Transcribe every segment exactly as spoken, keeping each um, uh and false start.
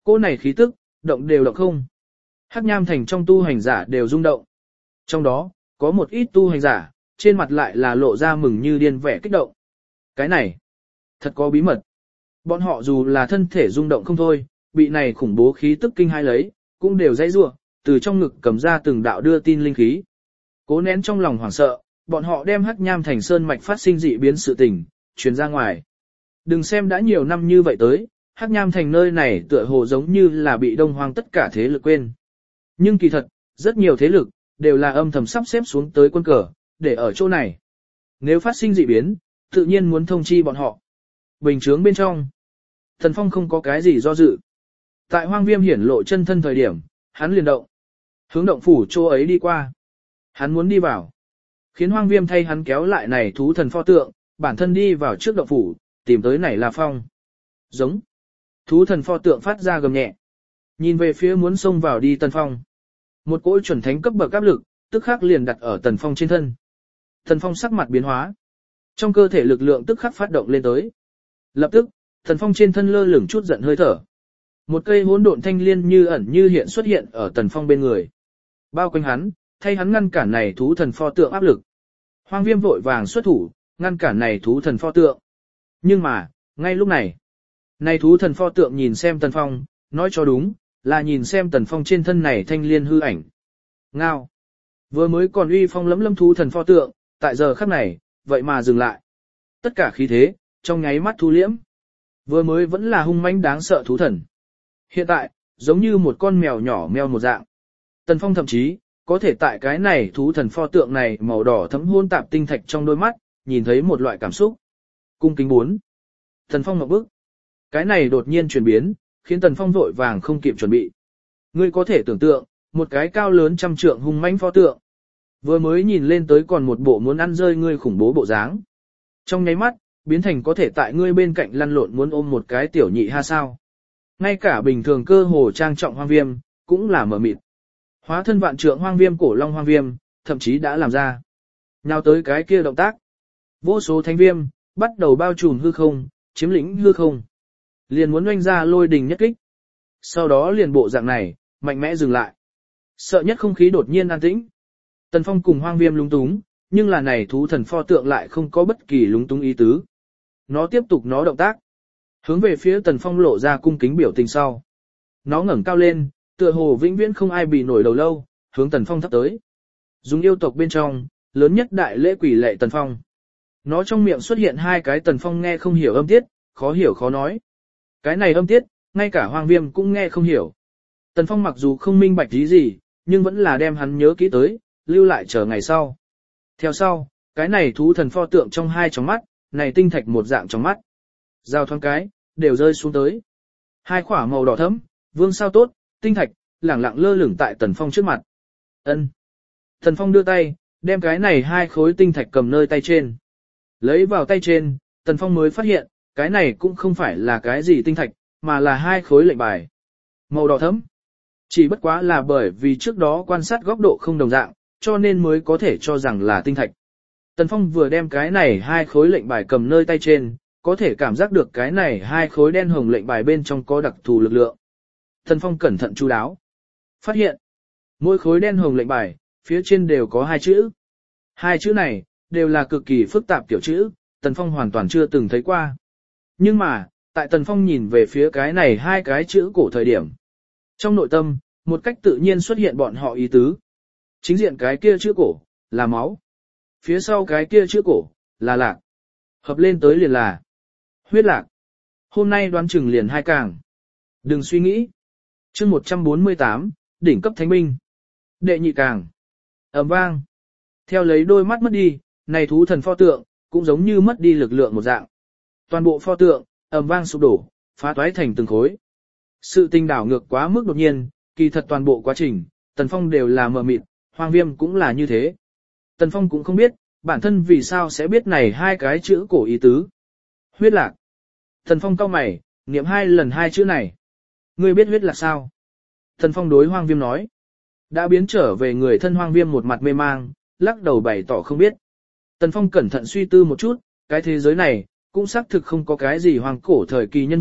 Cô này khí tức, động đều động không. Hắc Nham Thành trong tu hành giả đều rung động. Trong đó, có một ít tu hành giả, trên mặt lại là lộ ra mừng như điên vẻ kích động. Cái này, thật có bí mật. Bọn họ dù là thân thể rung động không thôi, bị này khủng bố khí tức kinh hai lấy, cũng đều dãy rủa, từ trong ngực cầm ra từng đạo đưa tin linh khí. Cố nén trong lòng hoảng sợ, bọn họ đem Hắc Nham Thành sơn mạch phát sinh dị biến sự tình, truyền ra ngoài. Đừng xem đã nhiều năm như vậy tới, Hắc Nham Thành nơi này tựa hồ giống như là bị đông hoang tất cả thế lực quên. Nhưng kỳ thật, rất nhiều thế lực, đều là âm thầm sắp xếp xuống tới quân cờ, để ở chỗ này. Nếu phát sinh dị biến, tự nhiên muốn thông chi bọn họ. Bình trướng bên trong, Tần Phong không có cái gì do dự. Tại Hoang Viêm hiển lộ chân thân thời điểm, hắn liền động. Hướng động phủ chỗ ấy đi qua. Hắn muốn đi vào. Khiến Hoang Viêm thay hắn kéo lại này thú thần pho tượng, bản thân đi vào trước động phủ, tìm tới này là Phong. Giống. Thú thần pho tượng phát ra gầm nhẹ. Nhìn về phía muốn xông vào đi Tần Phong. Một cỗ chuẩn thánh cấp bậc áp lực, tức khắc liền đặt ở Tần Phong trên thân. Tần Phong sắc mặt biến hóa. Trong cơ thể lực lượng tức khắc phát động lên tới. Lập tức, Tần Phong trên thân lơ lửng chút giận hơi thở. Một cây hỗn độn thanh liên như ẩn như hiện xuất hiện ở Tần Phong bên người. Bao quanh hắn, thay hắn ngăn cản này thú thần pho tượng áp lực. Hoang Viêm vội vàng xuất thủ, ngăn cản này thú thần pho tượng. Nhưng mà, ngay lúc này, này thú thần pho tượng nhìn xem Tần Phong, nói cho đúng, là nhìn xem Tần Phong trên thân này thanh liên hư ảnh. Ngao. Vừa mới còn uy phong lẫm lâm thú thần pho tượng, tại giờ khắc này, vậy mà dừng lại. Tất cả khí thế, trong nháy mắt thu liễm. Vừa mới vẫn là hung mãnh đáng sợ thú thần. Hiện tại, giống như một con mèo nhỏ meo một dạng. Tần Phong thậm chí, có thể tại cái này thú thần pho tượng này màu đỏ thấm hôn tạp tinh thạch trong đôi mắt, nhìn thấy một loại cảm xúc. Cung kính bốn. Tần Phong ngậm bức. Cái này đột nhiên chuyển biến, khiến Tần Phong vội vàng không kịp chuẩn bị. Ngươi có thể tưởng tượng, một cái cao lớn trăm trượng hung mãnh pho tượng. Vừa mới nhìn lên tới còn một bộ muốn ăn rơi ngươi khủng bố bộ dáng. Trong nháy mắt, biến thành có thể tại ngươi bên cạnh lăn lộn muốn ôm một cái tiểu nhị ha sao. Ngay cả bình thường cơ hồ trang trọng Hoang Viêm, cũng là mở mịt. Hóa thân vạn trượng Hoang Viêm cổ long Hoang Viêm, thậm chí đã làm ra. Nào tới cái kia động tác. Vô số thánh viêm, bắt đầu bao trùm hư không, chiếm lĩnh hư không. Liền muốn oanh ra lôi đình nhất kích. Sau đó liền bộ dạng này, mạnh mẽ dừng lại. Sợ nhất không khí đột nhiên an tĩnh. Tần Phong cùng Hoang Viêm lúng túng, nhưng là này thú thần pho tượng lại không có bất kỳ lúng túng ý tứ. Nó tiếp tục nó động tác. Hướng về phía Tần Phong lộ ra cung kính biểu tình sau. Nó ngẩng cao lên, tựa hồ vĩnh viễn không ai bị nổi đầu lâu, hướng Tần Phong thấp tới. Dùng yêu tộc bên trong, lớn nhất đại lễ quỷ lệ Tần Phong. Nó trong miệng xuất hiện hai cái Tần Phong nghe không hiểu âm tiết, khó hiểu khó nói. Cái này âm tiết, ngay cả Hoang Viêm cũng nghe không hiểu. Tần Phong mặc dù không minh bạch ý gì, nhưng vẫn là đem hắn nhớ kỹ tới, lưu lại chờ ngày sau. Theo sau, cái này thú thần pho tượng trong hai tròng mắt, này tinh thạch một dạng trong mắt. Giao thoáng cái, đều rơi xuống tới. Hai khỏa màu đỏ thẫm, vương sao tốt, tinh thạch, lẳng lặng lơ lửng tại Tần Phong trước mặt. Ân. Tần Phong đưa tay, đem cái này hai khối tinh thạch cầm nơi tay trên. Lấy vào tay trên, Tần Phong mới phát hiện, cái này cũng không phải là cái gì tinh thạch, mà là hai khối lệnh bài. Màu đỏ thẫm. Chỉ bất quá là bởi vì trước đó quan sát góc độ không đồng dạng, cho nên mới có thể cho rằng là tinh thạch. Tần Phong vừa đem cái này hai khối lệnh bài cầm nơi tay trên, có thể cảm giác được cái này hai khối đen hồng lệnh bài bên trong có đặc thù lực lượng. Tần Phong cẩn thận chú đáo. Phát hiện, mỗi khối đen hồng lệnh bài, phía trên đều có hai chữ. Hai chữ này, đều là cực kỳ phức tạp kiểu chữ, Tần Phong hoàn toàn chưa từng thấy qua. Nhưng mà, tại Tần Phong nhìn về phía cái này hai cái chữ cổ thời điểm. Trong nội tâm, một cách tự nhiên xuất hiện bọn họ ý tứ. Chính diện cái kia chữ cổ, là máu. Phía sau cái kia chữ cổ, là lạc. Hợp lên tới liền là huyết lạc. Hôm nay đoán chừng liền hai càng. Đừng suy nghĩ. Chương một trăm bốn mươi tám, đỉnh cấp thánh binh. Đệ nhị càng. Ầm vang. Theo lấy đôi mắt mất đi, này thú thần pho tượng, cũng giống như mất đi lực lượng một dạng. Toàn bộ pho tượng, ầm vang sụp đổ, phá toái thành từng khối. Sự tình đảo ngược quá mức đột nhiên, kỳ thật toàn bộ quá trình, Tần Phong đều là mờ mịt, Hoang Viêm cũng là như thế. Tần Phong cũng không biết, bản thân vì sao sẽ biết này hai cái chữ cổ ý tứ. Huyết lạc. Tần Phong cau mày, niệm hai lần hai chữ này. Ngươi biết huyết lạc sao? Tần Phong đối Hoang Viêm nói. Đã biến trở về người thân Hoang Viêm một mặt mê mang, lắc đầu bày tỏ không biết. Tần Phong cẩn thận suy tư một chút, cái thế giới này, cũng xác thực không có cái gì hoàng cổ thời kỳ nhân vật,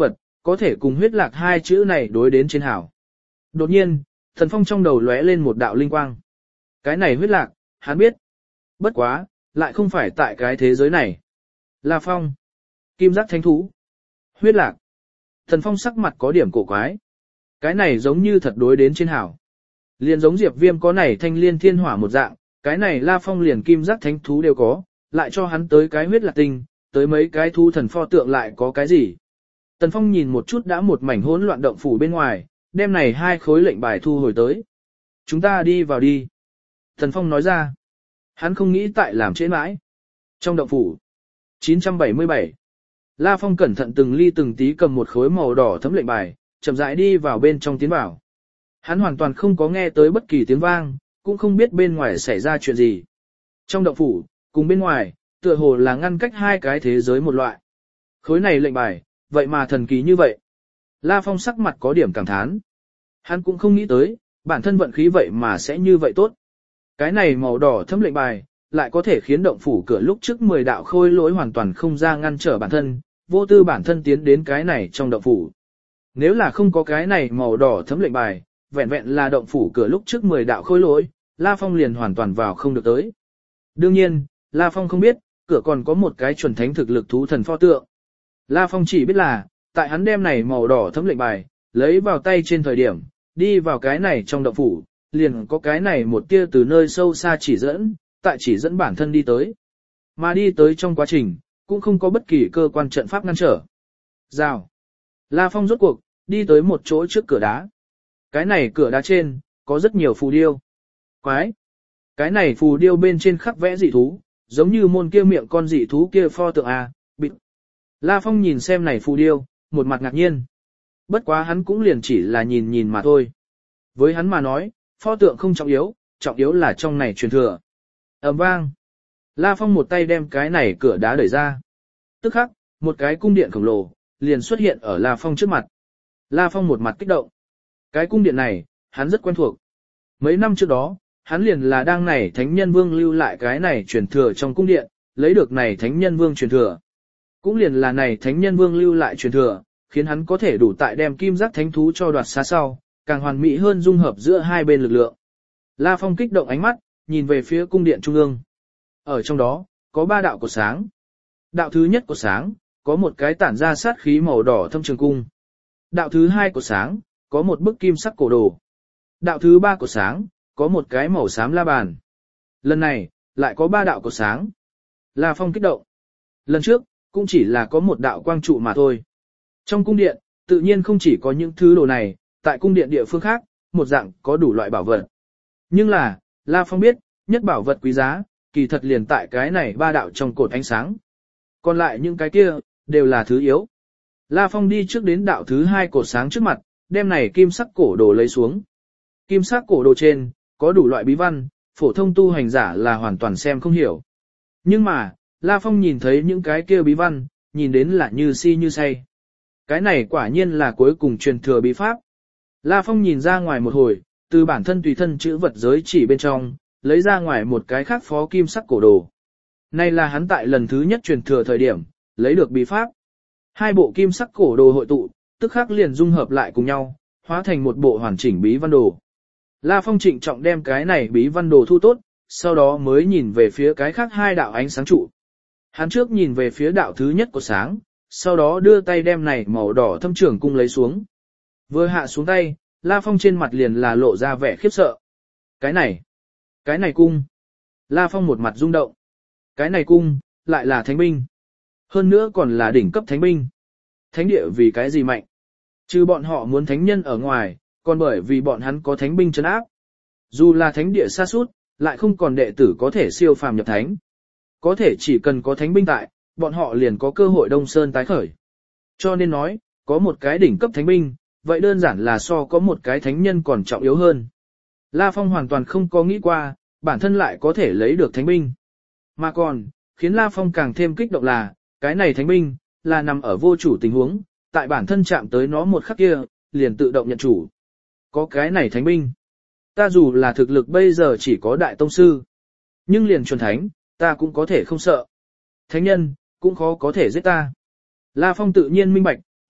có thể cùng huyết lạc hai chữ này đối đến trên hảo. Đột nhiên, Thần Phong trong đầu lóe lên một đạo linh quang. Cái này huyết lạc, hắn biết. Bất quá, lại không phải tại cái thế giới này. La Phong, kim giác thánh thú, huyết lạc. Thần Phong sắc mặt có điểm cổ quái. Cái này giống như thật đối đến trên hảo. Liền giống Diệp Viêm có này thanh liên thiên hỏa một dạng, cái này La Phong liền kim giác thánh thú đều có, lại cho hắn tới cái huyết lạc tinh, tới mấy cái thu thần pho tượng lại có cái gì. Tần Phong nhìn một chút đã một mảnh hỗn loạn động phủ bên ngoài, đem này hai khối lệnh bài thu hồi tới. Chúng ta đi vào đi. Tần Phong nói ra. Hắn không nghĩ tại làm trễ mãi. Trong động phủ. chín trăm bảy mươi bảy. La Phong cẩn thận từng ly từng tí cầm một khối màu đỏ thấm lệnh bài, chậm rãi đi vào bên trong tiến vào. Hắn hoàn toàn không có nghe tới bất kỳ tiếng vang, cũng không biết bên ngoài xảy ra chuyện gì. Trong động phủ, cùng bên ngoài, tựa hồ là ngăn cách hai cái thế giới một loại. Khối này lệnh bài, vậy mà thần kỳ như vậy. La Phong sắc mặt có điểm cảm thán. Hắn cũng không nghĩ tới, bản thân vận khí vậy mà sẽ như vậy tốt. Cái này màu đỏ thấm lệnh bài, lại có thể khiến động phủ cửa lúc trước mười đạo khôi lỗi hoàn toàn không ra ngăn trở bản thân, vô tư bản thân tiến đến cái này trong động phủ. Nếu là không có cái này màu đỏ thấm lệnh bài, vẹn vẹn là động phủ cửa lúc trước mười đạo khôi lỗi, La Phong liền hoàn toàn vào không được tới. Đương nhiên, La Phong không biết, cửa còn có một cái chuẩn thánh thực lực thú thần pho tượng. La Phong chỉ biết là, tại hắn đem này màu đỏ thấm lệnh bài, lấy vào tay trên thời điểm, đi vào cái này trong động phủ, liền có cái này một tia từ nơi sâu xa chỉ dẫn, tại chỉ dẫn bản thân đi tới. Mà đi tới trong quá trình, cũng không có bất kỳ cơ quan trận pháp ngăn trở. Rào. La Phong rốt cuộc, đi tới một chỗ trước cửa đá. Cái này cửa đá trên, có rất nhiều phù điêu. Quái. Cái này phù điêu bên trên khắc vẽ dị thú, giống như môn kia miệng con dị thú kia pho tượng A, bịt. La Phong nhìn xem này phù điêu, một mặt ngạc nhiên. Bất quá hắn cũng liền chỉ là nhìn nhìn mà thôi. Với hắn mà nói, pho tượng không trọng yếu, trọng yếu là trong này truyền thừa. Ầm vang. La Phong một tay đem cái này cửa đá đẩy ra. Tức khắc, một cái cung điện khổng lồ, liền xuất hiện ở La Phong trước mặt. La Phong một mặt kích động. Cái cung điện này, hắn rất quen thuộc. Mấy năm trước đó, hắn liền là đang này Thánh Nhân Vương lưu lại cái này truyền thừa trong cung điện, lấy được này Thánh Nhân Vương truyền thừa. Cũng liền là này Thánh Nhân Vương lưu lại truyền thừa, khiến hắn có thể đủ tại đem kim giác thánh thú cho đoạt xa sau, càng hoàn mỹ hơn dung hợp giữa hai bên lực lượng. La Phong kích động ánh mắt, nhìn về phía cung điện trung ương. Ở trong đó, có ba đạo cột sáng. Đạo thứ nhất cột sáng, có một cái tản ra sát khí màu đỏ thâm trường cung. Đạo thứ hai cột sáng, có một bức kim sắc cổ đồ. Đạo thứ ba cột sáng, có một cái màu xám la bàn. Lần này, lại có ba đạo cột sáng. La Phong kích động. Lần trước, cũng chỉ là có một đạo quang trụ mà thôi. Trong cung điện, tự nhiên không chỉ có những thứ đồ này, tại cung điện địa phương khác, một dạng có đủ loại bảo vật. Nhưng là, La Phong biết, nhất bảo vật quý giá, kỳ thật liền tại cái này ba đạo trong cột ánh sáng. Còn lại những cái kia, đều là thứ yếu. La Phong đi trước đến đạo thứ hai cột sáng trước mặt, đem này kim sắc cổ đồ lấy xuống. Kim sắc cổ đồ trên, có đủ loại bí văn, phổ thông tu hành giả là hoàn toàn xem không hiểu. Nhưng mà, La Phong nhìn thấy những cái kia bí văn, nhìn đến là như si như say. Cái này quả nhiên là cuối cùng truyền thừa bí pháp. La Phong nhìn ra ngoài một hồi, từ bản thân tùy thân chữ vật giới chỉ bên trong, lấy ra ngoài một cái khác phó kim sắc cổ đồ. Này là hắn tại lần thứ nhất truyền thừa thời điểm, lấy được bí pháp. Hai bộ kim sắc cổ đồ hội tụ, tức khắc liền dung hợp lại cùng nhau, hóa thành một bộ hoàn chỉnh bí văn đồ. La Phong trịnh trọng đem cái này bí văn đồ thu tốt, sau đó mới nhìn về phía cái khác hai đạo ánh sáng trụ. Hắn trước nhìn về phía đạo thứ nhất của sáng, sau đó đưa tay đem này màu đỏ thâm trưởng cung lấy xuống. Vừa hạ xuống tay, La Phong trên mặt liền là lộ ra vẻ khiếp sợ. Cái này, cái này cung. La Phong một mặt rung động. Cái này cung, lại là thánh binh. Hơn nữa còn là đỉnh cấp thánh binh. Thánh địa vì cái gì mạnh? Trừ bọn họ muốn thánh nhân ở ngoài, còn bởi vì bọn hắn có thánh binh trấn áp. Dù là thánh địa xa suốt, lại không còn đệ tử có thể siêu phàm nhập thánh. Có thể chỉ cần có thánh binh tại, bọn họ liền có cơ hội đông sơn tái khởi. Cho nên nói, có một cái đỉnh cấp thánh binh, vậy đơn giản là so có một cái thánh nhân còn trọng yếu hơn. La Phong hoàn toàn không có nghĩ qua, bản thân lại có thể lấy được thánh binh. Mà còn, khiến La Phong càng thêm kích động là, cái này thánh binh, là nằm ở vô chủ tình huống, tại bản thân chạm tới nó một khắc kia, liền tự động nhận chủ. Có cái này thánh binh. Ta dù là thực lực bây giờ chỉ có đại tông sư, nhưng liền chuẩn thánh, ta cũng có thể không sợ. Thánh nhân, cũng khó có thể giết ta. La Phong tự nhiên minh bạch,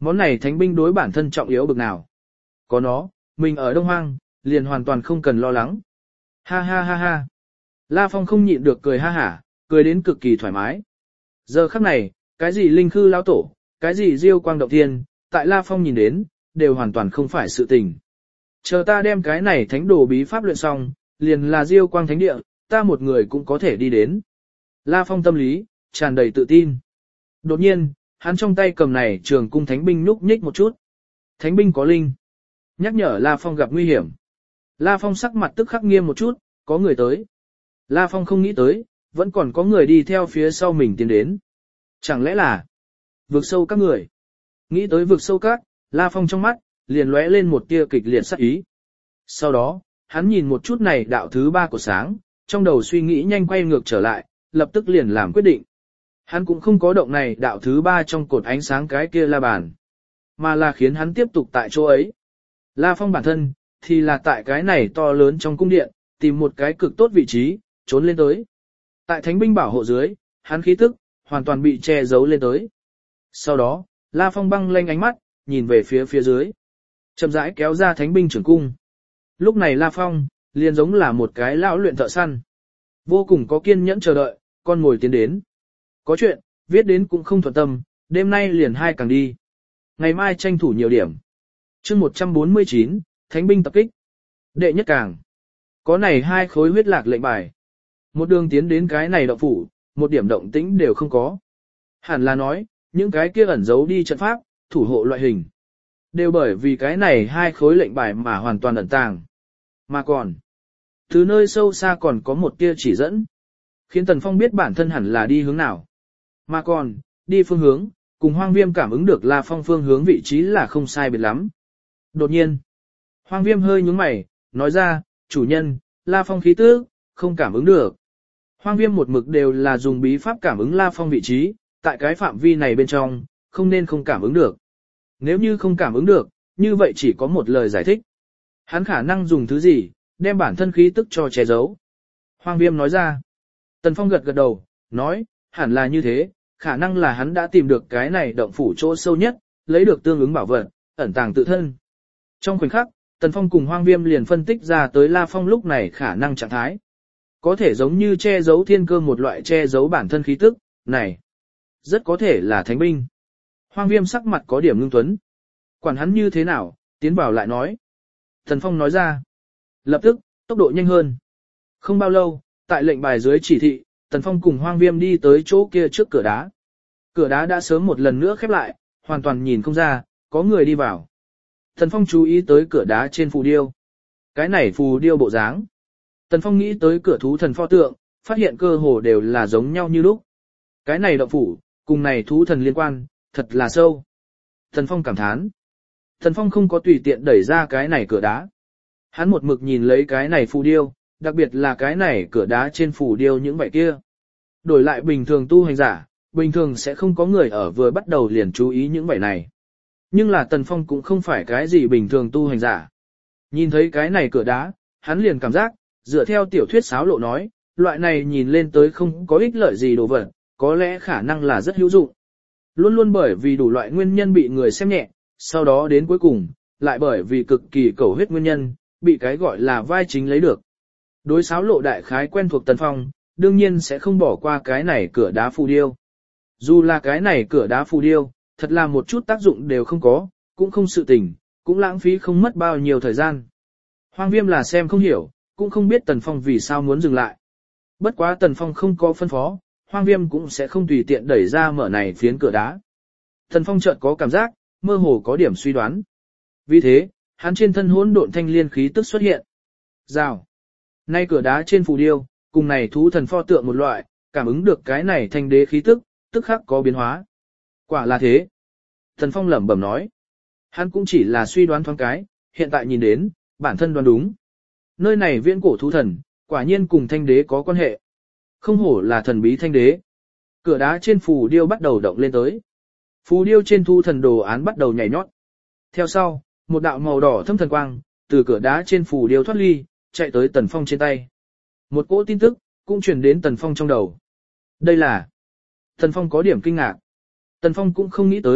Món này thánh binh đối bản thân trọng yếu bực nào. Có nó, mình ở Đông Hoang, liền hoàn toàn không cần lo lắng. Ha ha ha ha. La Phong không nhịn được cười ha hả, cười đến cực kỳ thoải mái. Giờ khắc này, cái gì linh khư lão tổ, cái gì diêu quang động thiên, tại La Phong nhìn đến, đều hoàn toàn không phải sự tình. Chờ ta đem cái này thánh đồ bí pháp luyện xong, liền là diêu quang thánh địa, ta một người cũng có thể đi đến. La Phong tâm lý, tràn đầy tự tin. Đột nhiên, hắn trong tay cầm này trường cung thánh binh nhúc nhích một chút. Thánh binh có linh. Nhắc nhở La Phong gặp nguy hiểm. La Phong sắc mặt tức khắc nghiêm một chút, có người tới. La Phong không nghĩ tới, vẫn còn có người đi theo phía sau mình tiến đến. Chẳng lẽ là vực sâu các người? Nghĩ tới vực sâu các, La Phong trong mắt, liền lóe lên một tia kịch liệt sắc ý. Sau đó, hắn nhìn một chút này đạo thứ ba của sáng, trong đầu suy nghĩ nhanh quay ngược trở lại, lập tức liền làm quyết định. Hắn cũng không có động này đạo thứ ba trong cột ánh sáng cái kia la bàn, mà là khiến hắn tiếp tục tại chỗ ấy. La Phong bản thân, thì là tại cái này to lớn trong cung điện, tìm một cái cực tốt vị trí, trốn lên tới. Tại thánh binh bảo hộ dưới, hắn khí tức, hoàn toàn bị che giấu lên tới. Sau đó, La Phong băng lên ánh mắt, nhìn về phía phía dưới. Chậm rãi kéo ra thánh binh trưởng cung. Lúc này La Phong, liền giống là một cái lão luyện thợ săn. Vô cùng có kiên nhẫn chờ đợi, con ngồi tiến đến. Có chuyện, viết đến cũng không thuận tâm, đêm nay liền hai càng đi. Ngày mai tranh thủ nhiều điểm. chương một trăm bốn mươi chín, Thánh binh tập kích. Đệ nhất càng. Có này hai khối huyết lạc lệnh bài. Một đường tiến đến cái này động phủ, một điểm động tĩnh đều không có. Hẳn là nói, những cái kia ẩn giấu đi trận pháp, thủ hộ loại hình. Đều bởi vì cái này hai khối lệnh bài mà hoàn toàn ẩn tàng. Mà còn, từ nơi sâu xa còn có một tia chỉ dẫn, khiến Tần Phong biết bản thân hẳn là đi hướng nào. Mà còn, đi phương hướng, cùng Hoang Viêm cảm ứng được La Phong phương hướng vị trí là không sai biệt lắm. Đột nhiên, Hoang Viêm hơi nhướng mày, nói ra, chủ nhân, La Phong khí tức, không cảm ứng được. Hoang Viêm một mực đều là dùng bí pháp cảm ứng La Phong vị trí, tại cái phạm vi này bên trong, không nên không cảm ứng được. Nếu như không cảm ứng được, như vậy chỉ có một lời giải thích. Hắn khả năng dùng thứ gì, đem bản thân khí tức cho che giấu. Hoang Viêm nói ra. Tần Phong gật gật đầu, nói, hẳn là như thế, khả năng là hắn đã tìm được cái này động phủ chỗ sâu nhất, lấy được tương ứng bảo vật, ẩn tàng tự thân. Trong khoảnh khắc, Tần Phong cùng Hoang Viêm liền phân tích ra tới La Phong lúc này khả năng trạng thái. Có thể giống như che giấu thiên cơ một loại che giấu bản thân khí tức, này, rất có thể là thánh binh. Hoang Viêm sắc mặt có điểm ngưng tuấn. Quản hắn như thế nào, tiến vào lại nói. Tần Phong nói ra. Lập tức, tốc độ nhanh hơn. Không bao lâu, tại lệnh bài dưới chỉ thị, Tần Phong cùng Hoang Viêm đi tới chỗ kia trước cửa đá. Cửa đá đã sớm một lần nữa khép lại, hoàn toàn nhìn không ra, có người đi vào. Tần Phong chú ý tới cửa đá trên phù điêu. Cái này phù điêu bộ dáng. Tần Phong nghĩ tới cửa thú thần pho tượng, phát hiện cơ hồ đều là giống nhau như lúc. Cái này động phủ, cùng này thú thần liên quan, thật là sâu. Tần Phong cảm thán. Tần Phong không có tùy tiện đẩy ra cái này cửa đá. Hắn một mực nhìn lấy cái này phù điêu, đặc biệt là cái này cửa đá trên phù điêu những vậy kia. Đổi lại bình thường tu hành giả, bình thường sẽ không có người ở vừa bắt đầu liền chú ý những vậy này. Nhưng là Tần Phong cũng không phải cái gì bình thường tu hành giả. Nhìn thấy cái này cửa đá, hắn liền cảm giác, dựa theo tiểu thuyết sáo lộ nói, loại này nhìn lên tới không có ích lợi gì đồ vật, có lẽ khả năng là rất hữu dụng. Luôn luôn bởi vì đủ loại nguyên nhân bị người xem nhẹ, sau đó đến cuối cùng, lại bởi vì cực kỳ cầu huyết nguyên nhân, bị cái gọi là vai chính lấy được. Đối sáo lộ đại khái quen thuộc Tần Phong, đương nhiên sẽ không bỏ qua cái này cửa đá phù điêu. Dù là cái này cửa đá phù điêu, thật là một chút tác dụng đều không có, cũng không sự tình, cũng lãng phí không mất bao nhiêu thời gian. Hoang Viêm là xem không hiểu, cũng không biết Tần Phong vì sao muốn dừng lại. Bất quá Tần Phong không có phân phó, Hoang Viêm cũng sẽ không tùy tiện đẩy ra mở này phiến cửa đá. Tần Phong chợt có cảm giác, mơ hồ có điểm suy đoán. Vì thế, hắn trên thân hỗn độn thanh liên khí tức xuất hiện. Rào. Nay cửa đá trên phù điêu, cùng này thú thần pho tượng một loại, cảm ứng được cái này thanh đế khí tức, tức khắc có biến hóa. Quả là thế. Tần Phong lẩm bẩm nói. Hắn cũng chỉ là suy đoán thoáng cái, hiện tại nhìn đến, bản thân đoán đúng. Nơi này viễn cổ thú thần, quả nhiên cùng thanh đế có quan hệ. Không hổ là thần bí thanh đế. Cửa đá trên phù điêu bắt đầu động lên tới. Phù điêu trên thú thần đồ án bắt đầu nhảy nhót. Theo sau, một đạo màu đỏ thâm thần quang, từ cửa đá trên phù điêu thoát ly, chạy tới Tần Phong trên tay. Một cỗ tin tức, cũng truyền đến Tần Phong trong đầu. Đây là... Tần Phong có điểm kinh ngạc. Tần Phong cũng không nghĩ tới,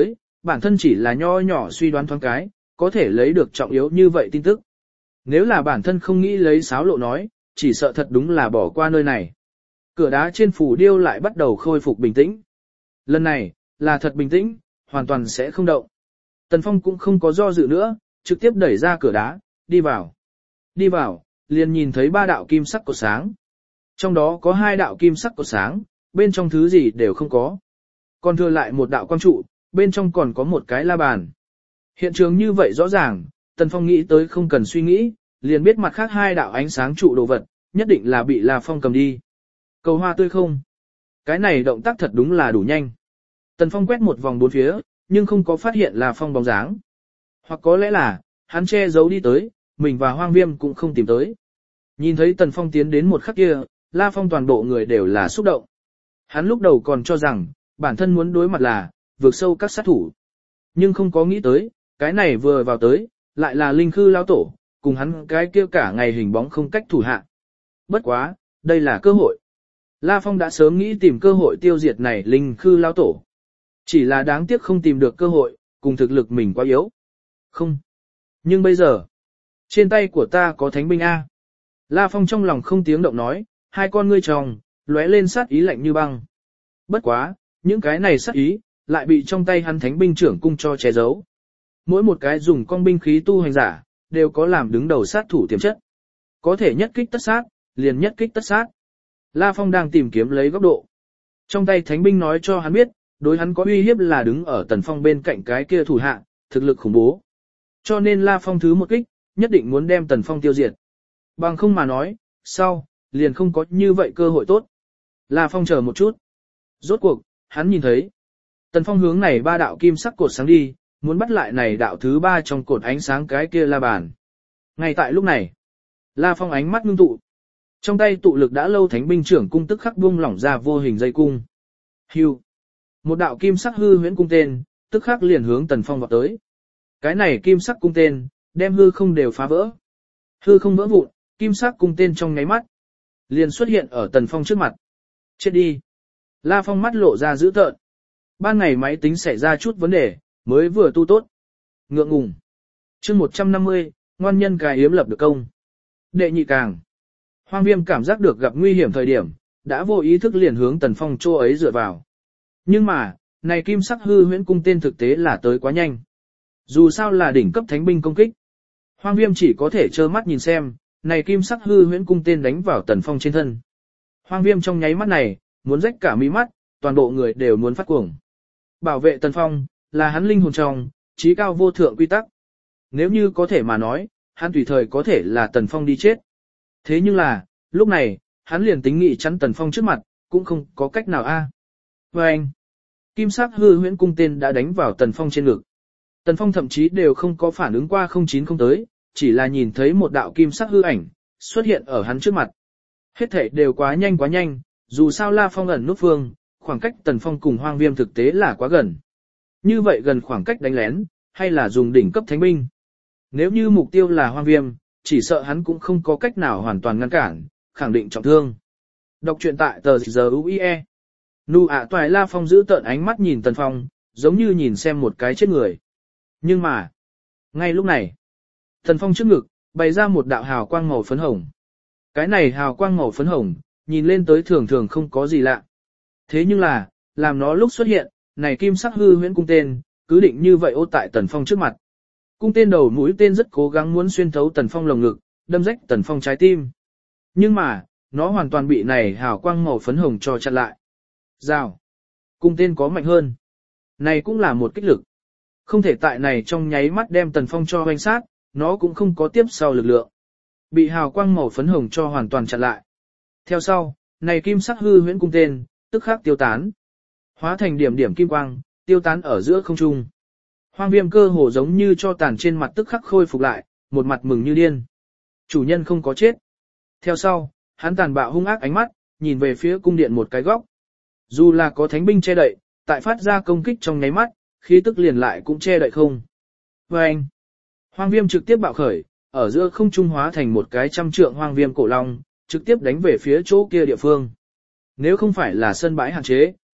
bản thân chỉ là nho nhỏ suy đoán thoáng cái, có thể lấy được trọng yếu như vậy tin tức. Nếu là bản thân không nghĩ lấy sáo lộ nói, chỉ sợ thật đúng là bỏ qua nơi này. Cửa đá trên phủ điêu lại bắt đầu khôi phục bình tĩnh. Lần này, là thật bình tĩnh, hoàn toàn sẽ không động. Tần Phong cũng không có do dự nữa, trực tiếp đẩy ra cửa đá, đi vào. Đi vào, liền nhìn thấy ba đạo kim sắc cột sáng. Trong đó có hai đạo kim sắc cột sáng, bên trong thứ gì đều không có. Còn thừa lại một đạo quang trụ, bên trong còn có một cái la bàn. Hiện trường như vậy rõ ràng, Tần Phong nghĩ tới không cần suy nghĩ, liền biết mặt khác hai đạo ánh sáng trụ đồ vật, nhất định là bị La Phong cầm đi. Cầu hoa tươi không? Cái này động tác thật đúng là đủ nhanh. Tần Phong quét một vòng bốn phía, nhưng không có phát hiện La Phong bóng dáng. Hoặc có lẽ là, hắn che giấu đi tới, mình và Hoang Viêm cũng không tìm tới. Nhìn thấy Tần Phong tiến đến một khắc kia, La Phong toàn bộ người đều là xúc động. Hắn lúc đầu còn cho rằng, bản thân muốn đối mặt là, vượt sâu các sát thủ. Nhưng không có nghĩ tới, cái này vừa vào tới, lại là Linh Khư lao tổ, cùng hắn cái kia cả ngày hình bóng không cách thủ hạ. Bất quá, đây là cơ hội. La Phong đã sớm nghĩ tìm cơ hội tiêu diệt này Linh Khư lao tổ. Chỉ là đáng tiếc không tìm được cơ hội, cùng thực lực mình quá yếu. Không. Nhưng bây giờ, trên tay của ta có thánh binh A. La Phong trong lòng không tiếng động nói, hai con ngươi tròng, lóe lên sát ý lạnh như băng. Bất quá, những cái này sát ý, lại bị trong tay hắn thánh binh trưởng cung cho che giấu. Mỗi một cái dùng con binh khí tu hành giả, đều có làm đứng đầu sát thủ tiềm chất. Có thể nhất kích tất sát, liền nhất kích tất sát. La Phong đang tìm kiếm lấy góc độ. Trong tay thánh binh nói cho hắn biết, đối hắn có uy hiếp là đứng ở Tần Phong bên cạnh cái kia thủ hạ, thực lực khủng bố. Cho nên La Phong thứ một kích, nhất định muốn đem Tần Phong tiêu diệt. Bằng không mà nói, sau, liền không có như vậy cơ hội tốt. La Phong chờ một chút. Rốt cuộc, hắn nhìn thấy. Tần Phong hướng này ba đạo kim sắc cột sáng đi, muốn bắt lại này đạo thứ ba trong cột ánh sáng cái kia la bàn. Ngay tại lúc này, La Phong ánh mắt ngưng tụ. Trong tay tụ lực đã lâu thánh binh trưởng cung tức khắc buông lỏng ra vô hình dây cung. Hưu. Một đạo kim sắc hư huyễn cung tên, tức khắc liền hướng Tần Phong vào tới. Cái này kim sắc cung tên, đem hư không đều phá vỡ. Hư không vỡ vụn, kim sắc cung tên trong nháy mắt, liền xuất hiện ở Tần Phong trước mặt. Chết đi. La Phong mắt lộ ra dữ tợn. Ban ngày máy tính xảy ra chút vấn đề, mới vừa tu tốt. Ngượng ngùng. Chương một trăm năm mươi, ngoan nhân cài yếm lập được công. Đệ nhị càng. Hoang Viêm cảm giác được gặp nguy hiểm thời điểm, đã vô ý thức liền hướng Tần Phong chỗ ấy dựa vào. Nhưng mà, này kim sắc hư huyễn cung tên thực tế là tới quá nhanh. Dù sao là đỉnh cấp thánh binh công kích. Hoang Viêm chỉ có thể trơ mắt nhìn xem, này kim sắc hư huyễn cung tên đánh vào Tần Phong trên thân. Hoang Viêm trong nháy mắt này, muốn rách cả mí mắt, toàn bộ người đều muốn phát cuồng. Bảo vệ Tần Phong, là hắn linh hồn trong, trí cao vô thượng quy tắc. Nếu như có thể mà nói, hắn tùy thời có thể là Tần Phong đi chết. Thế nhưng là, lúc này, hắn liền tính nghị chắn Tần Phong trước mặt, cũng không có cách nào a. À. Và anh, kim sắc hư huyễn cung tên đã đánh vào Tần Phong trên ngực. Tần Phong thậm chí đều không có phản ứng qua không chín không tới, chỉ là nhìn thấy một đạo kim sắc hư ảnh, xuất hiện ở hắn trước mặt. Hết thể đều quá nhanh quá nhanh, dù sao La Phong ẩn nút phương, khoảng cách Tần Phong cùng Hoang Viêm thực tế là quá gần. Như vậy gần khoảng cách đánh lén, hay là dùng đỉnh cấp thánh binh. Nếu như mục tiêu là Hoang Viêm, chỉ sợ hắn cũng không có cách nào hoàn toàn ngăn cản, khẳng định trọng thương. Đọc truyện tại tờ giờ u i e. Nụ ạ toài La Phong giữ tợn ánh mắt nhìn Tần Phong, giống như nhìn xem một cái chết người. Nhưng mà, ngay lúc này, Tần Phong trước ngực, bày ra một đạo hào quang màu phấn hồng. Cái này hào quang màu phấn hồng, nhìn lên tới thường thường không có gì lạ. Thế nhưng là, làm nó lúc xuất hiện, này kim sắc hư huyễn cung tên, cứ định như vậy ô tại Tần Phong trước mặt. Cung tên đầu mũi tên rất cố gắng muốn xuyên thấu Tần Phong lồng ngực, đâm rách Tần Phong trái tim. Nhưng mà, nó hoàn toàn bị này hào quang màu phấn hồng cho chặn lại. Rào. Cung tên có mạnh hơn. Này cũng là một kích lực. Không thể tại này trong nháy mắt đem Tần Phong cho hoành sát, nó cũng không có tiếp sau lực lượng. Bị hào quang màu phấn hồng cho hoàn toàn chặn lại. Theo sau, này kim sắc hư huyễn cung tên, tức khắc tiêu tán. Hóa thành điểm điểm kim quang, tiêu tán ở giữa không trung. Hoang Viêm cơ hồ giống như cho tàn trên mặt tức khắc khôi phục lại, một mặt mừng như điên. Chủ nhân không có chết. Theo sau, hắn tàn bạo hung ác ánh mắt, nhìn về phía cung điện một cái góc. Dù là có thánh binh che đậy, tại phát ra công kích trong nháy mắt, khí tức liền lại cũng che đậy không. Và anh, Hoang Viêm trực tiếp bạo khởi, ở giữa không trung hóa thành một cái trăm trượng Hoang Viêm cổ long, trực tiếp đánh về phía chỗ kia địa phương. Nếu không phải là sân bãi hạn chế,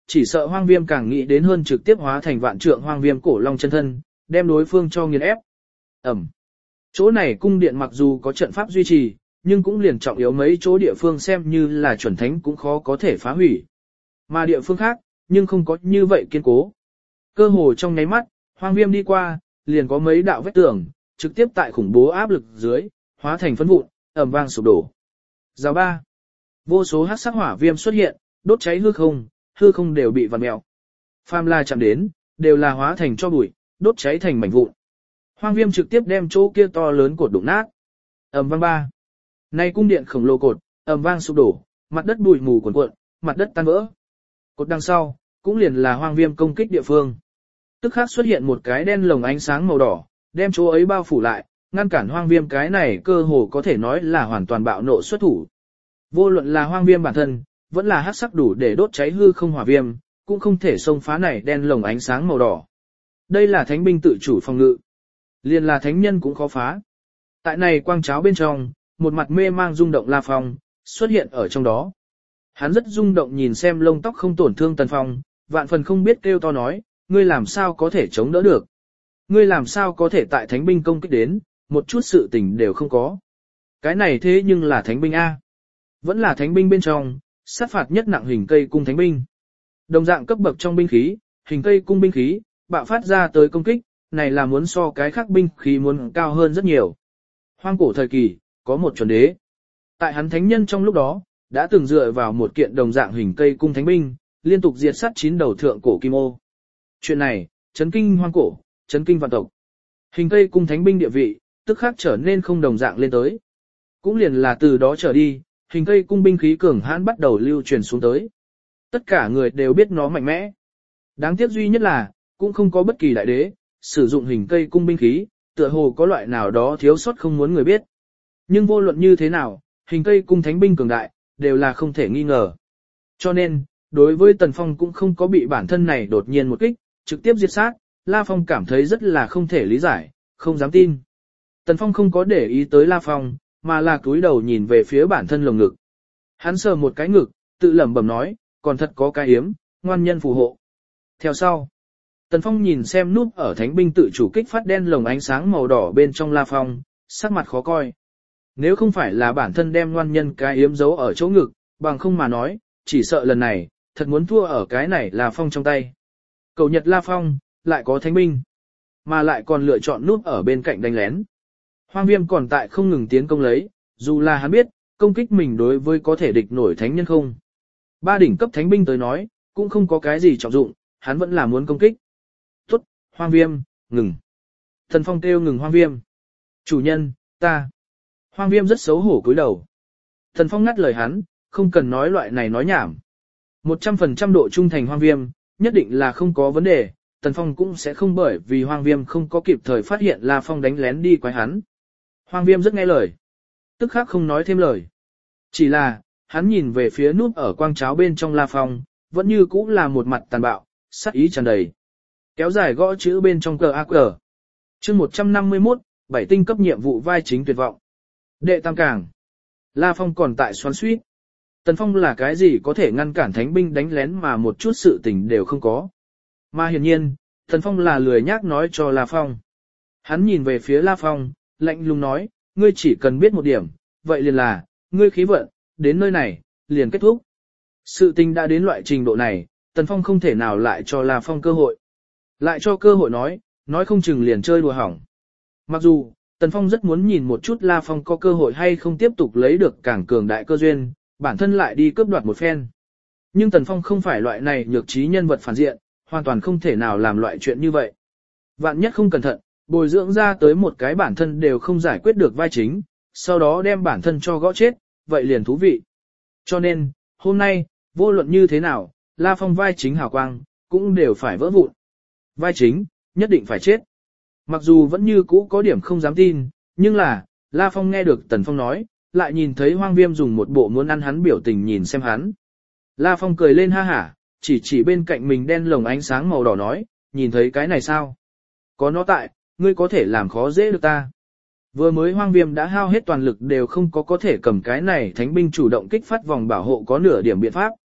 chỉ sợ hoang viêm càng nghĩ đến hơn trực tiếp hóa thành vạn trượng hoang viêm cổ long chân thân, đem đối phương cho nghiền ép. Ẩm. Chỗ này cung điện mặc dù có trận pháp duy trì, nhưng cũng liền trọng yếu mấy chỗ địa phương xem như là chuẩn thánh cũng khó có thể phá hủy. Mà địa phương khác, nhưng không có như vậy kiên cố. Cơ hồ trong nháy mắt, hoang viêm đi qua, liền có mấy đạo vách tường, trực tiếp tại khủng bố áp lực dưới, hóa thành phấn vụn, ầm vang sụp đổ. Rào ba. Vô số hắc sắc hỏa viêm xuất hiện, đốt cháy hư không, hư không đều bị vặn mèo. Phàm la chạm đến, đều là hóa thành cho bụi, đốt cháy thành mảnh vụn. Hoang viêm trực tiếp đem chỗ kia to lớn cột đụng nát. Ầm vang ba. Nay cung điện khổng lồ cột, ầm vang sụp đổ, mặt đất bụi mù cuồn cuộn, mặt đất tan vỡ. Cột đằng sau, cũng liền là hoang viêm công kích địa phương. Tức khắc xuất hiện một cái đen lồng ánh sáng màu đỏ, đem chỗ ấy bao phủ lại, ngăn cản hoang viêm cái này cơ hồ có thể nói là hoàn toàn bạo nộ xuất thủ. Vô luận là hoang viêm bản thân, vẫn là hắc sắc đủ để đốt cháy hư không hỏa viêm, cũng không thể xông phá này đen lồng ánh sáng màu đỏ. Đây là thánh binh tự chủ phòng ngự. Liền là thánh nhân cũng khó phá. Tại này quang cháo bên trong, một mặt mê mang rung động La Phong, xuất hiện ở trong đó. Hắn rất rung động nhìn xem lông tóc không tổn thương Tần Phong, vạn phần không biết kêu to nói, ngươi làm sao có thể chống đỡ được. Ngươi làm sao có thể tại thánh binh công kích đến, một chút sự tình đều không có. Cái này thế nhưng là thánh binh A. Vẫn là thánh binh bên trong, sát phạt nhất nặng hình cây cung thánh binh. Đồng dạng cấp bậc trong binh khí, hình cây cung binh khí, bạo phát ra tới công kích, này là muốn so cái khác binh khí muốn cao hơn rất nhiều. Hoang cổ thời kỳ, có một chuẩn đế. Tại hắn thánh nhân trong lúc đó, đã từng dựa vào một kiện đồng dạng hình cây cung thánh binh, liên tục diệt sát chín đầu thượng cổ kim ô. Chuyện này, chấn kinh hoang cổ, chấn kinh vạn tộc. Hình cây cung thánh binh địa vị, tức khắc trở nên không đồng dạng lên tới. Cũng liền là từ đó trở đi, hình cây cung binh khí cường hãn bắt đầu lưu truyền xuống tới. Tất cả người đều biết nó mạnh mẽ. Đáng tiếc duy nhất là, cũng không có bất kỳ đại đế, sử dụng hình cây cung binh khí, tựa hồ có loại nào đó thiếu sót không muốn người biết. Nhưng vô luận như thế nào, hình cây cung thánh binh cường đại, đều là không thể nghi ngờ. Cho nên, đối với Tần Phong cũng không có bị bản thân này đột nhiên một kích, trực tiếp diệt sát, La Phong cảm thấy rất là không thể lý giải, không dám tin. Tần Phong không có để ý tới La Phong, mà là cúi đầu nhìn về phía bản thân lồng ngực. Hắn sờ một cái ngực, tự lẩm bẩm nói, còn thật có cái hiếm, ngoan nhân phù hộ. Theo sau, Tần Phong nhìn xem núp ở thánh binh tự chủ kích phát đen lồng ánh sáng màu đỏ bên trong La Phong, sắc mặt khó coi. Nếu không phải là bản thân đem ngoan nhân cái hiếm giấu ở chỗ ngực, bằng không mà nói, chỉ sợ lần này, thật muốn thua ở cái này là Phong trong tay. Cầu Nhật La Phong, lại có thánh binh, mà lại còn lựa chọn núp ở bên cạnh đánh lén. Hoang viêm còn tại không ngừng tiến công lấy, dù là hắn biết, công kích mình đối với có thể địch nổi thánh nhân không. Ba đỉnh cấp thánh binh tới nói, cũng không có cái gì trọng dụng, hắn vẫn là muốn công kích. Tốt, hoang viêm, ngừng. Thần Phong kêu ngừng hoang viêm. Chủ nhân, ta. Hoang viêm rất xấu hổ cúi đầu. Thần Phong ngắt lời hắn, không cần nói loại này nói nhảm. một trăm phần trăm độ trung thành hoang viêm, nhất định là không có vấn đề, Tần Phong cũng sẽ không bởi vì hoang viêm không có kịp thời phát hiện La Phong đánh lén đi quái hắn. Hoang viêm rất nghe lời. Tức khắc không nói thêm lời. Chỉ là, hắn nhìn về phía nút ở quang cháo bên trong La Phong, vẫn như cũ là một mặt tàn bạo, sát ý tràn đầy. Kéo dài gõ chữ bên trong cờ ác cờ. Chương một trăm năm mươi mốt, bảy tinh cấp nhiệm vụ vai chính tuyệt vọng. Đệ tam cảng. La Phong còn tại xoắn suýt. Tần Phong là cái gì có thể ngăn cản thánh binh đánh lén mà một chút sự tình đều không có. Mà hiển nhiên, Tần Phong là lười nhác nói cho La Phong. Hắn nhìn về phía La Phong, lạnh lùng nói, ngươi chỉ cần biết một điểm, vậy liền là, ngươi khí vận, đến nơi này, liền kết thúc. Sự tình đã đến loại trình độ này, Tần Phong không thể nào lại cho La Phong cơ hội. Lại cho cơ hội nói, nói không chừng liền chơi đùa hỏng. Mặc dù, Tần Phong rất muốn nhìn một chút La Phong có cơ hội hay không tiếp tục lấy được càng cường đại cơ duyên, bản thân lại đi cướp đoạt một phen. Nhưng Tần Phong không phải loại này nhược trí nhân vật phản diện, hoàn toàn không thể nào làm loại chuyện như vậy. Vạn nhất không cẩn thận, bồi dưỡng ra tới một cái bản thân đều không giải quyết được vai chính, sau đó đem bản thân cho gõ chết, vậy liền thú vị. Cho nên, hôm nay, vô luận như thế nào, La Phong vai chính hào quang, cũng đều phải vỡ vụn. Vai chính, nhất định phải chết. Mặc dù vẫn như cũ có điểm không dám tin, nhưng là, La Phong nghe được Tần Phong nói, lại nhìn thấy hoang viêm dùng một bộ muốn ăn hắn biểu tình nhìn xem hắn. La Phong cười lên ha hả, chỉ chỉ bên cạnh mình đen lồng ánh sáng màu đỏ nói, nhìn thấy cái này sao? Có nó tại, ngươi có thể làm khó dễ được ta. Vừa mới hoang viêm đã hao hết toàn lực đều không có có thể cầm cái này thánh binh chủ động kích phát vòng bảo hộ có nửa điểm biện pháp.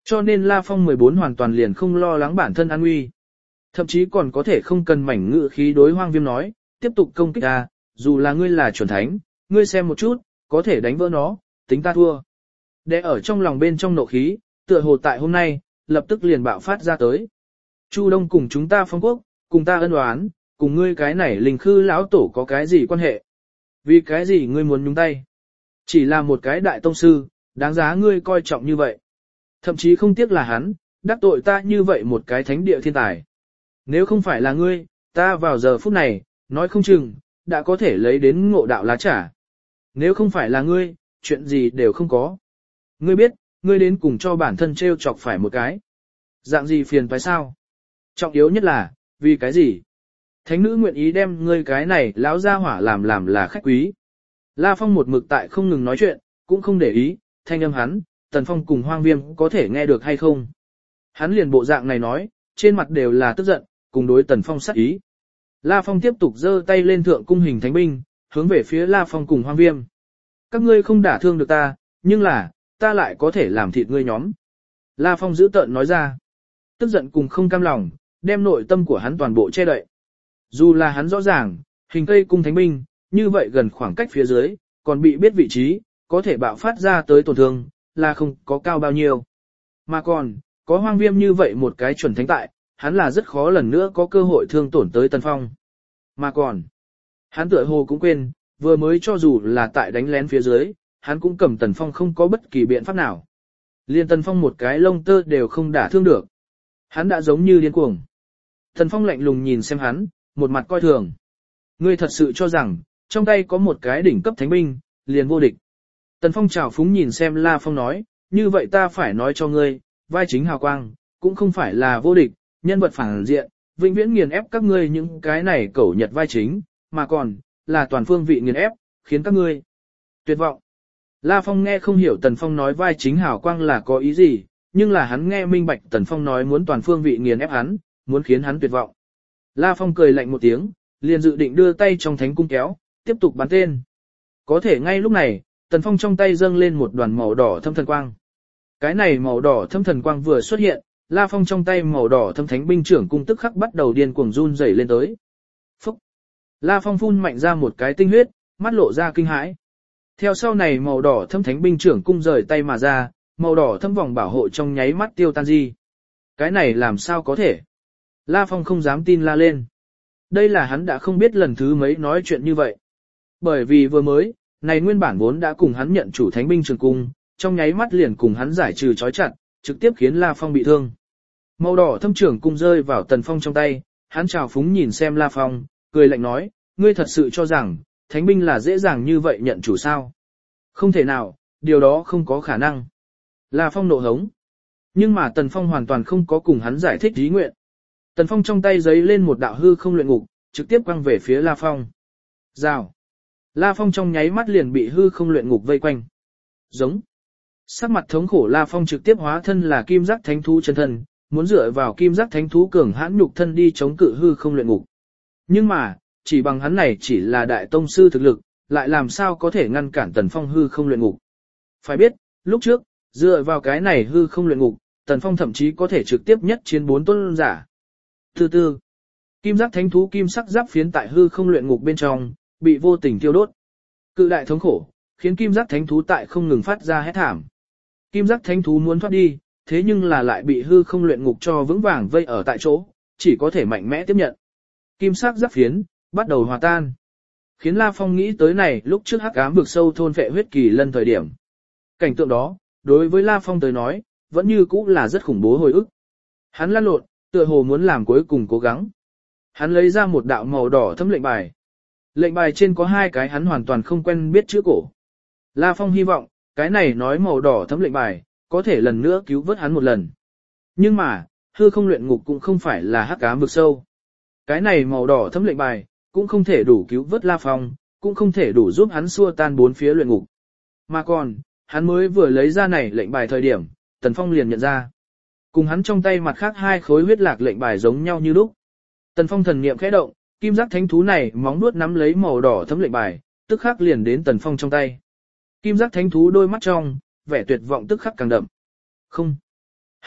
Cho nên La Phong mười bốn hoàn toàn liền không lo lắng bản thân an nguy. Thậm chí còn có thể không cần mảnh ngự khí đối Hoang Viêm nói, tiếp tục công kích ta, dù là ngươi là chuẩn thánh, ngươi xem một chút, có thể đánh vỡ nó, tính ta thua. Để ở trong lòng bên trong nộ khí, tựa hồ tại hôm nay, lập tức liền bạo phát ra tới. Chu Đông cùng chúng ta Phong Quốc, cùng ta ân oán, cùng ngươi cái này linh khư lão tổ có cái gì quan hệ? Vì cái gì ngươi muốn nhúng tay? Chỉ là một cái đại tông sư, đáng giá ngươi coi trọng như vậy. Thậm chí không tiếc là hắn, đắc tội ta như vậy một cái thánh địa thiên tài. Nếu không phải là ngươi, ta vào giờ phút này, nói không chừng, đã có thể lấy đến ngộ đạo lá trà. Nếu không phải là ngươi, chuyện gì đều không có. Ngươi biết, ngươi đến cùng cho bản thân treo chọc phải một cái. Dạng gì phiền phải sao? Trọng yếu nhất là, vì cái gì? Thánh nữ nguyện ý đem ngươi cái này lão gia hỏa làm làm là khách quý. La Phong một mực tại không ngừng nói chuyện, cũng không để ý, thanh âm hắn, Tần Phong cùng Hoang Viêm có thể nghe được hay không. Hắn liền bộ dạng này nói, trên mặt đều là tức giận, cùng đối Tần Phong sát ý. La Phong tiếp tục giơ tay lên thượng cung hình thánh binh, hướng về phía La Phong cùng Hoang Viêm. Các ngươi không đả thương được ta, nhưng là, ta lại có thể làm thịt ngươi nhóm. La Phong giữ tợn nói ra. Tức giận cùng không cam lòng, đem nội tâm của hắn toàn bộ che đậy. Dù là hắn rõ ràng, hình cây cung thánh binh, như vậy gần khoảng cách phía dưới, còn bị biết vị trí, có thể bạo phát ra tới tổn thương, là không có cao bao nhiêu. Mà còn, có Hoang Viêm như vậy một cái chuẩn thánh tại, hắn là rất khó lần nữa có cơ hội thương tổn tới Tần Phong. Mà còn, hắn tựa hồ cũng quên, vừa mới cho dù là tại đánh lén phía dưới, hắn cũng cầm Tần Phong không có bất kỳ biện pháp nào. Liên Tần Phong một cái lông tơ đều không đả thương được. Hắn đã giống như điên cuồng. Tần Phong lạnh lùng nhìn xem hắn, một mặt coi thường. Ngươi thật sự cho rằng, trong tay có một cái đỉnh cấp thánh binh, liền vô địch. Tần Phong chào phúng nhìn xem La Phong nói, như vậy ta phải nói cho ngươi, vai chính hào quang, cũng không phải là vô địch, nhân vật phản diện, vĩnh viễn nghiền ép các ngươi những cái này cẩu nhật vai chính, mà còn, là toàn phương vị nghiền ép, khiến các ngươi tuyệt vọng. La Phong nghe không hiểu Tần Phong nói vai chính hào quang là có ý gì, nhưng là hắn nghe minh bạch Tần Phong nói muốn toàn phương vị nghiền ép hắn, muốn khiến hắn tuyệt vọng. La Phong cười lạnh một tiếng, liền dự định đưa tay trong thánh cung kéo, tiếp tục bắn tên. Có thể ngay lúc này, Tần Phong trong tay dâng lên một đoàn màu đỏ thâm thần quang. Cái này màu đỏ thâm thần quang vừa xuất hiện, La Phong trong tay màu đỏ thâm thánh binh trưởng cung tức khắc bắt đầu điên cuồng run rẩy lên tới. Phúc! La Phong phun mạnh ra một cái tinh huyết, mắt lộ ra kinh hãi. Theo sau này màu đỏ thâm thánh binh trưởng cung rời tay mà ra, màu đỏ thâm vòng bảo hộ trong nháy mắt tiêu tan đi. Cái này làm sao có thể? La Phong không dám tin la lên. Đây là hắn đã không biết lần thứ mấy nói chuyện như vậy. Bởi vì vừa mới, này nguyên bản vốn đã cùng hắn nhận chủ thánh binh trường cung, trong nháy mắt liền cùng hắn giải trừ trói chặt, trực tiếp khiến La Phong bị thương. Màu đỏ thâm trưởng cung rơi vào Tần Phong trong tay, hắn trào phúng nhìn xem La Phong, cười lạnh nói, ngươi thật sự cho rằng, thánh binh là dễ dàng như vậy nhận chủ sao? Không thể nào, điều đó không có khả năng. La Phong nộ hống. Nhưng mà Tần Phong hoàn toàn không có cùng hắn giải thích ý nguyện. Tần Phong trong tay giấy lên một đạo hư không luyện ngục, trực tiếp quăng về phía La Phong. Rào. La Phong trong nháy mắt liền bị hư không luyện ngục vây quanh. Giống. Sắc mặt thống khổ La Phong trực tiếp hóa thân là kim giác thánh thú chân thân, muốn dựa vào kim giác thánh thú cường hãn nhục thân đi chống cự hư không luyện ngục. Nhưng mà, chỉ bằng hắn này chỉ là đại tông sư thực lực, lại làm sao có thể ngăn cản Tần Phong hư không luyện ngục. Phải biết, lúc trước, dựa vào cái này hư không luyện ngục, Tần Phong thậm chí có thể trực tiếp nhất chiến bốn tôn giả. Từ từ, kim giác thánh thú kim sắc giáp phiến tại hư không luyện ngục bên trong, bị vô tình tiêu đốt. Cự đại thống khổ, khiến kim giác thánh thú tại không ngừng phát ra hét thảm. Kim giác thánh thú muốn thoát đi, thế nhưng là lại bị hư không luyện ngục cho vững vàng vây ở tại chỗ, chỉ có thể mạnh mẽ tiếp nhận. Kim sắc giáp phiến, bắt đầu hòa tan. Khiến La Phong nghĩ tới này lúc trước hắc ám vực sâu thôn phệ huyết kỳ lân thời điểm. Cảnh tượng đó, đối với La Phong tới nói, vẫn như cũ là rất khủng bố hồi ức. Hắn lăn lộn, tựa hồ muốn làm cuối cùng cố gắng. Hắn lấy ra một đạo màu đỏ thấm lệnh bài. Lệnh bài trên có hai cái hắn hoàn toàn không quen biết chữ cổ. La Phong hy vọng, cái này nói màu đỏ thấm lệnh bài, có thể lần nữa cứu vớt hắn một lần. Nhưng mà, hư không luyện ngục cũng không phải là hắc ám vực sâu. Cái này màu đỏ thấm lệnh bài, cũng không thể đủ cứu vớt La Phong, cũng không thể đủ giúp hắn xua tan bốn phía luyện ngục. Mà còn, hắn mới vừa lấy ra này lệnh bài thời điểm, Tần Phong liền nhận ra. Cùng hắn trong tay mặt khác hai khối huyết lạc lệnh bài giống nhau như lúc. Tần Phong thần niệm khẽ động, kim giác thánh thú này móng nuốt nắm lấy màu đỏ thấm lệnh bài, tức khắc liền đến Tần Phong trong tay. Kim giác thánh thú đôi mắt trong, vẻ tuyệt vọng tức khắc càng đậm. Không.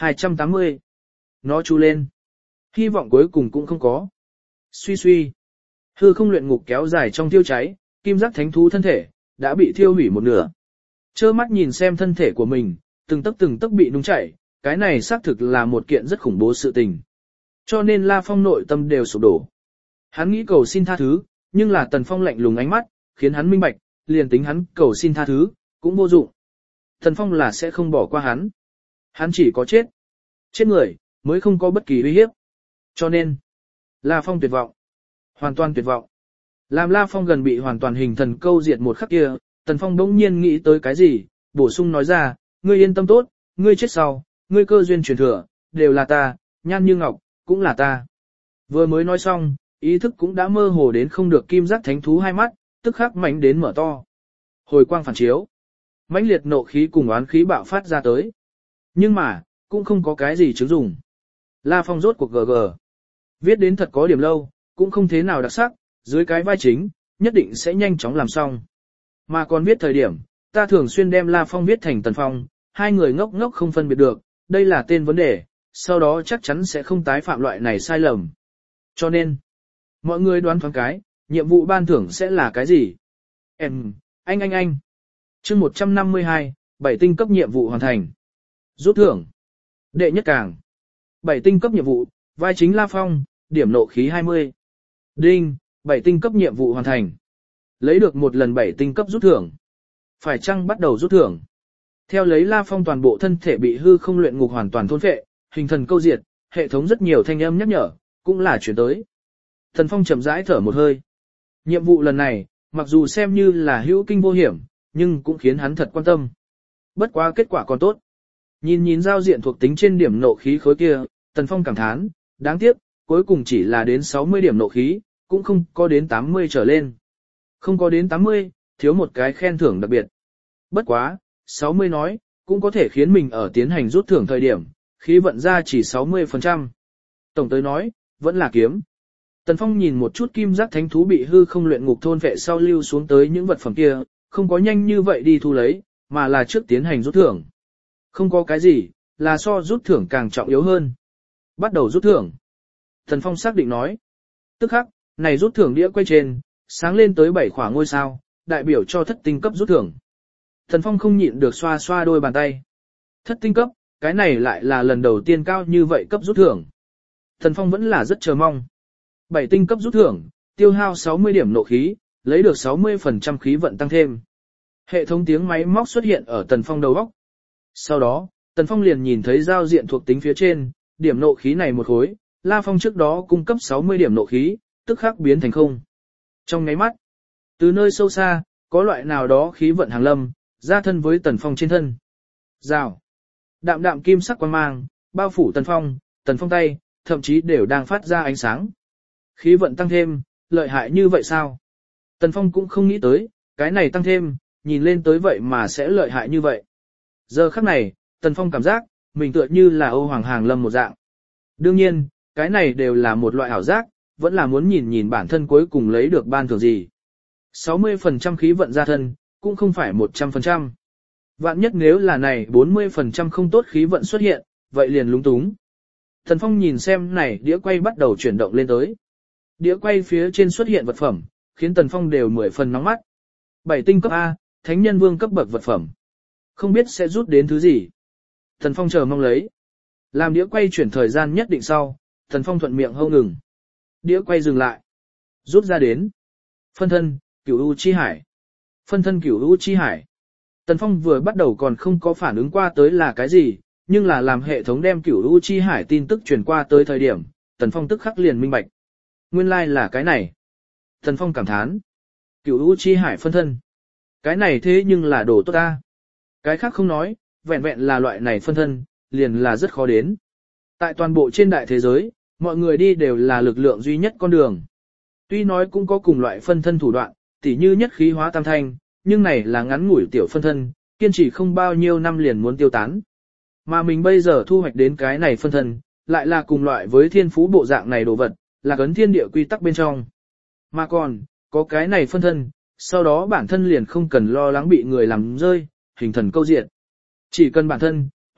hai trăm tám mươi. Nó chu lên. Hy vọng cuối cùng cũng không có. Suy suy. Hư không luyện ngục kéo dài trong thiêu cháy, kim giác thánh thú thân thể, đã bị thiêu hủy một nửa. Trơ mắt nhìn xem thân thể của mình, từng tấc từng tấc bị nung chảy, cái này xác thực là một kiện rất khủng bố sự tình. Cho nên La Phong nội tâm đều sụp đổ. Hắn nghĩ cầu xin tha thứ, nhưng là Tần Phong lạnh lùng ánh mắt, khiến hắn minh bạch, liền tính hắn cầu xin tha thứ, cũng vô dụng. Tần Phong là sẽ không bỏ qua hắn. Hắn chỉ có chết. Chết người, mới không có bất kỳ uy hiếp. Cho nên, La Phong tuyệt vọng. Hoàn toàn tuyệt vọng. Làm La Phong gần bị hoàn toàn hình thần câu diệt một khắc kia, Tần Phong bỗng nhiên nghĩ tới cái gì, bổ sung nói ra, ngươi yên tâm tốt, ngươi chết sau, ngươi cơ duyên truyền thừa, đều là ta, Nhan Như Ngọc, cũng là ta. Vừa mới nói xong, ý thức cũng đã mơ hồ đến không được kim giác thánh thú hai mắt, tức khắc mãnh đến mở to. Hồi quang phản chiếu. Mãnh liệt nộ khí cùng oán khí bạo phát ra tới. Nhưng mà, cũng không có cái gì chứng dùng. La Phong rốt cuộc gờ gờ. Viết đến thật có điểm lâu, cũng không thế nào đặc sắc, dưới cái vai chính, nhất định sẽ nhanh chóng làm xong. Mà còn viết thời điểm, ta thường xuyên đem La Phong viết thành Tần Phong, hai người ngốc ngốc không phân biệt được, đây là tên vấn đề, sau đó chắc chắn sẽ không tái phạm loại này sai lầm. Cho nên, mọi người đoán thoáng cái, nhiệm vụ ban thưởng sẽ là cái gì? Em, anh anh anh. Chương một trăm năm mươi hai, bảy tinh cấp nhiệm vụ hoàn thành. Rút thưởng. Đệ nhất càng. bảy tinh cấp nhiệm vụ, vai chính La Phong, điểm nộ khí hai mươi. Đinh, bảy tinh cấp nhiệm vụ hoàn thành. Lấy được một lần bảy tinh cấp rút thưởng. Phải chăng bắt đầu rút thưởng? Theo lấy La Phong toàn bộ thân thể bị hư không luyện ngục hoàn toàn thôn phệ, hình thần câu diệt, hệ thống rất nhiều thanh âm nhắc nhở, cũng là chuyển tới. Thần Phong chậm rãi thở một hơi. Nhiệm vụ lần này, mặc dù xem như là hữu kinh vô hiểm, nhưng cũng khiến hắn thật quan tâm. Bất quá kết quả còn tốt. Nhìn nhìn giao diện thuộc tính trên điểm nộ khí khối kia, Tần Phong cảm thán, đáng tiếc, cuối cùng chỉ là đến sáu mươi điểm nộ khí, cũng không có đến tám mươi trở lên. Không có đến tám mươi, thiếu một cái khen thưởng đặc biệt. Bất quá, sáu mươi nói, cũng có thể khiến mình ở tiến hành rút thưởng thời điểm, khí vận ra chỉ sáu mươi phần trăm. Tổng tới nói, vẫn là kiếm. Tần Phong nhìn một chút kim giác thánh thú bị hư không luyện ngục thôn vệ sau lưu xuống tới những vật phẩm kia, không có nhanh như vậy đi thu lấy, mà là trước tiến hành rút thưởng. Không có cái gì, là so rút thưởng càng trọng yếu hơn. Bắt đầu rút thưởng. Tần Phong xác định nói. Tức khắc, này rút thưởng đĩa quay trên, sáng lên tới bảy khỏa ngôi sao, đại biểu cho thất tinh cấp rút thưởng. Tần Phong không nhịn được xoa xoa đôi bàn tay. Thất tinh cấp, cái này lại là lần đầu tiên cao như vậy cấp rút thưởng. Tần Phong vẫn là rất chờ mong. bảy tinh cấp rút thưởng, tiêu hao sáu mươi điểm nộ khí, lấy được sáu mươi phần trăm khí vận tăng thêm. Hệ thống tiếng máy móc xuất hiện ở Tần Phong đầu óc. Sau đó, Tần Phong liền nhìn thấy giao diện thuộc tính phía trên, điểm nộ khí này một khối, La Phong trước đó cung cấp sáu mươi điểm nộ khí, tức khắc biến thành không. Trong nháy mắt, từ nơi sâu xa, có loại nào đó khí vận hàng lâm, ra thân với Tần Phong trên thân. Rào. Đạm đạm kim sắc quang mang, bao phủ Tần Phong, Tần Phong tay, thậm chí đều đang phát ra ánh sáng. Khí vận tăng thêm, lợi hại như vậy sao? Tần Phong cũng không nghĩ tới, cái này tăng thêm, nhìn lên tới vậy mà sẽ lợi hại như vậy. Giờ khắc này, Tần Phong cảm giác, mình tựa như là Âu Hoàng Hàng Lâm một dạng. Đương nhiên, cái này đều là một loại ảo giác, vẫn là muốn nhìn nhìn bản thân cuối cùng lấy được ban thưởng gì. sáu mươi phần trăm khí vận ra thân, cũng không phải một trăm phần trăm. Vạn nhất nếu là này bốn mươi phần trăm không tốt khí vận xuất hiện, vậy liền lúng túng. Tần Phong nhìn xem này đĩa quay bắt đầu chuyển động lên tới. Đĩa quay phía trên xuất hiện vật phẩm, khiến Tần Phong đều mười phần nóng mắt. Bảy tinh cấp A, Thánh Nhân Vương cấp bậc vật phẩm. Không biết sẽ rút đến thứ gì. Tần Phong chờ mong lấy. Làm đĩa quay chuyển thời gian nhất định sau, Tần Phong thuận miệng hâu ngừng. Đĩa quay dừng lại. Rút ra đến. Phân thân, Cửu U Chi Hải. Phân thân Cửu U Chi Hải. Tần Phong vừa bắt đầu còn không có phản ứng qua tới là cái gì, nhưng là làm hệ thống đem Cửu U Chi Hải tin tức truyền qua tới thời điểm, Tần Phong tức khắc liền minh bạch. Nguyên lai like là cái này. Tần Phong cảm thán. Cửu U Chi Hải phân thân. Cái này thế nhưng là đồ tốt ta. Cái khác không nói, vẹn vẹn là loại này phân thân, liền là rất khó đến. Tại toàn bộ trên đại thế giới, mọi người đi đều là lực lượng duy nhất con đường. Tuy nói cũng có cùng loại phân thân thủ đoạn, tỉ như nhất khí hóa tam thanh, nhưng này là ngắn ngủi tiểu phân thân, kiên trì không bao nhiêu năm liền muốn tiêu tán. Mà mình bây giờ thu hoạch đến cái này phân thân, lại là cùng loại với thiên phú bộ dạng này đồ vật, là cấn thiên địa quy tắc bên trong. Mà còn, có cái này phân thân, sau đó bản thân liền không cần lo lắng bị người làm rơi, hình thần câu diện. Chỉ cần bản thân,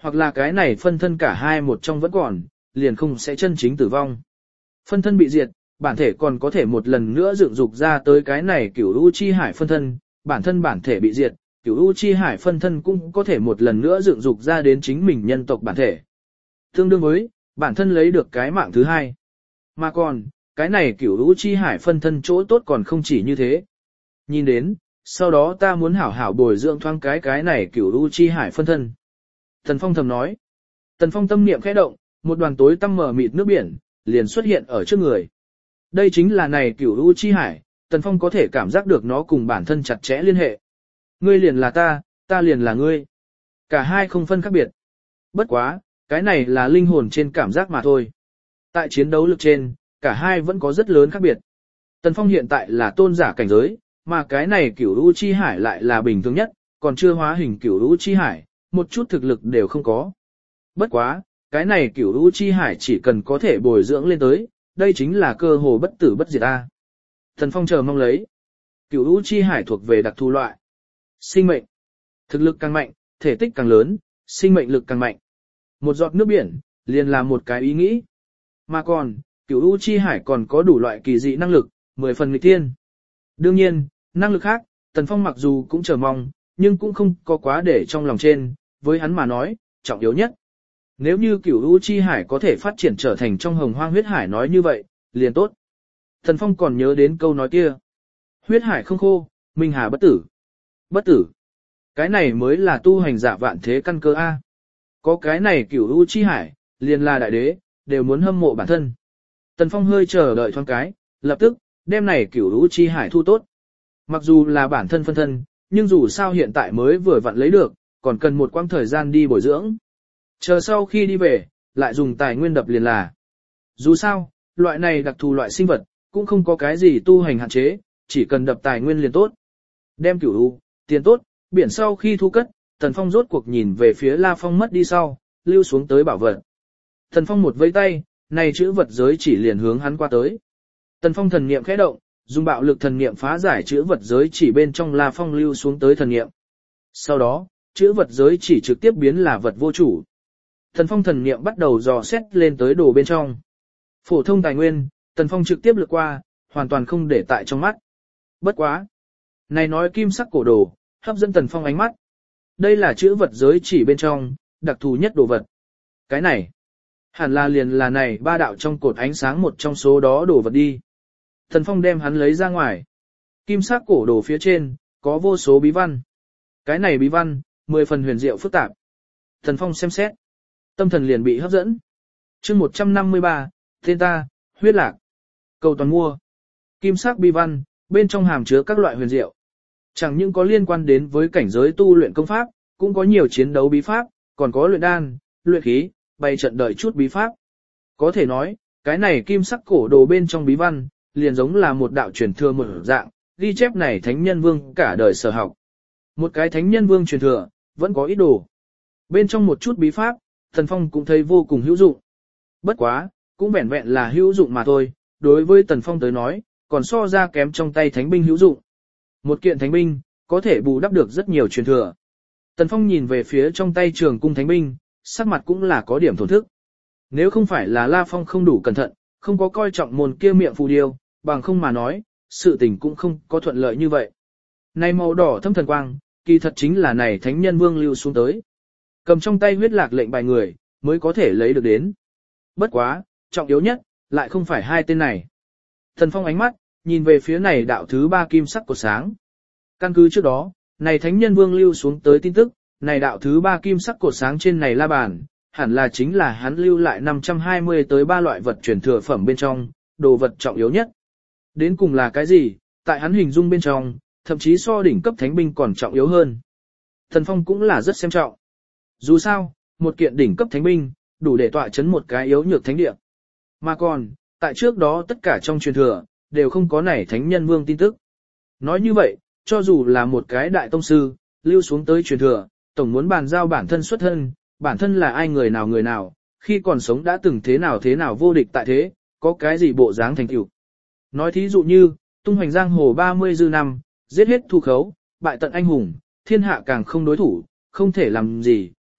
hoặc là cái này phân thân cả hai một trong vẫn còn, liền không sẽ chân chính tử vong. Phân thân bị diệt, bản thể còn có thể một lần nữa dựng dục ra tới cái này cửu u chi hải phân thân, bản thân bản thể bị diệt, cửu u chi hải phân thân cũng có thể một lần nữa dựng dục ra đến chính mình nhân tộc bản thể. Tương đương với, bản thân lấy được cái mạng thứ hai. Mà còn, cái này cửu u chi hải phân thân chỗ tốt còn không chỉ như thế. Nhìn đến, sau đó ta muốn hảo hảo bồi dưỡng thoáng cái cái này cửu u chi hải phân thân. Tần Phong thầm nói. Tần Phong tâm niệm khẽ động, một đoàn tối tăm mờ mịt nước biển, liền xuất hiện ở trước người. Đây chính là này cửu u chi hải, Tần Phong có thể cảm giác được nó cùng bản thân chặt chẽ liên hệ. Ngươi liền là ta, ta liền là ngươi. Cả hai không phân khác biệt. Bất quá, cái này là linh hồn trên cảm giác mà thôi. Tại chiến đấu lực trên, cả hai vẫn có rất lớn khác biệt. Tần Phong hiện tại là tôn giả cảnh giới, mà cái này cửu u chi hải lại là bình thường nhất, còn chưa hóa hình cửu u chi hải, một chút thực lực đều không có. Bất quá, cái này cửu u chi hải chỉ cần có thể bồi dưỡng lên tới, đây chính là cơ hồ bất tử bất diệt ta. Tần Phong chờ mong lấy. Cửu u chi hải thuộc về đặc thù loại. Sinh mệnh. Thực lực càng mạnh, thể tích càng lớn, sinh mệnh lực càng mạnh. Một giọt nước biển, liền là một cái ý nghĩ. Mà còn, cửu u chi hải còn có đủ loại kỳ dị năng lực, mười phần nghịch thiên. Đương nhiên, năng lực khác, Tần Phong mặc dù cũng chờ mong, nhưng cũng không có quá để trong lòng trên, với hắn mà nói, trọng yếu nhất. Nếu như cửu u chi hải có thể phát triển trở thành trong hồng hoang huyết hải nói như vậy, liền tốt. Tần Phong còn nhớ đến câu nói kia. Huyết hải không khô, minh hà bất tử. Bất tử. Cái này mới là tu hành giả vạn thế căn cơ A. Có cái này cửu u chi hải, liền là đại đế, đều muốn hâm mộ bản thân. Tần Phong hơi chờ đợi thoáng cái, lập tức, đem này cửu u chi hải thu tốt. Mặc dù là bản thân phân thân, nhưng dù sao hiện tại mới vừa vặn lấy được, còn cần một quãng thời gian đi bồi dưỡng. Chờ sau khi đi về, lại dùng tài nguyên đập liền là. Dù sao, loại này đặc thù loại sinh vật, cũng không có cái gì tu hành hạn chế, chỉ cần đập tài nguyên liền tốt. Đem cửu u, tiền tốt, biển sau khi thu cất, Tần Phong rốt cuộc nhìn về phía La Phong mất đi sau, lưu xuống tới bảo vật. Tần Phong một vẫy tay, này chữ vật giới chỉ liền hướng hắn qua tới. Tần Phong thần niệm khẽ động, dùng bạo lực thần niệm phá giải chữ vật giới chỉ bên trong La Phong lưu xuống tới thần niệm. Sau đó, chữ vật giới chỉ trực tiếp biến là vật vô chủ. Tần Phong thần niệm bắt đầu dò xét lên tới đồ bên trong. Phổ thông tài nguyên, Tần Phong trực tiếp lướt qua, hoàn toàn không để tại trong mắt. Bất quá. Này nói kim sắc cổ đồ, hấp dẫn Tần Phong ánh mắt. Đây là chữ vật giới chỉ bên trong, đặc thù nhất đồ vật. Cái này, hẳn là liền là này ba đạo trong cột ánh sáng một trong số đó đồ vật đi. Tần Phong đem hắn lấy ra ngoài. Kim sắc cổ đồ phía trên, có vô số bí văn. Cái này bí văn, mười phần huyền diệu phức tạp. Tần Phong xem xét. Tâm thần liền bị hấp dẫn. chương một trăm năm mươi ba, tên ta, huyết lạc. Cầu toàn mua. Kim sắc bí văn, bên trong hàm chứa các loại huyền diệu. Chẳng những có liên quan đến với cảnh giới tu luyện công pháp, cũng có nhiều chiến đấu bí pháp, còn có luyện đan, luyện khí, bày trận đợi chút bí pháp. Có thể nói, cái này kim sắc cổ đồ bên trong bí văn, liền giống là một đạo truyền thừa một dạng, ghi chép này thánh nhân vương cả đời sở học. Một cái thánh nhân vương truyền thừa, vẫn có ít đồ. Bên trong một chút bí pháp, Tần Phong cũng thấy vô cùng hữu dụng. Bất quá, cũng vẹn vẹn là hữu dụng mà thôi, đối với Tần Phong tới nói, còn so ra kém trong tay thánh binh hữu dụng. Một kiện thánh binh, có thể bù đắp được rất nhiều truyền thừa. Tần Phong nhìn về phía trong tay trường cung thánh binh, sắc mặt cũng là có điểm thổn thức. Nếu không phải là La Phong không đủ cẩn thận, không có coi trọng môn kia miệng phù điêu, bằng không mà nói, sự tình cũng không có thuận lợi như vậy. Này màu đỏ thâm thần quang, kỳ thật chính là này thánh nhân vương lưu xuống tới. Cầm trong tay huyết lạc lệnh bài người, mới có thể lấy được đến. Bất quá, trọng yếu nhất, lại không phải hai tên này. Tần Phong ánh mắt, nhìn về phía này đạo thứ ba kim sắc cột sáng. Căn cứ trước đó, này thánh nhân vương lưu xuống tới tin tức, này đạo thứ ba kim sắc cột sáng trên này la bàn, hẳn là chính là hắn lưu lại năm trăm hai mươi tới ba loại vật truyền thừa phẩm bên trong, đồ vật trọng yếu nhất. Đến cùng là cái gì, tại hắn hình dung bên trong, thậm chí so đỉnh cấp thánh binh còn trọng yếu hơn. Tần Phong cũng là rất xem trọng. Dù sao, một kiện đỉnh cấp thánh binh, đủ để tọa chấn một cái yếu nhược thánh địa. Mà còn, tại trước đó tất cả trong truyền thừa, đều không có này thánh nhân vương tin tức. Nói như vậy, cho dù là một cái đại tông sư, lưu xuống tới truyền thừa, tổng muốn bàn giao bản thân xuất thân, bản thân là ai người nào người nào, khi còn sống đã từng thế nào thế nào vô địch tại thế, có cái gì bộ dáng thành tựu. Nói thí dụ như, tung hoành giang hồ ba mươi dư năm, giết hết thu khấu, bại tận anh hùng, thiên hạ càng không đối thủ, không thể làm gì,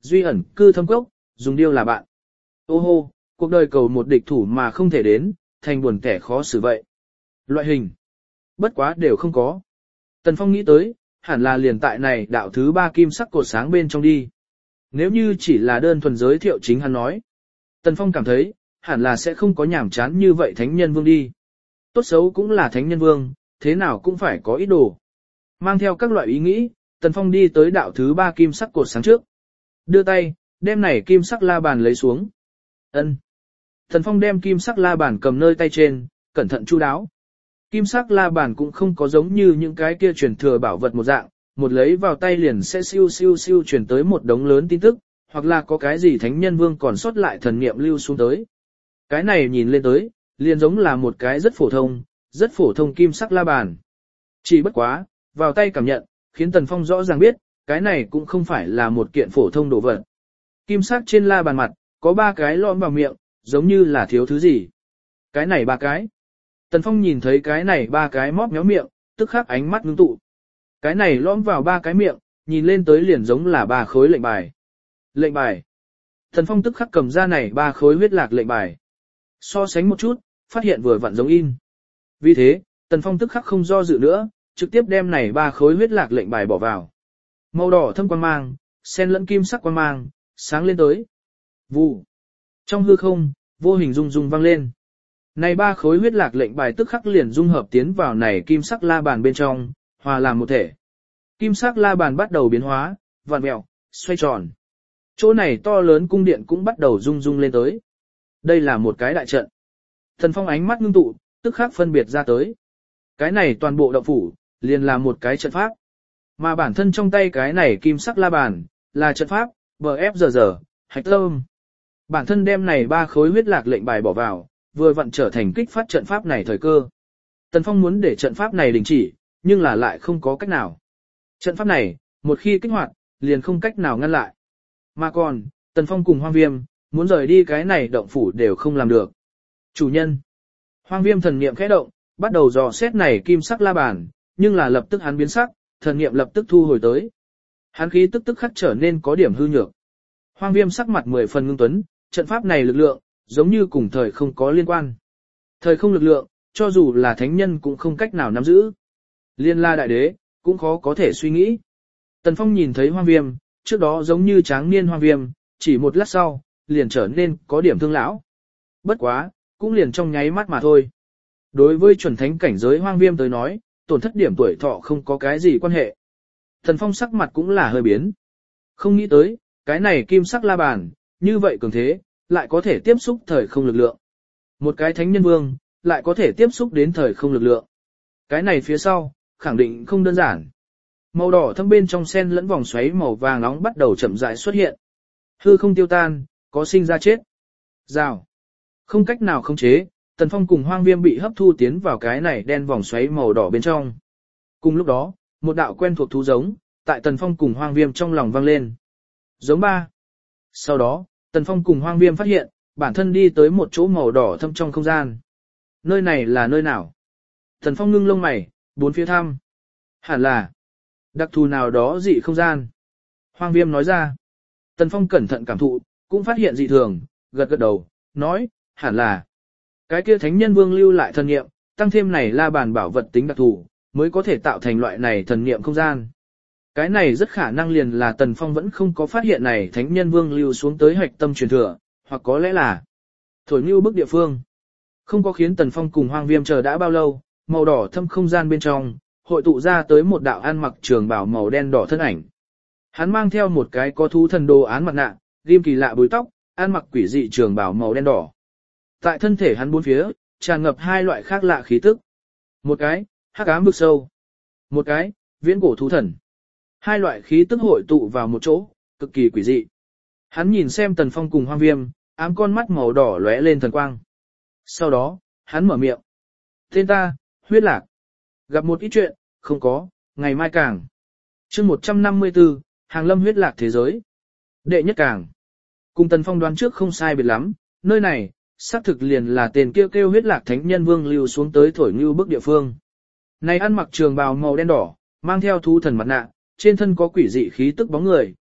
Duy ẩn cư thâm cốc, dùng điêu là bạn. Ô hô, cuộc đời cầu một địch thủ mà không thể đến, thành buồn kẻ khó xử vậy. Loại hình. Bất quá đều không có. Tần Phong nghĩ tới, hẳn là liền tại này đạo thứ ba kim sắc cột sáng bên trong đi. Nếu như chỉ là đơn thuần giới thiệu chính hắn nói. Tần Phong cảm thấy, hẳn là sẽ không có nhảm chán như vậy thánh nhân vương đi. Tốt xấu cũng là thánh nhân vương, thế nào cũng phải có ý đồ. Mang theo các loại ý nghĩ, Tần Phong đi tới đạo thứ ba kim sắc cột sáng trước. Đưa tay, đem này kim sắc la bàn lấy xuống. Ân. Tần Phong đem kim sắc la bàn cầm nơi tay trên, cẩn thận chu đáo. Kim sắc la bàn cũng không có giống như những cái kia truyền thừa bảo vật một dạng, một lấy vào tay liền sẽ siêu siêu siêu truyền tới một đống lớn tin tức, hoặc là có cái gì thánh nhân vương còn sót lại thần niệm lưu xuống tới. Cái này nhìn lên tới, liền giống là một cái rất phổ thông, rất phổ thông kim sắc la bàn. Chỉ bất quá, vào tay cảm nhận, khiến Tần Phong rõ ràng biết, cái này cũng không phải là một kiện phổ thông đồ vật. Kim sắc trên la bàn mặt, có ba cái lõm vào miệng, giống như là thiếu thứ gì. Cái này ba cái. Tần Phong nhìn thấy cái này ba cái móc méo miệng, tức khắc ánh mắt ngưng tụ. Cái này lõm vào ba cái miệng, nhìn lên tới liền giống là ba khối lệnh bài. Lệnh bài. Tần Phong tức khắc cầm ra này ba khối huyết lạc lệnh bài. So sánh một chút, phát hiện vừa vặn giống in. Vì thế, Tần Phong tức khắc không do dự nữa, trực tiếp đem này ba khối huyết lạc lệnh bài bỏ vào. Màu đỏ thâm quang mang, xen lẫn kim sắc quang mang, sáng lên tới. Vụ. Trong hư không, vô hình rung rung vang lên. Này ba khối huyết lạc lệnh bài tức khắc liền dung hợp tiến vào này kim sắc la bàn bên trong, hòa làm một thể. Kim sắc la bàn bắt đầu biến hóa, vặn vẹo, xoay tròn. Chỗ này to lớn cung điện cũng bắt đầu rung rung lên tới. Đây là một cái đại trận. Thần Phong ánh mắt ngưng tụ, tức khắc phân biệt ra tới. Cái này toàn bộ động phủ, liền là một cái trận pháp. Mà bản thân trong tay cái này kim sắc la bàn, là trận pháp, bờ ép giờ giờ, hạch tâm. Bản thân đem này ba khối huyết lạc lệnh bài bỏ vào, vừa vặn trở thành kích phát trận pháp này thời cơ. Tần Phong muốn để trận pháp này đình chỉ, nhưng là lại không có cách nào. Trận pháp này, một khi kích hoạt, liền không cách nào ngăn lại. Mà còn, Tần Phong cùng Hoang Viêm, muốn rời đi cái này động phủ đều không làm được. Chủ nhân. Hoang Viêm thần niệm khẽ động, bắt đầu dò xét này kim sắc la bàn, nhưng là lập tức hắn biến sắc, thần niệm lập tức thu hồi tới. Hắn khí tức tức khắc trở nên có điểm hư nhược. Hoang Viêm sắc mặt mười phần ngưng tuấn, trận pháp này lực lượng, giống như cùng thời không có liên quan. Thời không lực lượng, cho dù là thánh nhân cũng không cách nào nắm giữ. Liên la đại đế, cũng khó có thể suy nghĩ. Tần Phong nhìn thấy Hoang Viêm, trước đó giống như tráng niên Hoang Viêm, chỉ một lát sau, liền trở nên có điểm thương lão. Bất quá, cũng liền trong nháy mắt mà thôi. Đối với chuẩn thánh cảnh giới Hoang Viêm tới nói, tổn thất điểm tuổi thọ không có cái gì quan hệ. Tần Phong sắc mặt cũng là hơi biến. Không nghĩ tới, cái này kim sắc la bàn, như vậy cường thế, lại có thể tiếp xúc thời không lực lượng. Một cái thánh nhân vương, lại có thể tiếp xúc đến thời không lực lượng. Cái này phía sau, khẳng định không đơn giản. Màu đỏ thâm bên trong sen lẫn vòng xoáy màu vàng nóng bắt đầu chậm rãi xuất hiện. Hư không tiêu tan, có sinh ra chết. Rào. Không cách nào khống chế, Tần Phong cùng Hoang Viêm bị hấp thu tiến vào cái này đen vòng xoáy màu đỏ bên trong. Cùng lúc đó, một đạo quen thuộc thú giống, tại Tần Phong cùng Hoang Viêm trong lòng vang lên. Giống ba. Sau đó, Tần Phong cùng Hoang Viêm phát hiện, bản thân đi tới một chỗ màu đỏ thâm trong không gian. Nơi này là nơi nào? Tần Phong ngưng lông mày, bốn phía thăm. Hẳn là đặc thù nào đó dị không gian. Hoang Viêm nói ra. Tần Phong cẩn thận cảm thụ, cũng phát hiện dị thường, gật gật đầu, nói, hẳn là cái kia thánh nhân vương lưu lại thần niệm, tăng thêm này la bàn bảo vật tính đặc thù, mới có thể tạo thành loại này thần niệm không gian. Cái này rất khả năng liền là Tần Phong vẫn không có phát hiện này thánh nhân vương lưu xuống tới hạch tâm truyền thừa, hoặc có lẽ là thổi như bức địa phương. Không có khiến Tần Phong cùng Hoang Viêm chờ đã bao lâu, màu đỏ thâm không gian bên trong, hội tụ ra tới một đạo ăn mặc trường bào màu đen đỏ thân ảnh. Hắn mang theo một cái có thú thần đồ án mặt nạ, ghim kỳ lạ búi tóc, ăn mặc quỷ dị trường bào màu đen đỏ. Tại thân thể hắn bốn phía, tràn ngập hai loại khác lạ khí tức. Một cái, hắc ám vực sâu. Một cái, viễn cổ thú thần. Hai loại khí tức hội tụ vào một chỗ, cực kỳ quỷ dị. Hắn nhìn xem Tần Phong cùng Hoang Viêm, ám con mắt màu đỏ lóe lên thần quang. Sau đó, hắn mở miệng. Tên ta, huyết lạc. Gặp một ít chuyện, không có, ngày mai càng. chương một trăm năm mươi tư, hàng lâm huyết lạc thế giới. Đệ nhất càng. Cùng Tần Phong đoán trước không sai biệt lắm, nơi này, xác thực liền là tên kêu kêu huyết lạc thánh nhân vương lưu xuống tới thổi như bức địa phương. Này ăn mặc trường bào màu đen đỏ, mang theo thú thần mặt nạ, trên thân có quỷ dị khí tức bóng người,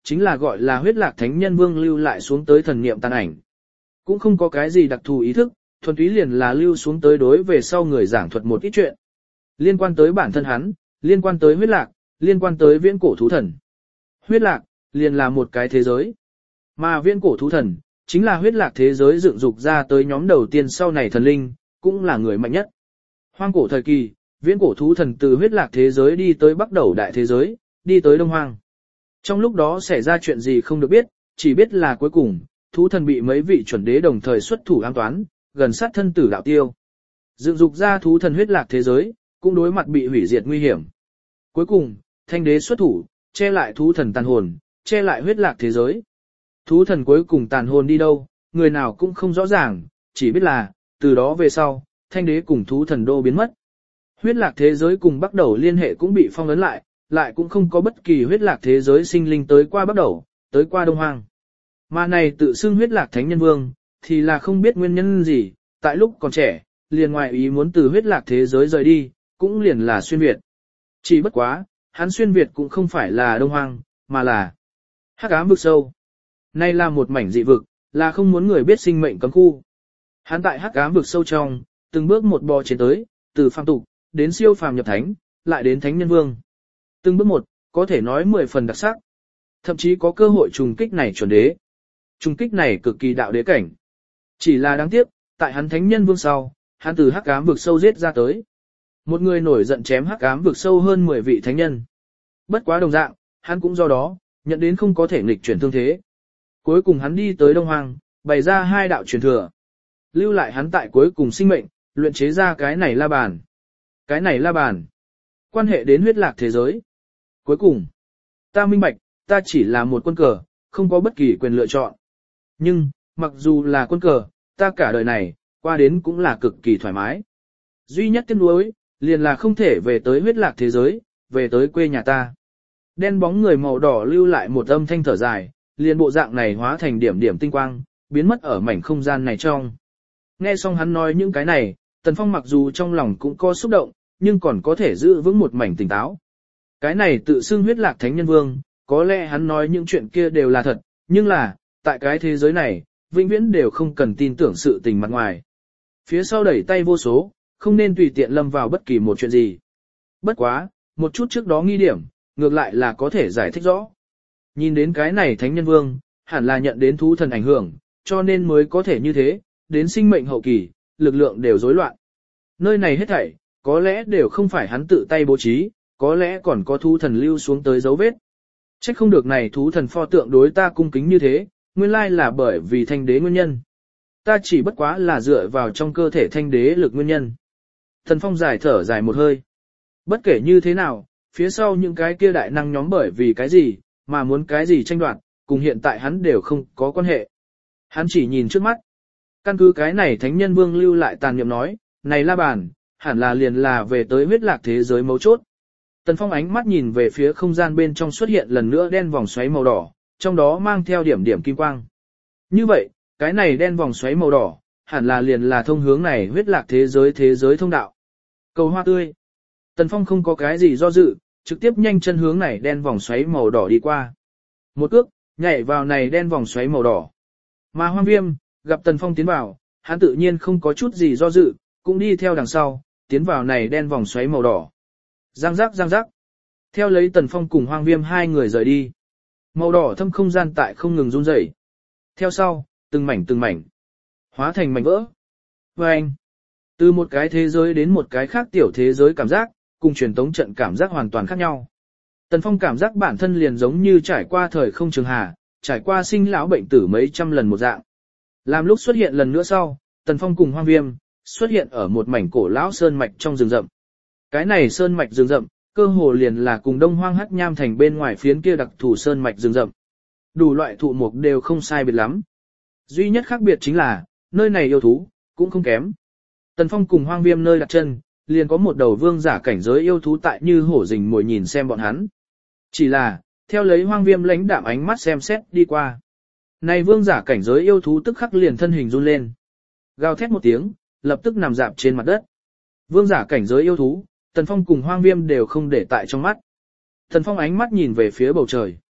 chính là gọi là huyết lạc thánh nhân vương lưu lại xuống tới thần niệm tàn ảnh. Cũng không có cái gì đặc thù ý thức, thuần túy liền là lưu xuống tới đối về sau người giảng thuật một ít chuyện. Liên quan tới bản thân hắn, liên quan tới huyết lạc, liên quan tới viễn cổ thú thần. Huyết lạc, liền là một cái thế giới. Mà viễn cổ thú thần, chính là huyết lạc thế giới dựng dục ra tới nhóm đầu tiên sau này thần linh, cũng là người mạnh nhất. Hoang cổ thời kỳ, viễn cổ thú thần từ huyết lạc thế giới đi tới bắc đầu đại thế giới, đi tới đông hoang. Trong lúc đó xảy ra chuyện gì không được biết, chỉ biết là cuối cùng, thú thần bị mấy vị chuẩn đế đồng thời xuất thủ ám toán, gần sát thân tử đạo tiêu. Dựng dục ra thú thần huyết lạc thế giới, cũng đối mặt bị hủy diệt nguy hiểm. Cuối cùng, thanh đế xuất thủ, che lại thú thần tàn hồn, che lại huyết lạc thế giới. Thú thần cuối cùng tàn hồn đi đâu, người nào cũng không rõ ràng, chỉ biết là, từ đó về sau, thanh đế cùng thú thần đô biến mất. Huyết lạc thế giới cùng bắt đầu liên hệ cũng bị phong ấn lại, lại cũng không có bất kỳ huyết lạc thế giới sinh linh tới qua bắt đầu, tới qua đông hoang. Mà này tự xưng huyết lạc thánh nhân vương, thì là không biết nguyên nhân gì, tại lúc còn trẻ, liền ngoại ý muốn từ huyết lạc thế giới rời đi, cũng liền là xuyên Việt. Chỉ bất quá, hắn xuyên Việt cũng không phải là đông hoang, mà là hắc ám vực sâu. Nay là một mảnh dị vực, là không muốn người biết sinh mệnh cấm khu. Hắn tại hắc ám vực sâu trong, từng bước một bò trên tới, từ phàm tục, đến siêu phàm nhập thánh, lại đến thánh nhân vương. Từng bước một, có thể nói mười phần đặc sắc. Thậm chí có cơ hội trùng kích này chuẩn đế. Trùng kích này cực kỳ đạo đế cảnh. Chỉ là đáng tiếc, tại hắn thánh nhân vương sau, hắn từ hắc ám vực sâu giết ra tới. Một người nổi giận chém hắc ám vực sâu hơn mười vị thánh nhân. Bất quá đồng dạng, hắn cũng do đó, nhận đến không có thể nghịch chuyển thương thế. Cuối cùng hắn đi tới Đông Hoang, bày ra hai đạo truyền thừa. Lưu lại hắn tại cuối cùng sinh mệnh, luyện chế ra cái này la bàn. Cái này la bàn. Quan hệ đến huyết lạc thế giới. Cuối cùng, ta minh bạch, ta chỉ là một quân cờ, không có bất kỳ quyền lựa chọn. Nhưng, mặc dù là quân cờ, ta cả đời này, qua đến cũng là cực kỳ thoải mái. Duy nhất tiếc nuối, liền là không thể về tới huyết lạc thế giới, về tới quê nhà ta. Đen bóng người màu đỏ lưu lại một âm thanh thở dài, liền bộ dạng này hóa thành điểm điểm tinh quang, biến mất ở mảnh không gian này trong. Nghe xong hắn nói những cái này, Tần Phong mặc dù trong lòng cũng có xúc động, nhưng còn có thể giữ vững một mảnh tỉnh táo. Cái này tự xưng huyết lạc thánh nhân vương, có lẽ hắn nói những chuyện kia đều là thật, nhưng là, tại cái thế giới này, vĩnh viễn đều không cần tin tưởng sự tình mặt ngoài. Phía sau đẩy tay vô số, không nên tùy tiện lâm vào bất kỳ một chuyện gì. Bất quá, một chút trước đó nghi điểm, ngược lại là có thể giải thích rõ. Nhìn đến cái này thánh nhân vương, hẳn là nhận đến thú thần ảnh hưởng, cho nên mới có thể như thế, đến sinh mệnh hậu kỳ, lực lượng đều rối loạn. Nơi này hết thảy, có lẽ đều không phải hắn tự tay bố trí, có lẽ còn có thú thần lưu xuống tới dấu vết. Trách không được này thú thần pho tượng đối ta cung kính như thế, nguyên lai là bởi vì thanh đế nguyên nhân. Ta chỉ bất quá là dựa vào trong cơ thể thanh đế lực nguyên nhân. Thần Phong giải thở dài một hơi. Bất kể như thế nào, phía sau những cái kia đại năng nhóm bởi vì cái gì, mà muốn cái gì tranh đoạt, cùng hiện tại hắn đều không có quan hệ. Hắn chỉ nhìn trước mắt. Căn cứ cái này thánh nhân vương lưu lại tàn niệm nói, này la bàn, hẳn là liền là về tới huyết lạc thế giới mấu chốt. Tần Phong ánh mắt nhìn về phía không gian bên trong xuất hiện lần nữa đen vòng xoáy màu đỏ, trong đó mang theo điểm điểm kim quang. Như vậy, cái này đen vòng xoáy màu đỏ, hẳn là liền là thông hướng này huyết lạc thế giới thế giới thông đạo. Cầu hoa tươi. Tần Phong không có cái gì do dự, trực tiếp nhanh chân hướng này đen vòng xoáy màu đỏ đi qua. Một cước, nhảy vào này đen vòng xoáy màu đỏ. Mà Hoang Viêm, gặp Tần Phong tiến vào, hắn tự nhiên không có chút gì do dự, cũng đi theo đằng sau, tiến vào này đen vòng xoáy màu đỏ. Giang giác giang giác. Theo lấy Tần Phong cùng Hoang Viêm hai người rời đi. Màu đỏ thâm không gian tại không ngừng run rẩy. Theo sau, từng mảnh từng mảnh, hóa thành mảnh vỡ. Và anh, từ một cái thế giới đến một cái khác tiểu thế giới cảm giác, cùng truyền tống trận cảm giác hoàn toàn khác nhau. Tần Phong cảm giác bản thân liền giống như trải qua thời không trường hà, trải qua sinh lão bệnh tử mấy trăm lần một dạng. Làm lúc xuất hiện lần nữa sau, Tần Phong cùng Hoang Viêm, xuất hiện ở một mảnh cổ lão sơn mạch trong rừng rậm. Cái này sơn mạch rừng rậm, cơ hồ liền là cùng Đông Hoang Hắc Nham thành bên ngoài phiến kia đặc thù sơn mạch rừng rậm. Đủ loại thụ mục đều không sai biệt lắm. Duy nhất khác biệt chính là, nơi này yêu thú, cũng không kém. Tần Phong cùng Hoang Viêm nơi đặt chân, liền có một đầu vương giả cảnh giới yêu thú tại như hổ rình mồi nhìn xem bọn hắn. Chỉ là, theo lấy Hoang Viêm lãnh đạm ánh mắt xem xét đi qua. Này vương giả cảnh giới yêu thú tức khắc liền thân hình run lên. Gào thét một tiếng, lập tức nằm dạp trên mặt đất. Vương giả cảnh giới yêu thú, Tần Phong cùng Hoang Viêm đều không để tại trong mắt. Tần Phong ánh mắt nhìn về phía bầu trời.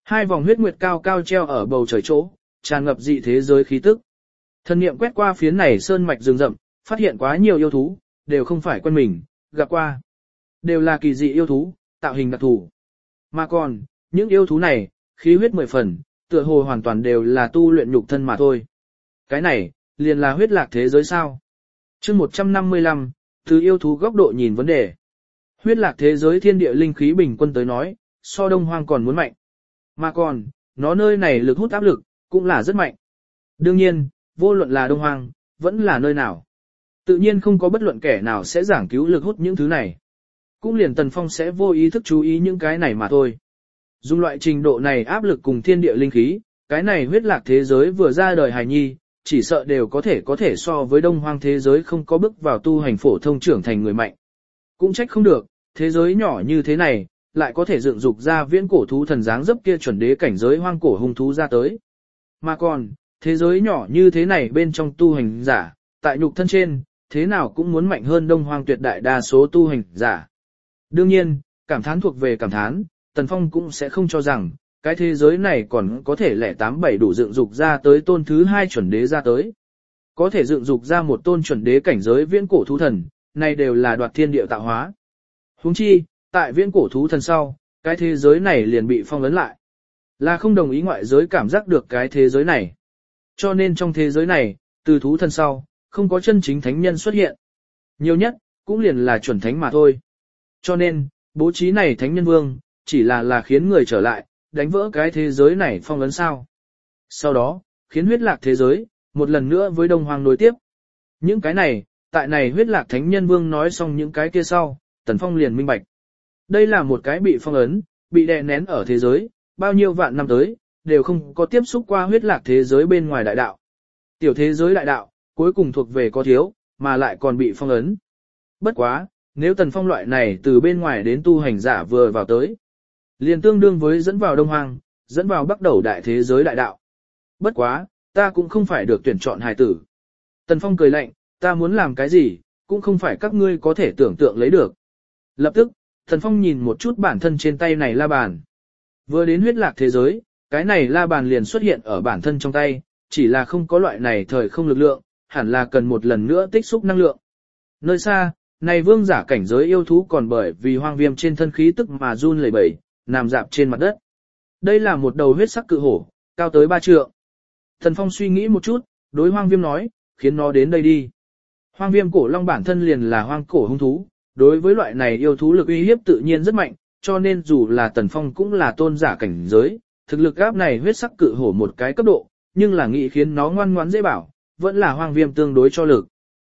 Hai vòng huyết nguyệt cao cao treo ở bầu trời chỗ, tràn ngập dị thế giới khí tức. Thần niệm quét qua phía này sơn mạch rừng rậm, phát hiện quá nhiều yêu thú, đều không phải quen mình, gặp qua. Đều là kỳ dị yêu thú, tạo hình đặc thù. Mà còn, những yêu thú này, khí huyết mười phần, tựa hồ hoàn toàn đều là tu luyện nhục thân mà thôi. Cái này, liền là huyết lạc thế giới sao? Chương một trăm năm mươi lăm, từ yêu thú góc độ nhìn vấn đề. Huyết lạc thế giới thiên địa linh khí bình quân tới nói, so đông hoang còn muốn mạnh. Mà còn, nó nơi này lực hút áp lực, cũng là rất mạnh. Đương nhiên, vô luận là đông hoang, vẫn là nơi nào. Tự nhiên không có bất luận kẻ nào sẽ giảng cứu lực hút những thứ này. Cũng liền Tần Phong sẽ vô ý thức chú ý những cái này mà thôi. Dùng loại trình độ này áp lực cùng thiên địa linh khí, cái này huyết lạc thế giới vừa ra đời hài nhi, chỉ sợ đều có thể có thể so với đông hoang thế giới không có bước vào tu hành phổ thông trưởng thành người mạnh. Cũng trách không được, thế giới nhỏ như thế này, lại có thể dựng dục ra viễn cổ thú thần dáng dấp kia chuẩn đế cảnh giới hoang cổ hung thú ra tới. Mà còn, thế giới nhỏ như thế này bên trong tu hành giả, tại nhục thân trên, thế nào cũng muốn mạnh hơn đông hoang tuyệt đại đa số tu hành giả. Đương nhiên, cảm thán thuộc về cảm thán, Tần Phong cũng sẽ không cho rằng, cái thế giới này còn có thể lẻ tám bảy đủ dựng dục ra tới tôn thứ hai chuẩn đế ra tới. Có thể dựng dục ra một tôn chuẩn đế cảnh giới viễn cổ thú thần, này đều là đoạt thiên địa tạo hóa. Huống chi, tại viễn cổ thú thần sau, cái thế giới này liền bị phong ấn lại. Là không đồng ý ngoại giới cảm giác được cái thế giới này. Cho nên trong thế giới này, từ thú thần sau, không có chân chính thánh nhân xuất hiện. Nhiều nhất, cũng liền là chuẩn thánh mà thôi. Cho nên, bố trí này thánh nhân vương, chỉ là là khiến người trở lại, đánh vỡ cái thế giới này phong ấn sao. Sau đó, khiến huyết lạc thế giới, một lần nữa với đông hoang nối tiếp. Những cái này, tại này huyết lạc thánh nhân vương nói xong những cái kia sau, Tần Phong liền minh bạch. Đây là một cái bị phong ấn, bị đè nén ở thế giới, bao nhiêu vạn năm tới, đều không có tiếp xúc qua huyết lạc thế giới bên ngoài đại đạo. Tiểu thế giới đại đạo, cuối cùng thuộc về có thiếu, mà lại còn bị phong ấn. Bất quá, nếu Tần Phong loại này từ bên ngoài đến tu hành giả vừa vào tới, liền tương đương với dẫn vào đông hoang, dẫn vào bắt đầu đại thế giới đại đạo. Bất quá, ta cũng không phải được tuyển chọn hài tử. Tần Phong cười lạnh, ta muốn làm cái gì, cũng không phải các ngươi có thể tưởng tượng lấy được. Lập tức, Tần Phong nhìn một chút bản thân trên tay này la bàn. Vừa đến huyết lạc thế giới, cái này la bàn liền xuất hiện ở bản thân trong tay, chỉ là không có loại này thời không lực lượng, hẳn là cần một lần nữa tích xúc năng lượng. Nơi xa, này vương giả cảnh giới yêu thú còn bởi vì hoang viêm trên thân khí tức mà run lẩy bẩy, nằm dạp trên mặt đất. Đây là một đầu huyết sắc cự hổ, cao tới ba trượng. Thần Phong suy nghĩ một chút, đối hoang viêm nói, khiến nó đến đây đi. Hoang viêm cổ long bản thân liền là hoang cổ hung thú, đối với loại này yêu thú lực uy hiếp tự nhiên rất mạnh, cho nên dù là Tần Phong cũng là tôn giả cảnh giới, thực lực áp này huyết sắc cự hổ một cái cấp độ, nhưng là nghĩ khiến nó ngoan ngoãn dễ bảo, vẫn là hoang viêm tương đối cho lực.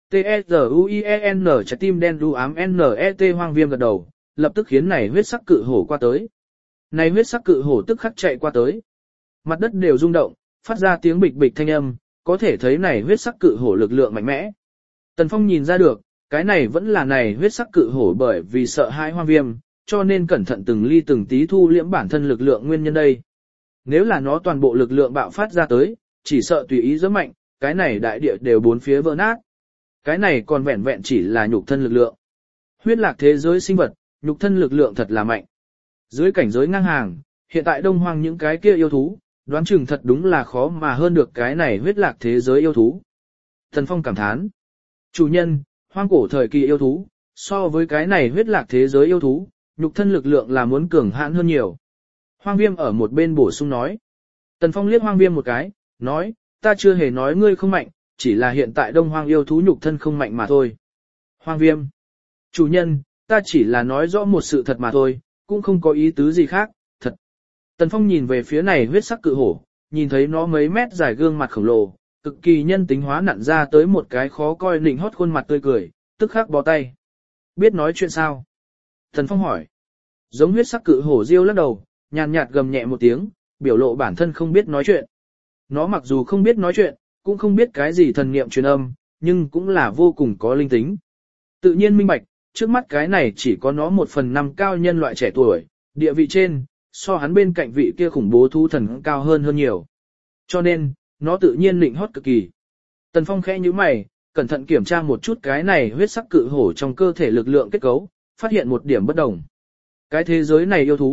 T-E-Z-U-I-E-N trái tim đen đu ám N-E-T hoang viêm gật đầu, lập tức khiến này huyết sắc cự hổ qua tới. Này huyết sắc cự hổ tức khắc chạy qua tới. Mặt đất đều rung động, phát ra tiếng bịch bịch thanh âm, có thể thấy này huyết sắc cự hổ lực lượng mạnh mẽ. Tần Phong nhìn ra được, cái này vẫn là này huyết sắc cự hổ bởi vì sợ hãi hoang viêm, cho nên cẩn thận từng ly từng tí thu liễm bản thân lực lượng nguyên nhân đây. Nếu là nó toàn bộ lực lượng bạo phát ra tới, chỉ sợ tùy ý rất mạnh, cái này đại địa đều bốn phía vỡ nát. Cái này còn vẹn vẹn chỉ là nhục thân lực lượng. Huyết lạc thế giới sinh vật, nhục thân lực lượng thật là mạnh. Dưới cảnh giới ngang hàng, hiện tại đông hoang những cái kia yêu thú, đoán chừng thật đúng là khó mà hơn được cái này huyết lạc thế giới yêu thú. Thần Phong cảm thán. Chủ nhân, hoang cổ thời kỳ yêu thú, so với cái này huyết lạc thế giới yêu thú, nhục thân lực lượng là muốn cường hãn hơn nhiều. Hoang viêm ở một bên bổ sung nói. Tần Phong liếc hoang viêm một cái, nói, ta chưa hề nói ngươi không mạnh, chỉ là hiện tại đông hoang yêu thú nhục thân không mạnh mà thôi. Hoang viêm. Chủ nhân, ta chỉ là nói rõ một sự thật mà thôi, cũng không có ý tứ gì khác, thật. Tần Phong nhìn về phía này huyết sắc cự hổ, nhìn thấy nó mấy mét dài gương mặt khổng lồ, cực kỳ nhân tính hóa nặn ra tới một cái khó coi nịnh hót khuôn mặt tươi cười, tức khắc bó tay. Biết nói chuyện sao? Tần Phong hỏi. Giống huyết sắc cự hổ riêu lắc đầu, nhàn nhạt gầm nhẹ một tiếng, biểu lộ bản thân không biết nói chuyện. Nó mặc dù không biết nói chuyện, cũng không biết cái gì thần niệm truyền âm, nhưng cũng là vô cùng có linh tính. Tự nhiên minh bạch, trước mắt cái này chỉ có nó một phần năm cao nhân loại trẻ tuổi, địa vị trên, so hắn bên cạnh vị kia khủng bố thú thần cao hơn hơn nhiều. Cho nên, nó tự nhiên lịnh hót cực kỳ. Tần Phong khẽ nhíu mày, cẩn thận kiểm tra một chút cái này huyết sắc cự hổ trong cơ thể lực lượng kết cấu, phát hiện một điểm bất đồng. Cái thế giới này yêu thú,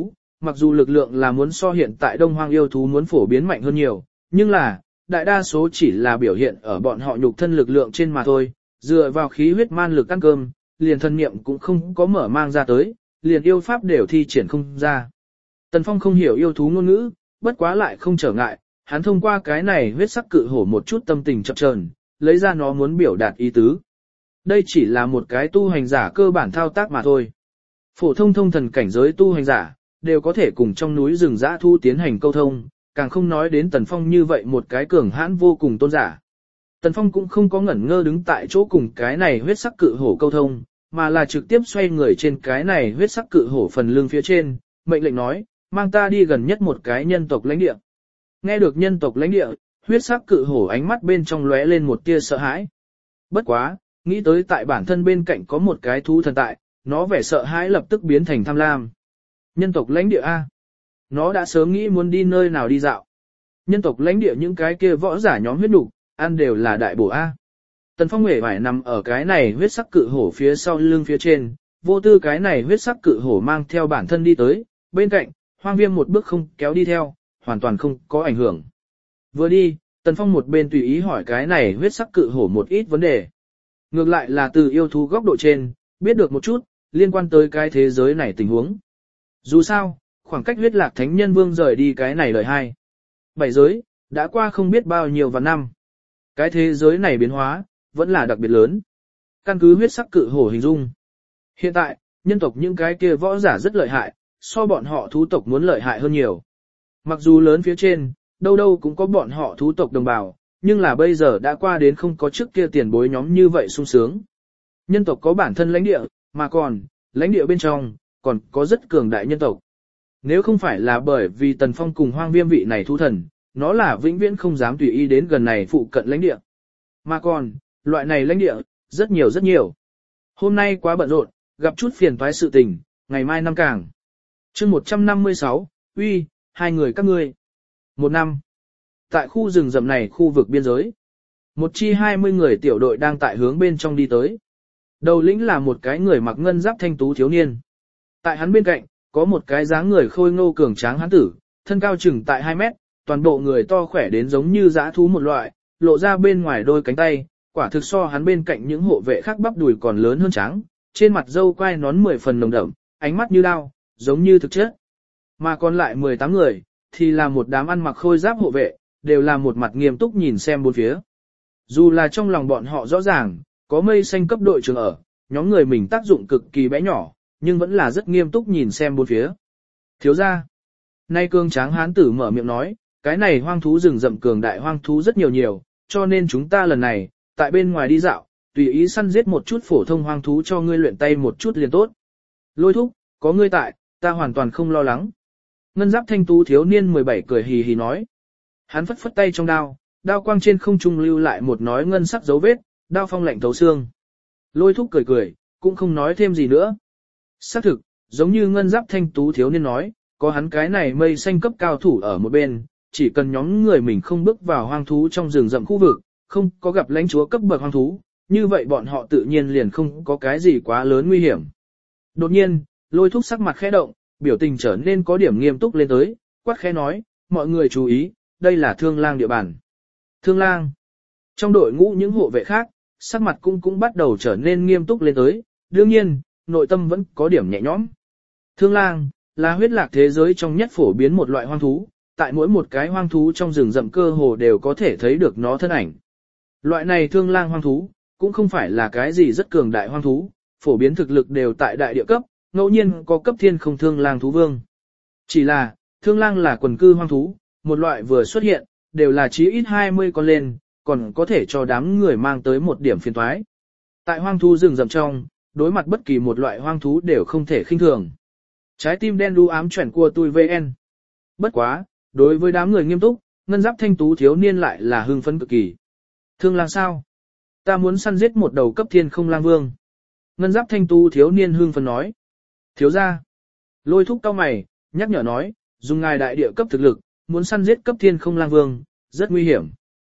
mặc dù lực lượng là muốn so hiện tại Đông Hoang yêu thú muốn phổ biến mạnh hơn nhiều, nhưng là, đại đa số chỉ là biểu hiện ở bọn họ nhục thân lực lượng trên mà thôi, dựa vào khí huyết man lực ăn cơm, liền thân niệm cũng không có mở mang ra tới, liền yêu pháp đều thi triển không ra. Tần Phong không hiểu yêu thú ngôn ngữ, bất quá lại không trở ngại, hắn thông qua cái này huyết sắc cự hổ một chút tâm tình chập chờn, lấy ra nó muốn biểu đạt ý tứ. Đây chỉ là một cái tu hành giả cơ bản thao tác mà thôi. Phổ thông thông thần cảnh giới tu hành giả, đều có thể cùng trong núi rừng dã thu tiến hành câu thông, càng không nói đến Tần Phong như vậy một cái cường hãn vô cùng tôn giả. Tần Phong cũng không có ngẩn ngơ đứng tại chỗ cùng cái này huyết sắc cự hổ câu thông, mà là trực tiếp xoay người trên cái này huyết sắc cự hổ phần lưng phía trên, mệnh lệnh nói, mang ta đi gần nhất một cái nhân tộc lãnh địa. Nghe được nhân tộc lãnh địa, huyết sắc cự hổ ánh mắt bên trong lóe lên một tia sợ hãi. Bất quá, nghĩ tới tại bản thân bên cạnh có một cái thú thần tại, nó vẻ sợ hãi lập tức biến thành tham lam. Nhân tộc lãnh địa A. Nó đã sớm nghĩ muốn đi nơi nào đi dạo. Nhân tộc lãnh địa những cái kia võ giả nhóm huyết nục, ăn đều là đại bổ A. Tần Phong hề phải nằm ở cái này huyết sắc cự hổ phía sau lưng phía trên, vô tư cái này huyết sắc cự hổ mang theo bản thân đi tới, bên cạnh, Hoang Viêm một bước không kéo đi theo, hoàn toàn không có ảnh hưởng. Vừa đi, Tần Phong một bên tùy ý hỏi cái này huyết sắc cự hổ một ít vấn đề. Ngược lại là từ yêu thú góc độ trên, biết được một chút, liên quan tới cái thế giới này tình huống. Dù sao, khoảng cách huyết lạc thánh nhân vương rời đi cái này lời hai. Bảy giới, đã qua không biết bao nhiêu và năm. Cái thế giới này biến hóa, vẫn là đặc biệt lớn. Căn cứ huyết sắc cự hổ hình dung. Hiện tại, nhân tộc những cái kia võ giả rất lợi hại, so bọn họ thú tộc muốn lợi hại hơn nhiều. Mặc dù lớn phía trên, đâu đâu cũng có bọn họ thú tộc đồng bào, nhưng là bây giờ đã qua đến không có trước kia tiền bối nhóm như vậy sung sướng. Nhân tộc có bản thân lãnh địa, mà còn, lãnh địa bên trong, còn có rất cường đại nhân tộc. Nếu không phải là bởi vì Tần Phong cùng Hoang Viêm vị này thú thần, nó là vĩnh viễn không dám tùy ý đến gần này phụ cận lãnh địa. Mà còn, loại này lãnh địa, rất nhiều rất nhiều. Hôm nay quá bận rộn, gặp chút phiền toái sự tình, ngày mai năm càng. chương một trăm năm mươi sáu, uy, hai người các ngươi. Một năm. Tại khu rừng rậm này khu vực biên giới. Một chi hai mươi người tiểu đội đang tại hướng bên trong đi tới. Đầu lĩnh là một cái người mặc ngân giáp thanh tú thiếu niên. Tại hắn bên cạnh, có một cái dáng người khôi ngô cường tráng hán tử, thân cao chừng tại hai mét, toàn bộ người to khỏe đến giống như dã thú một loại, lộ ra bên ngoài đôi cánh tay, quả thực so hắn bên cạnh những hộ vệ khác bắp đùi còn lớn hơn trắng, trên mặt râu quai nón mười phần nồng đậm, ánh mắt như đao, giống như thực chất. Mà còn lại mười tám người, thì là một đám ăn mặc khôi giáp hộ vệ, đều là một mặt nghiêm túc nhìn xem bốn phía. Dù là trong lòng bọn họ rõ ràng, có mây xanh cấp đội trưởng ở, nhóm người mình tác dụng cực kỳ bé nhỏ, nhưng vẫn là rất nghiêm túc nhìn xem bốn phía. Thiếu gia, nay cương tráng hán tử mở miệng nói, cái này hoang thú rừng rậm cường đại hoang thú rất nhiều nhiều, cho nên chúng ta lần này, tại bên ngoài đi dạo, tùy ý săn giết một chút phổ thông hoang thú cho ngươi luyện tay một chút liền tốt. Lôi thúc, có ngươi tại, ta hoàn toàn không lo lắng. Ngân giáp thanh tú thiếu niên mười bảy cười hì hì nói. Hắn phất phất tay trong đao, đao quang trên không trung lưu lại một nói ngân sắc dấu vết, đao phong lạnh thấu xương. Lôi thúc cười cười, cũng không nói thêm gì nữa. Xác thực, giống như ngân giáp thanh tú thiếu niên nói, có hắn cái này mây xanh cấp cao thủ ở một bên, chỉ cần nhóm người mình không bước vào hoang thú trong rừng rậm khu vực, không có gặp lãnh chúa cấp bậc hoang thú, như vậy bọn họ tự nhiên liền không có cái gì quá lớn nguy hiểm. Đột nhiên, lôi thúc sắc mặt khẽ động, biểu tình trở nên có điểm nghiêm túc lên tới, quát khẽ nói, mọi người chú ý, đây là thương lang địa bàn. Thương lang. Trong đội ngũ những hộ vệ khác, sắc mặt cũng cũng bắt đầu trở nên nghiêm túc lên tới, đương nhiên, nội tâm vẫn có điểm nhẹ nhõm. Thương lang, là huyết lạc thế giới trong nhất phổ biến một loại hoang thú, tại mỗi một cái hoang thú trong rừng rậm cơ hồ đều có thể thấy được nó thân ảnh. Loại này thương lang hoang thú, cũng không phải là cái gì rất cường đại hoang thú, phổ biến thực lực đều tại đại địa cấp, ngẫu nhiên có cấp thiên không thương lang thú vương. Chỉ là, thương lang là quần cư hoang thú, một loại vừa xuất hiện, đều là chí ít hai mươi con lên, còn có thể cho đám người mang tới một điểm phiền toái. Tại hoang thú rừng rậm trong, đối mặt bất kỳ một loại hoang thú đều không thể khinh thường. Trái tim đen đu ám chuyển của tôi vê en. Bất quá, đối với đám người nghiêm túc, ngân giáp thanh tú thiếu niên lại là hưng phấn cực kỳ. Thương lang sao? Ta muốn săn giết một đầu cấp thiên không lang vương. Ngân giáp thanh tú thiếu niên hưng phấn nói. Thiếu gia. Lôi thúc cao mày, nhắc nhở nói, dùng ngài đại địa cấp thực lực, muốn săn giết cấp thiên không lang vương, rất nguy hiểm.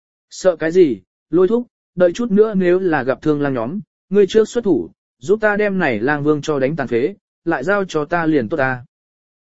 Sợ cái gì, lôi thúc, đợi chút nữa nếu là gặp thương lang nhóm, ngươi trước xuất thủ, giúp ta đem này lang vương cho đánh tàn phế, lại giao cho ta liền tốt ta.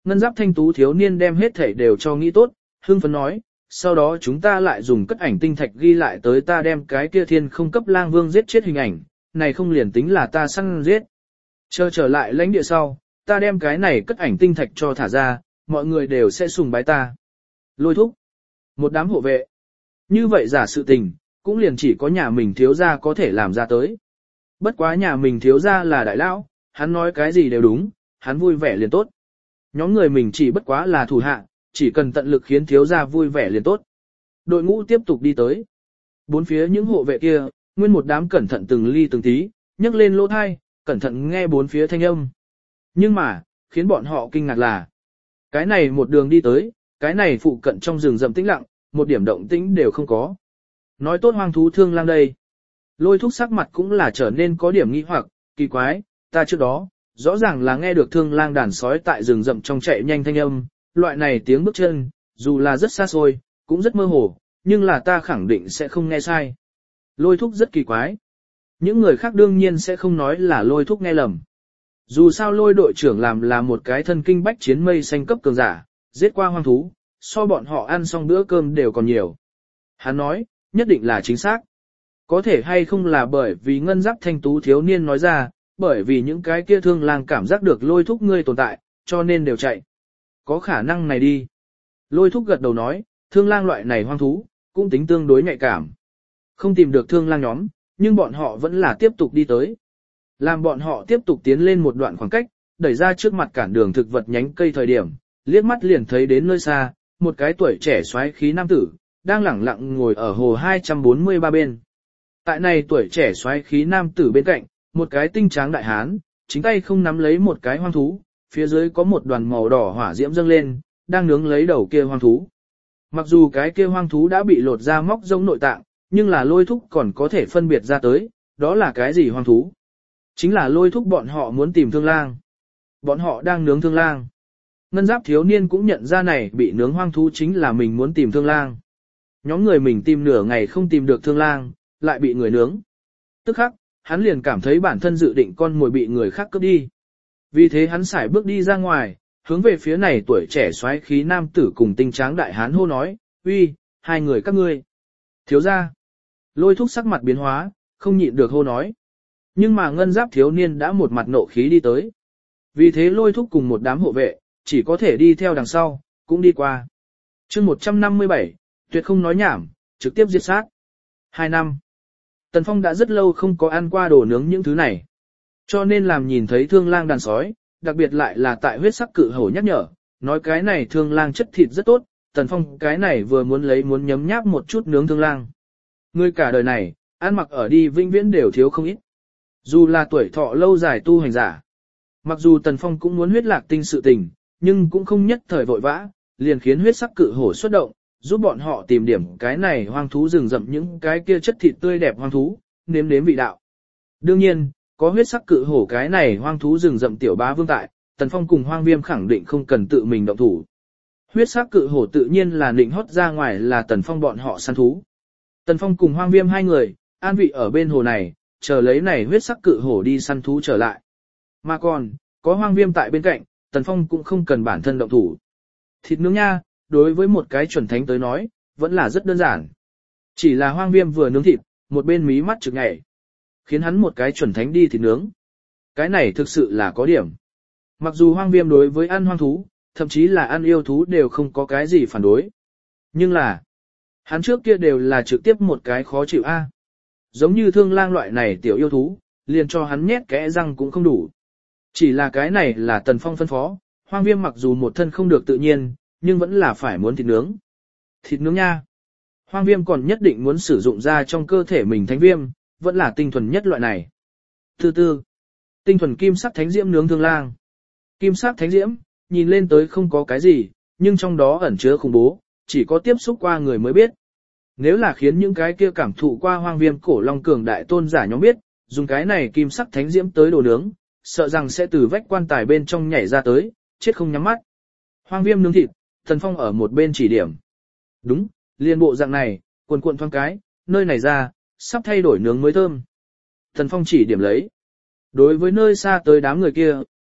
ngân giáp thanh tú thiếu niên đem hết thảy đều cho nghĩ tốt, hưng phấn nói, sau đó chúng ta lại dùng cất ảnh tinh thạch ghi lại tới ta đem cái kia thiên không cấp lang vương giết chết hình ảnh, này không liền tính là ta săn giết. Chờ trở lại lãnh địa sau, ta đem cái này cất ảnh tinh thạch cho thả ra, mọi người đều sẽ sùng bái ta. Lôi thúc. Một đám hộ vệ. Như vậy giả sự tình, cũng liền chỉ có nhà mình thiếu gia có thể làm ra tới. Bất quá nhà mình thiếu gia là đại lão, hắn nói cái gì đều đúng, hắn vui vẻ liền tốt. Nhóm người mình chỉ bất quá là thủ hạ, chỉ cần tận lực khiến thiếu gia vui vẻ liền tốt. Đội ngũ tiếp tục đi tới. Bốn phía những hộ vệ kia, nguyên một đám cẩn thận từng ly từng tí, nhấc lên lỗ thai, cẩn thận nghe bốn phía thanh âm. Nhưng mà, khiến bọn họ kinh ngạc là, cái này một đường đi tới, cái này phụ cận trong rừng rậm tĩnh lặng, một điểm động tĩnh đều không có. Nói tốt hoang thú thương lang đây. Lôi thúc sắc mặt cũng là trở nên có điểm nghi hoặc, kỳ quái, ta trước đó, rõ ràng là nghe được thương lang đàn sói tại rừng rậm trong chạy nhanh thanh âm, loại này tiếng bước chân, dù là rất xa xôi, cũng rất mơ hồ, nhưng là ta khẳng định sẽ không nghe sai. Lôi thúc rất kỳ quái. Những người khác đương nhiên sẽ không nói là lôi thúc nghe lầm. Dù sao lôi đội trưởng làm là một cái thân kinh bách chiến mây xanh cấp cường giả, giết qua hoang thú, so bọn họ ăn xong bữa cơm đều còn nhiều. Hắn nói, nhất định là chính xác. Có thể hay không là bởi vì ngân giáp thanh tú thiếu niên nói ra, bởi vì những cái kia thương lang cảm giác được lôi thúc ngươi tồn tại, cho nên đều chạy. Có khả năng này đi. Lôi thúc gật đầu nói, thương lang loại này hoang thú, cũng tính tương đối nhạy cảm. Không tìm được thương lang nhóm, nhưng bọn họ vẫn là tiếp tục đi tới. Làm bọn họ tiếp tục tiến lên một đoạn khoảng cách, đẩy ra trước mặt cản đường thực vật nhánh cây thời điểm, liếc mắt liền thấy đến nơi xa, một cái tuổi trẻ xoáy khí nam tử, đang lẳng lặng ngồi ở hồ hai trăm bốn mươi ba bên. Tại này tuổi trẻ xoáy khí nam tử bên cạnh, một cái tinh tráng đại hán, chính tay không nắm lấy một cái hoang thú, phía dưới có một đoàn màu đỏ hỏa diễm dâng lên, đang nướng lấy đầu kia hoang thú. Mặc dù cái kia hoang thú đã bị lột ra móc rông nội tạng, nhưng là lôi thúc còn có thể phân biệt ra tới, đó là cái gì hoang thú. Chính là lôi thúc bọn họ muốn tìm thương lang. Bọn họ đang nướng thương lang. Ngân giáp thiếu niên cũng nhận ra này bị nướng hoang thú chính là mình muốn tìm thương lang. Nhóm người mình tìm nửa ngày không tìm được thương lang, lại bị người nướng. Tức khắc, hắn liền cảm thấy bản thân dự định con mồi bị người khác cướp đi. Vì thế hắn sải bước đi ra ngoài, hướng về phía này tuổi trẻ xoáy khí nam tử cùng tinh tráng đại hán hô nói, uy, hai người các ngươi. Thiếu gia. Lôi thúc sắc mặt biến hóa, không nhịn được hô nói. Nhưng mà ngân giáp thiếu niên đã một mặt nộ khí đi tới. Vì thế lôi thúc cùng một đám hộ vệ, chỉ có thể đi theo đằng sau, cũng đi qua. chương một trăm năm mươi bảy, tuyệt không nói nhảm, trực tiếp diệt sát. Hai năm. Tần Phong đã rất lâu không có ăn qua đồ nướng những thứ này. Cho nên làm nhìn thấy thương lang đàn sói, đặc biệt lại là tại huyết sắc cự hổ nhắc nhở, nói cái này thương lang chất thịt rất tốt, Tần Phong cái này vừa muốn lấy muốn nhấm nháp một chút nướng thương lang. Người cả đời này, ăn mặc ở đi vĩnh viễn đều thiếu không ít. Dù là tuổi thọ lâu dài tu hành giả. Mặc dù Tần Phong cũng muốn huyết lạc tinh sự tình, nhưng cũng không nhất thời vội vã, liền khiến huyết sắc cự hổ xuất động, giúp bọn họ tìm điểm cái này hoang thú rừng rậm những cái kia chất thịt tươi đẹp hoang thú, nếm nếm vị đạo. Đương nhiên, có huyết sắc cự hổ cái này hoang thú rừng rậm tiểu bá vương tại, Tần Phong cùng Hoang Viêm khẳng định không cần tự mình động thủ. Huyết sắc cự hổ tự nhiên là định hót ra ngoài là Tần Phong bọn họ săn thú. Tần Phong cùng Hoang Viêm hai người, an vị ở bên hồ này, chờ lấy này huyết sắc cự hổ đi săn thú trở lại. Mà còn, có Hoang Viêm tại bên cạnh, Tần Phong cũng không cần bản thân động thủ. Thịt nướng nha, đối với một cái chuẩn thánh tới nói, vẫn là rất đơn giản. Chỉ là Hoang Viêm vừa nướng thịt, một bên mí mắt trực nhảy, khiến hắn một cái chuẩn thánh đi thịt nướng. Cái này thực sự là có điểm. Mặc dù Hoang Viêm đối với ăn hoang thú, thậm chí là ăn yêu thú đều không có cái gì phản đối. Nhưng là, hắn trước kia đều là trực tiếp một cái khó chịu a. Giống như thương lang loại này tiểu yêu thú, liền cho hắn nhét kẽ răng cũng không đủ. Chỉ là cái này là Tần Phong phân phó, Hoang Viêm mặc dù một thân không được tự nhiên, nhưng vẫn là phải muốn thịt nướng. Thịt nướng nha. Hoang Viêm còn nhất định muốn sử dụng ra trong cơ thể mình thánh viêm, vẫn là tinh thuần nhất loại này. Thứ tư, tinh thuần kim sắc thánh diễm nướng thương lang. Kim sắc thánh diễm, nhìn lên tới không có cái gì, nhưng trong đó ẩn chứa khủng bố, chỉ có tiếp xúc qua người mới biết. Nếu là khiến những cái kia cảm thụ qua Hoang Viêm cổ long cường đại tôn giả nhóm biết, dùng cái này kim sắc thánh diễm tới đồ nướng, sợ rằng sẽ từ vách quan tài bên trong nhảy ra tới, chết không nhắm mắt. Hoang Viêm nướng thịt, Tần Phong ở một bên chỉ điểm. Đúng, liên bộ dạng này, cuồn cuộn thoáng cái, nơi này ra, sắp thay đổi nướng mới thơm. Tần Phong chỉ điểm lấy. Đối với nơi xa tới đám người kia,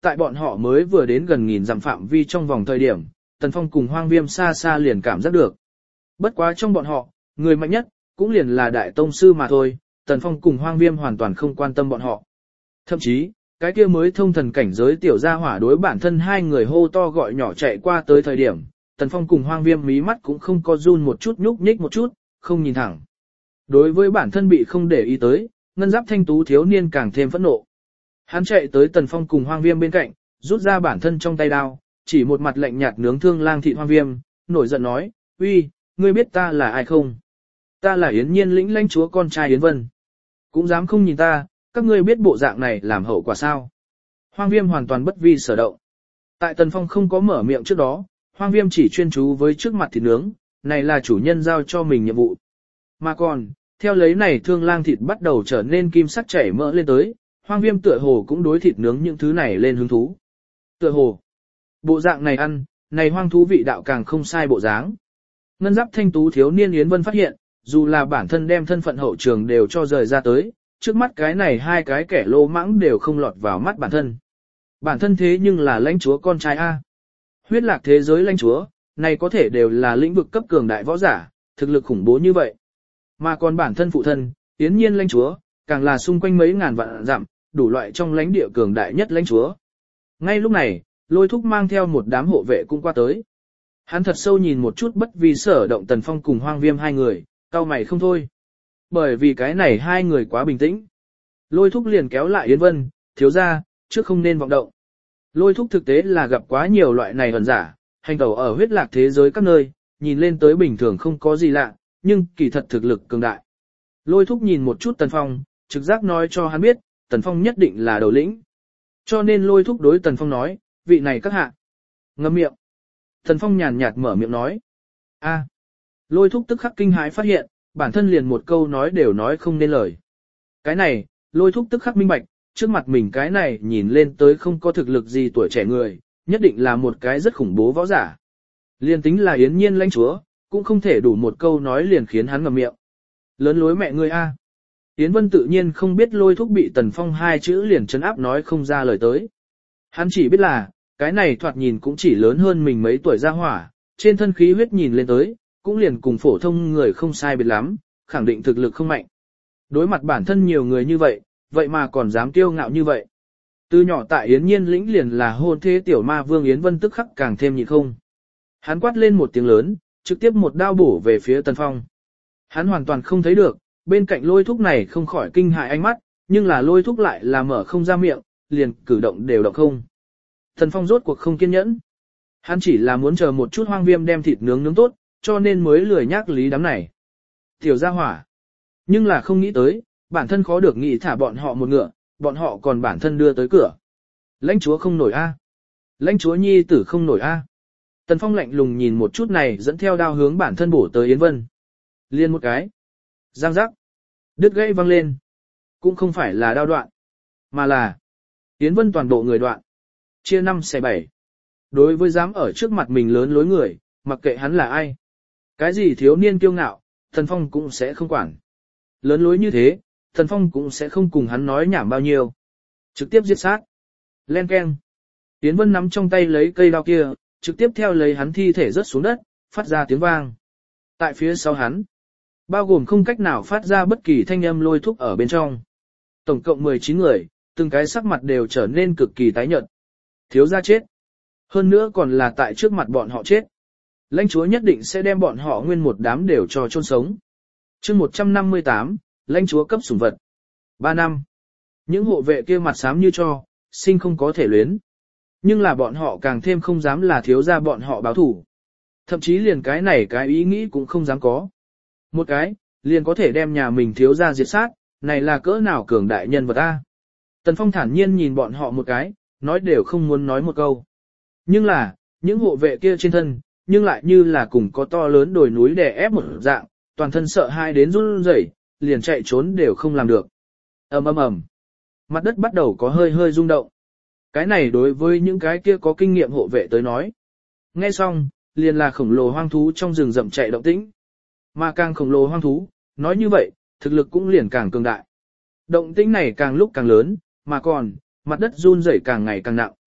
tại bọn họ mới vừa đến gần nghìn dặm phạm vi trong vòng thời điểm, Tần Phong cùng Hoang Viêm xa xa liền cảm giác được. Bất quá trong bọn họ, người mạnh nhất, cũng liền là đại tông sư mà thôi, Tần Phong cùng Hoang Viêm hoàn toàn không quan tâm bọn họ. Thậm chí, cái kia mới thông thần cảnh giới tiểu gia hỏa đối bản thân hai người hô to gọi nhỏ chạy qua tới thời điểm, Tần Phong cùng Hoang Viêm mí mắt cũng không có run một chút nhúc nhích một chút, không nhìn thẳng. Đối với bản thân bị không để ý tới, ngân giáp thanh tú thiếu niên càng thêm phẫn nộ. Hắn chạy tới Tần Phong cùng Hoang Viêm bên cạnh, rút ra bản thân trong tay đao, chỉ một mặt lạnh nhạt nướng thương lang thịt Hoang Viêm, nổi giận nói, uy, ngươi biết ta là ai không? Ta là Yến Nhiên lĩnh lãnh chúa con trai Yến Vân. Cũng dám không nhìn ta, các ngươi biết bộ dạng này làm hậu quả sao? Hoang Viêm hoàn toàn bất vi sở động. Tại Tần Phong không có mở miệng trước đó, Hoang Viêm chỉ chuyên chú với trước mặt thịt nướng, này là chủ nhân giao cho mình nhiệm vụ. Mà còn, theo lấy này thương lang thịt bắt đầu trở nên kim sắc chảy mỡ lên tới, Hoang Viêm tựa hồ cũng đối thịt nướng những thứ này lên hứng thú. Tựa hồ, bộ dạng này ăn, này hoang thú vị đạo càng không sai bộ dáng. Ngân giáp thanh tú thiếu niên Yến Vân phát hiện, dù là bản thân đem thân phận hậu trường đều cho rời ra tới, trước mắt cái này hai cái kẻ lô mãng đều không lọt vào mắt bản thân. Bản thân thế nhưng là lãnh chúa con trai A. Huyết lạc thế giới lãnh chúa, này có thể đều là lĩnh vực cấp cường đại võ giả, thực lực khủng bố như vậy. Mà còn bản thân phụ thân, Yến Nhiên lãnh chúa, càng là xung quanh mấy ngàn vạn dặm, đủ loại trong lãnh địa cường đại nhất lãnh chúa. Ngay lúc này, Lôi Thúc mang theo một đám hộ vệ cũng qua tới. Hắn thật sâu nhìn một chút bất vi sở động Tần Phong cùng Hoang Viêm hai người, cau mày không thôi. Bởi vì cái này hai người quá bình tĩnh. Lôi Thúc liền kéo lại Yến Vân, thiếu ra, trước không nên vọng động. Lôi Thúc thực tế là gặp quá nhiều loại này hần giả, hành tẩu ở huyết lạc thế giới các nơi, nhìn lên tới bình thường không có gì lạ, nhưng kỳ thật thực lực cường đại. Lôi Thúc nhìn một chút Tần Phong, trực giác nói cho hắn biết, Tần Phong nhất định là đầu lĩnh. Cho nên Lôi Thúc đối Tần Phong nói, vị này các hạ. Ngậm miệng. Tần Phong nhàn nhạt mở miệng nói. A. Lôi Thúc tức khắc kinh hãi phát hiện, bản thân liền một câu nói đều nói không nên lời. Cái này, Lôi Thúc tức khắc minh bạch, trước mặt mình cái này nhìn lên tới không có thực lực gì tuổi trẻ người, nhất định là một cái rất khủng bố võ giả. Liên tính là Yến Nhiên lãnh chúa, cũng không thể đủ một câu nói liền khiến hắn ngậm miệng. Lớn lối mẹ ngươi a. Yến Vân tự nhiên không biết Lôi Thúc bị Tần Phong hai chữ liền trấn áp nói không ra lời tới. Hắn chỉ biết là, cái này thoạt nhìn cũng chỉ lớn hơn mình mấy tuổi ra hỏa, trên thân khí huyết nhìn lên tới, cũng liền cùng phổ thông người không sai biệt lắm, khẳng định thực lực không mạnh. Đối mặt bản thân nhiều người như vậy, vậy mà còn dám kiêu ngạo như vậy. Từ nhỏ tại Yến Nhiên lĩnh liền là hôn thế tiểu ma vương Yến Vân tức khắc càng thêm nhịn không. Hắn quát lên một tiếng lớn, trực tiếp một đao bổ về phía Tần Phong. Hắn hoàn toàn không thấy được, bên cạnh Lôi Thúc này không khỏi kinh hại ánh mắt, nhưng là Lôi Thúc lại là mở không ra miệng, liền cử động đều động không. Tần Phong rốt cuộc không kiên nhẫn. Hắn chỉ là muốn chờ một chút Hoang Viêm đem thịt nướng nướng tốt, cho nên mới lười nhác lý đám này. Tiểu gia hỏa. Nhưng là không nghĩ tới, bản thân khó được nghĩ thả bọn họ một ngựa, bọn họ còn bản thân đưa tới cửa. Lãnh chúa không nổi a. Lãnh chúa nhi tử không nổi a. Tần Phong lạnh lùng nhìn một chút này dẫn theo đao hướng bản thân bổ tới Yến Vân. Liên một cái. Giang giác. Đứt gãy văng lên. Cũng không phải là đao đoạn, mà là Yến Vân toàn bộ người đoạn. Chia năm xẻ bảy. Đối với dám ở trước mặt mình lớn lối người, mặc kệ hắn là ai. Cái gì thiếu niên kiêu ngạo, Tần Phong cũng sẽ không quản. Lớn lối như thế, Tần Phong cũng sẽ không cùng hắn nói nhảm bao nhiêu. Trực tiếp giết sát. Len keng. Yến Vân nắm trong tay lấy cây đao kia, trực tiếp theo lấy hắn thi thể rớt xuống đất, phát ra tiếng vang. Tại phía sau hắn, bao gồm không cách nào phát ra bất kỳ thanh âm Lôi Thúc ở bên trong. Tổng cộng mười chín người, từng cái sắc mặt đều trở nên cực kỳ tái nhợt. Thiếu gia chết. Hơn nữa còn là tại trước mặt bọn họ chết. Lãnh chúa nhất định sẽ đem bọn họ nguyên một đám đều cho chôn sống. Chương một trăm năm mươi tám, lãnh chúa cấp sủng vật. Ba năm. Những hộ vệ kia mặt xám như cho, sinh không có thể luyến. Nhưng là bọn họ càng thêm không dám là thiếu gia bọn họ báo thủ. Thậm chí liền cái này cái ý nghĩ cũng không dám có. Một cái, liền có thể đem nhà mình thiếu gia diệt sát, này là cỡ nào cường đại nhân vật a. Tần Phong thản nhiên nhìn bọn họ một cái, nói đều không muốn nói một câu. Nhưng là, những hộ vệ kia trên thân, nhưng lại như là cùng có to lớn đồi núi đè ép một dạng, toàn thân sợ hãi đến run rẩy, liền chạy trốn đều không làm được. Ầm ầm ầm. Mặt đất bắt đầu có hơi hơi rung động. Cái này đối với những cái kia có kinh nghiệm hộ vệ tới nói. Nghe xong, liền là khổng lồ hoang thú trong rừng rậm chạy động tĩnh. Mà càng khổng lồ hoang thú, nói như vậy, thực lực cũng liền càng cường đại. Động tĩnh này càng lúc càng lớn, mà còn, mặt đất run rẩy càng ngày càng nặng.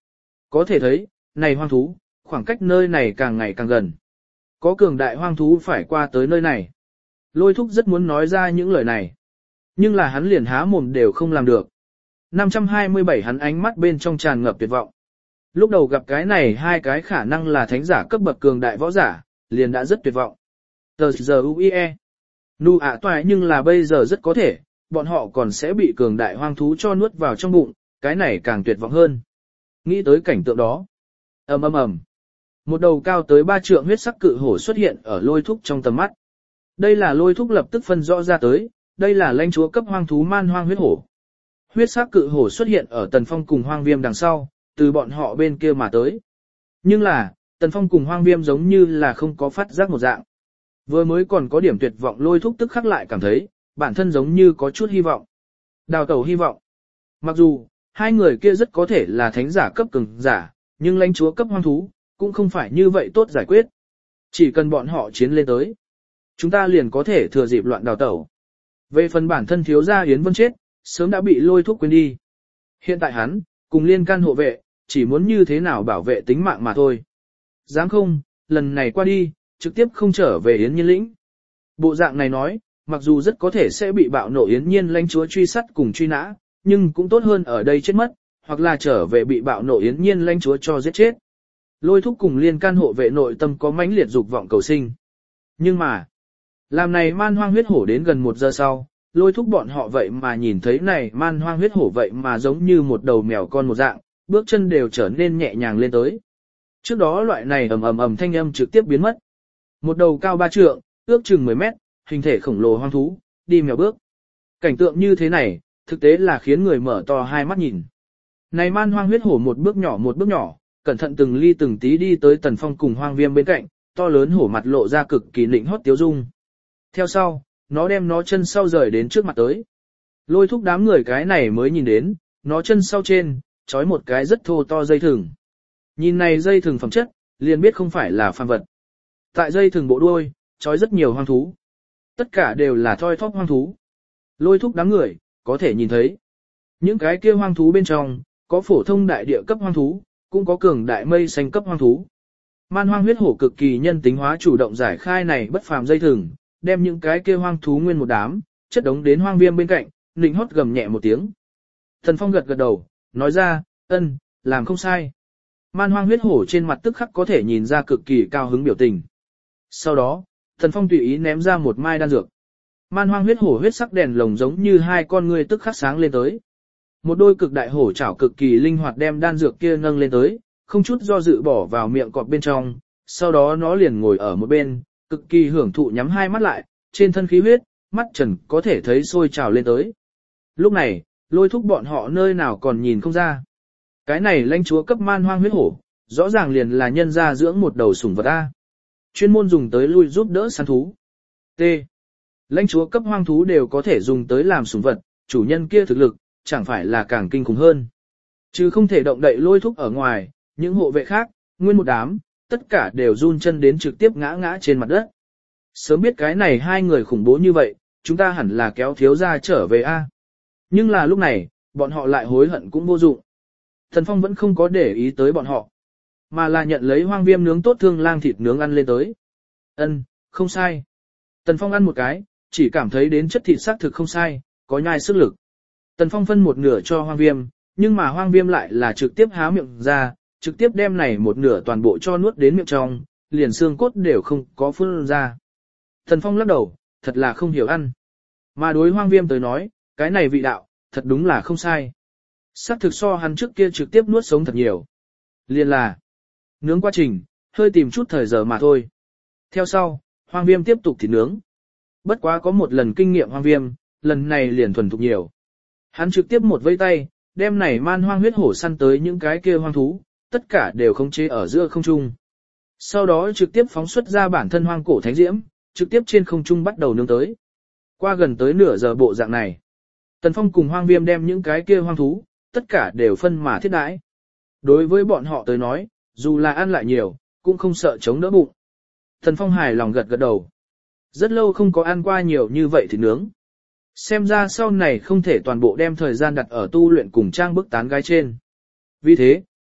Có thể thấy, này hoang thú, khoảng cách nơi này càng ngày càng gần. Có cường đại hoang thú phải qua tới nơi này. Lôi thúc rất muốn nói ra những lời này. Nhưng là hắn liền há mồm đều không làm được. năm trăm hai mươi bảy hắn ánh mắt bên trong tràn ngập tuyệt vọng. Lúc đầu gặp cái này hai cái khả năng là thánh giả cấp bậc cường đại võ giả, liền đã rất tuyệt vọng. Tờ giờ u i e. Nu ạ toại nhưng là bây giờ rất có thể, bọn họ còn sẽ bị cường đại hoang thú cho nuốt vào trong bụng, cái này càng tuyệt vọng hơn. Nghĩ tới cảnh tượng đó. ầm ầm ầm. Một đầu cao tới ba trượng huyết sắc cự hổ xuất hiện ở lôi thúc trong tầm mắt. Đây là lôi thúc lập tức phân rõ ra tới, đây là lãnh chúa cấp hoang thú man hoang huyết hổ. Huyết sắc cự hổ xuất hiện ở Tần Phong cùng Hoang Viêm đằng sau, từ bọn họ bên kia mà tới. Nhưng là, Tần Phong cùng Hoang Viêm giống như là không có phát giác một dạng. Vừa mới còn có điểm tuyệt vọng lôi thúc tức khắc lại cảm thấy, bản thân giống như có chút hy vọng. Đào tẩu hy vọng. Mặc dù, hai người kia rất có thể là thánh giả cấp cường giả, nhưng lãnh chúa cấp hoang thú, cũng không phải như vậy tốt giải quyết. Chỉ cần bọn họ chiến lên tới, chúng ta liền có thể thừa dịp loạn đào tẩu. Về phần bản thân thiếu gia Yến Vân chết, sớm đã bị lôi thúc quên đi. Hiện tại hắn, cùng liên can hộ vệ, chỉ muốn như thế nào bảo vệ tính mạng mà thôi. Dám không, lần này qua đi, trực tiếp không trở về Yến Nhiên lĩnh. Bộ dạng này nói, mặc dù rất có thể sẽ bị bạo nộ Yến Nhiên lãnh chúa truy sát cùng truy nã, nhưng cũng tốt hơn ở đây chết mất, hoặc là trở về bị bạo nộ Yến Nhiên lãnh chúa cho giết chết. Lôi thúc cùng liên can hộ vệ nội tâm có mãnh liệt dục vọng cầu sinh. Nhưng mà, làm này man hoang huyết hổ đến gần một giờ sau, lôi thúc bọn họ vậy mà nhìn thấy này man hoang huyết hổ vậy mà giống như một đầu mèo con một dạng, bước chân đều trở nên nhẹ nhàng lên tới. Trước đó loại này ầm ầm ầm thanh âm trực tiếp biến mất. Một đầu cao ba trượng, ước chừng mười mét, hình thể khổng lồ hoang thú, đi mèo bước. Cảnh tượng như thế này, thực tế là khiến người mở to hai mắt nhìn. Này man hoang huyết hổ một bước nhỏ một bước nhỏ, cẩn thận từng ly từng tí đi tới Tần Phong cùng Hoang Viêm bên cạnh, to lớn hổ mặt lộ ra cực kỳ nịnh hót tiếu dung. Theo sau, nó đem nó chân sau rời đến trước mặt tới. Lôi thúc đám người cái này mới nhìn đến, nó chân sau trên, trói một cái rất thô to dây thừng. Nhìn này dây thừng phẩm chất, liền biết không phải là phàm vật. Tại dây thừng bộ đuôi, trói rất nhiều hoang thú. Tất cả đều là thoi thóp hoang thú. Lôi thúc đám người, có thể nhìn thấy. Những cái kia hoang thú bên trong, có phổ thông đại địa cấp hoang thú, cũng có cường đại mây xanh cấp hoang thú. Man hoang huyết hổ cực kỳ nhân tính hóa chủ động giải khai này bất phàm dây thừng, đem những cái kia hoang thú nguyên một đám, chất đống đến Hoang Viêm bên cạnh, nịnh hót gầm nhẹ một tiếng. Thần Phong gật gật đầu, nói ra, ân, làm không sai. Man hoang huyết hổ trên mặt tức khắc có thể nhìn ra cực kỳ cao hứng biểu tình. Sau đó, Thần Phong tùy ý ném ra một mai đan dược. Man hoang huyết hổ huyết sắc đèn lồng giống như hai con ngươi tức khắc sáng lên tới. Một đôi cực đại hổ chảo cực kỳ linh hoạt đem đan dược kia nâng lên tới, không chút do dự bỏ vào miệng cọp bên trong, sau đó nó liền ngồi ở một bên, cực kỳ hưởng thụ nhắm hai mắt lại, trên thân khí huyết, mắt trần có thể thấy sôi trào lên tới. Lúc này, lôi thúc bọn họ nơi nào còn nhìn không ra. Cái này lãnh chúa cấp man hoang huyết hổ, rõ ràng liền là nhân gia dưỡng một đầu sủng vật A. Chuyên môn dùng tới lui giúp đỡ săn thú. T. Lãnh chúa cấp hoang thú đều có thể dùng tới làm sủng vật, chủ nhân kia thực lực, chẳng phải là càng kinh khủng hơn. Chứ không thể động đậy lôi thúc ở ngoài, những hộ vệ khác, nguyên một đám, tất cả đều run chân đến trực tiếp ngã ngã trên mặt đất. Sớm biết cái này hai người khủng bố như vậy, chúng ta hẳn là kéo thiếu gia trở về A. Nhưng là lúc này, bọn họ lại hối hận cũng vô dụng. Thần Phong vẫn không có để ý tới bọn họ, mà là nhận lấy Hoang Viêm nướng tốt thương lang thịt nướng ăn lên tới. Ân, không sai. Tần Phong ăn một cái, chỉ cảm thấy đến chất thịt xác thực không sai, có nhai sức lực. Tần Phong phân một nửa cho Hoang Viêm, nhưng mà Hoang Viêm lại là trực tiếp há miệng ra, trực tiếp đem này một nửa toàn bộ cho nuốt đến miệng trong, liền xương cốt đều không có phun ra. Tần Phong lắc đầu, thật là không hiểu ăn. Mà đối Hoang Viêm tới nói, cái này vị đạo, thật đúng là không sai. Sắc thực so hắn trước kia trực tiếp nuốt sống thật nhiều. Liền là, nướng quá trình, hơi tìm chút thời giờ mà thôi. Theo sau, Hoang Viêm tiếp tục thịt nướng. Bất quá có một lần kinh nghiệm Hoang Viêm, lần này liền thuần thục nhiều. Hắn trực tiếp một vây tay, đem này man hoang huyết hổ săn tới những cái kia hoang thú, tất cả đều khống chế ở giữa không trung. Sau đó trực tiếp phóng xuất ra bản thân hoang cổ thánh diễm, trực tiếp trên không trung bắt đầu nướng tới. Qua gần tới nửa giờ bộ dạng này, Tần Phong cùng Hoang Viêm đem những cái kia hoang thú, tất cả đều phân mà thiết đãi. Đối với bọn họ tới nói, dù là ăn lại nhiều, cũng không sợ chống đỡ bụng. Tần Phong hài lòng gật gật đầu. Rất lâu không có ăn qua nhiều như vậy thì nướng. Xem ra sau này không thể toàn bộ đem thời gian đặt ở tu luyện cùng trang bức tán gái trên. Vì thế,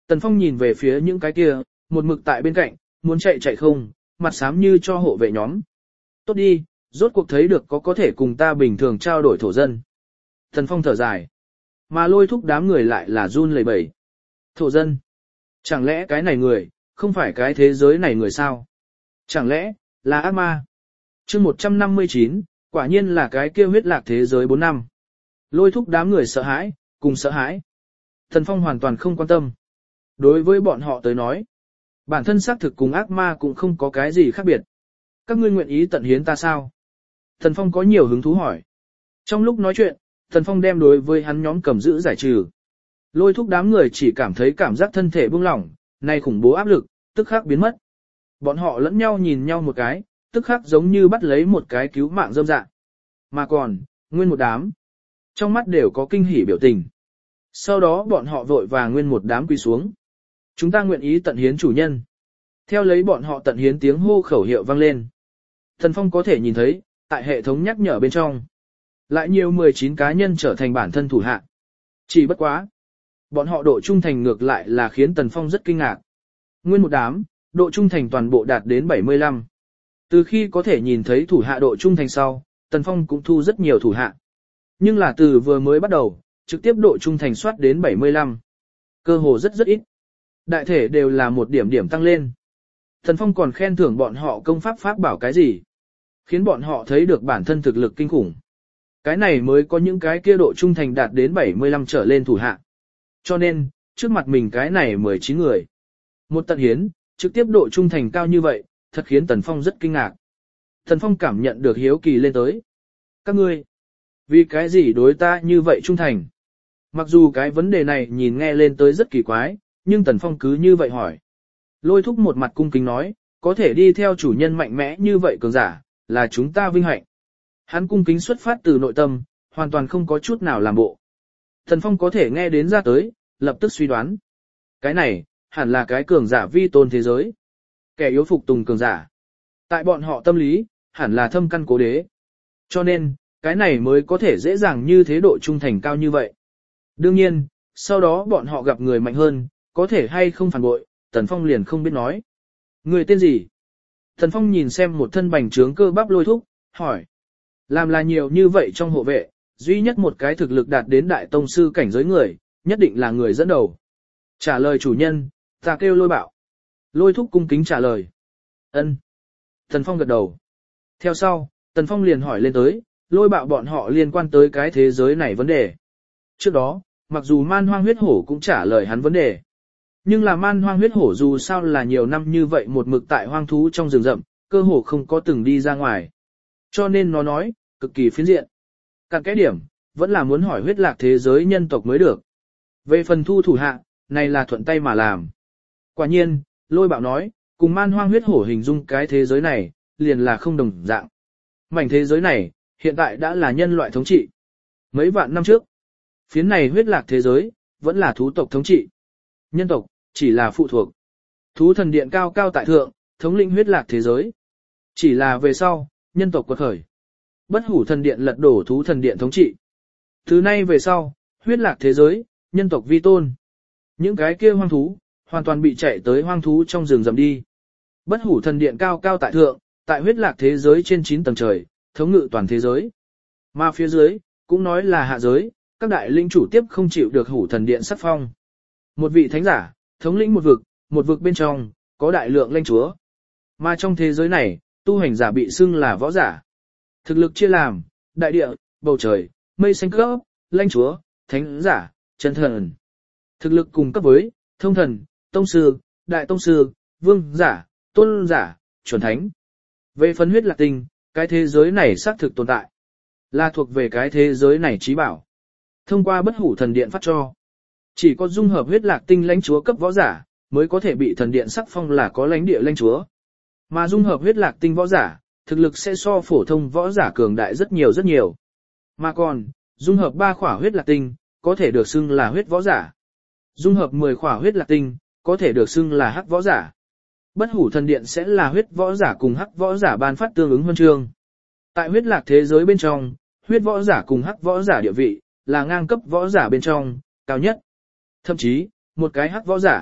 Tần Phong nhìn về phía những cái kia, một mực tại bên cạnh, muốn chạy chạy không, mặt xám như cho hộ vệ nhóm. Tốt đi, rốt cuộc thấy được có có thể cùng ta bình thường trao đổi thổ dân. Tần Phong thở dài, mà lôi thúc đám người lại là run lẩy bẩy. Thổ dân? Chẳng lẽ cái này người, không phải cái thế giới này người sao? Chẳng lẽ, là ác ma? chương một trăm năm mươi chín, quả nhiên là cái kia huyết lạc thế giới bốn năm. Lôi thúc đám người sợ hãi, cùng sợ hãi. Tần Phong hoàn toàn không quan tâm. Đối với bọn họ tới nói, bản thân xác thực cùng ác ma cũng không có cái gì khác biệt. Các ngươi nguyện ý tận hiến ta sao? Tần Phong có nhiều hứng thú hỏi. Trong lúc nói chuyện, Tần Phong đem đối với hắn nhóm cầm giữ giải trừ. Lôi thúc đám người chỉ cảm thấy cảm giác thân thể buông lỏng, nay khủng bố áp lực, tức khắc biến mất. Bọn họ lẫn nhau nhìn nhau một cái, tức khắc giống như bắt lấy một cái cứu mạng rơm dạ. Mà còn, nguyên một đám, trong mắt đều có kinh hỉ biểu tình. Sau đó bọn họ vội vàng nguyên một đám quỳ xuống. Chúng ta nguyện ý tận hiến chủ nhân. Theo lấy bọn họ tận hiến tiếng hô khẩu hiệu vang lên. Thần Phong có thể nhìn thấy, tại hệ thống nhắc nhở bên trong, lại nhiều mười chín cá nhân trở thành bản thân thủ hạ. Chỉ bất quá. Bọn họ độ trung thành ngược lại là khiến Tần Phong rất kinh ngạc. Nguyên một đám, độ trung thành toàn bộ đạt đến bảy mươi lăm. Từ khi có thể nhìn thấy thủ hạ độ trung thành sau, Tần Phong cũng thu rất nhiều thủ hạ. Nhưng là từ vừa mới bắt đầu, trực tiếp độ trung thành soát đến bảy mươi lăm. Cơ hồ rất rất ít. Đại thể đều là một điểm điểm tăng lên. Tần Phong còn khen thưởng bọn họ công pháp pháp bảo cái gì. Khiến bọn họ thấy được bản thân thực lực kinh khủng. Cái này mới có những cái kia độ trung thành đạt đến bảy mươi lăm trở lên thủ hạ. Cho nên, trước mặt mình cái này mười chín người. Một tận hiến, trực tiếp độ trung thành cao như vậy, thật khiến Tần Phong rất kinh ngạc. Tần Phong cảm nhận được hiếu kỳ lên tới. Các ngươi, vì cái gì đối ta như vậy trung thành? Mặc dù cái vấn đề này nhìn nghe lên tới rất kỳ quái, nhưng Tần Phong cứ như vậy hỏi. Lôi thúc một mặt cung kính nói, có thể đi theo chủ nhân mạnh mẽ như vậy cường giả, là chúng ta vinh hạnh. Hắn cung kính xuất phát từ nội tâm, hoàn toàn không có chút nào làm bộ. Tần Phong có thể nghe đến ra tới, lập tức suy đoán. Cái này, hẳn là cái cường giả vi tôn thế giới. Kẻ yếu phục tùng cường giả. Tại bọn họ tâm lý, hẳn là thâm căn cố đế. Cho nên, cái này mới có thể dễ dàng như thế độ trung thành cao như vậy. Đương nhiên, sau đó bọn họ gặp người mạnh hơn, có thể hay không phản bội, Tần Phong liền không biết nói. Người tên gì? Tần Phong nhìn xem một thân bành trướng cơ bắp lôi thúc, hỏi. Làm là nhiều như vậy trong hộ vệ, duy nhất một cái thực lực đạt đến đại tông sư cảnh giới người, nhất định là người dẫn đầu. Trả lời chủ nhân, ta kêu lôi bạo. Lôi thúc cung kính trả lời. Ân. Tần Phong gật đầu. Theo sau, Tần Phong liền hỏi lên tới, lôi bạo bọn họ liên quan tới cái thế giới này vấn đề. Trước đó, mặc dù man hoang huyết hổ cũng trả lời hắn vấn đề. Nhưng là man hoang huyết hổ dù sao là nhiều năm như vậy một mực tại hoang thú trong rừng rậm, cơ hồ không có từng đi ra ngoài. Cho nên nó nói, cực kỳ phiến diện. Cặn cái điểm, vẫn là muốn hỏi huyết lạc thế giới nhân tộc mới được. Về phần thu thủ hạ, này là thuận tay mà làm. Quả nhiên, lôi bạo nói, cùng man hoang huyết hổ hình dung cái thế giới này, liền là không đồng dạng. Mảnh thế giới này, hiện tại đã là nhân loại thống trị. Mấy vạn năm trước, phiến này huyết lạc thế giới, vẫn là thú tộc thống trị. Nhân tộc, chỉ là phụ thuộc. Thú thần điện cao cao tại thượng, thống lĩnh huyết lạc thế giới. Chỉ là về sau, nhân tộc quật khởi. Bất hủ thần điện lật đổ thú thần điện thống trị. Từ nay về sau, huyết lạc thế giới, nhân tộc vi tôn. Những cái kia hoang thú, hoàn toàn bị chạy tới hoang thú trong rừng rậm đi. Bất hủ thần điện cao cao tại thượng, tại huyết lạc thế giới trên chín tầng trời, thống ngự toàn thế giới. Mà phía dưới, cũng nói là hạ giới, các đại linh chủ tiếp không chịu được hủ thần điện sắc phong. Một vị thánh giả, thống lĩnh một vực, một vực bên trong, có đại lượng lãnh chúa. Mà trong thế giới này, tu hành giả bị xưng là võ giả. Thực lực chia làm, đại địa, bầu trời, mây xanh cấp, lãnh chúa, thánh giả, chân thần. Thực lực cùng cấp với, thông thần, tông sư, đại tông sư, vương giả, tôn giả, chuẩn thánh. Về phần huyết lạc tinh, cái thế giới này xác thực tồn tại. Là thuộc về cái thế giới này trí bảo. Thông qua bất hủ thần điện phát cho. Chỉ có dung hợp huyết lạc tinh lãnh chúa cấp võ giả, mới có thể bị thần điện sắc phong là có lãnh địa lãnh chúa. Mà dung hợp huyết lạc tinh võ giả, thực lực sẽ so phổ thông võ giả cường đại rất nhiều rất nhiều. Mà còn, dung hợp ba khỏa huyết lạc tinh, có thể được xưng là huyết võ giả. Dung hợp mười khỏa huyết lạc tinh, có thể được xưng là hắc võ giả. Bất hủ thần điện sẽ là huyết võ giả cùng hắc võ giả ban phát tương ứng huân chương. Tại huyết lạc thế giới bên trong, huyết võ giả cùng hắc võ giả địa vị, là ngang cấp võ giả bên trong, cao nhất. Thậm chí, một cái hắc võ giả,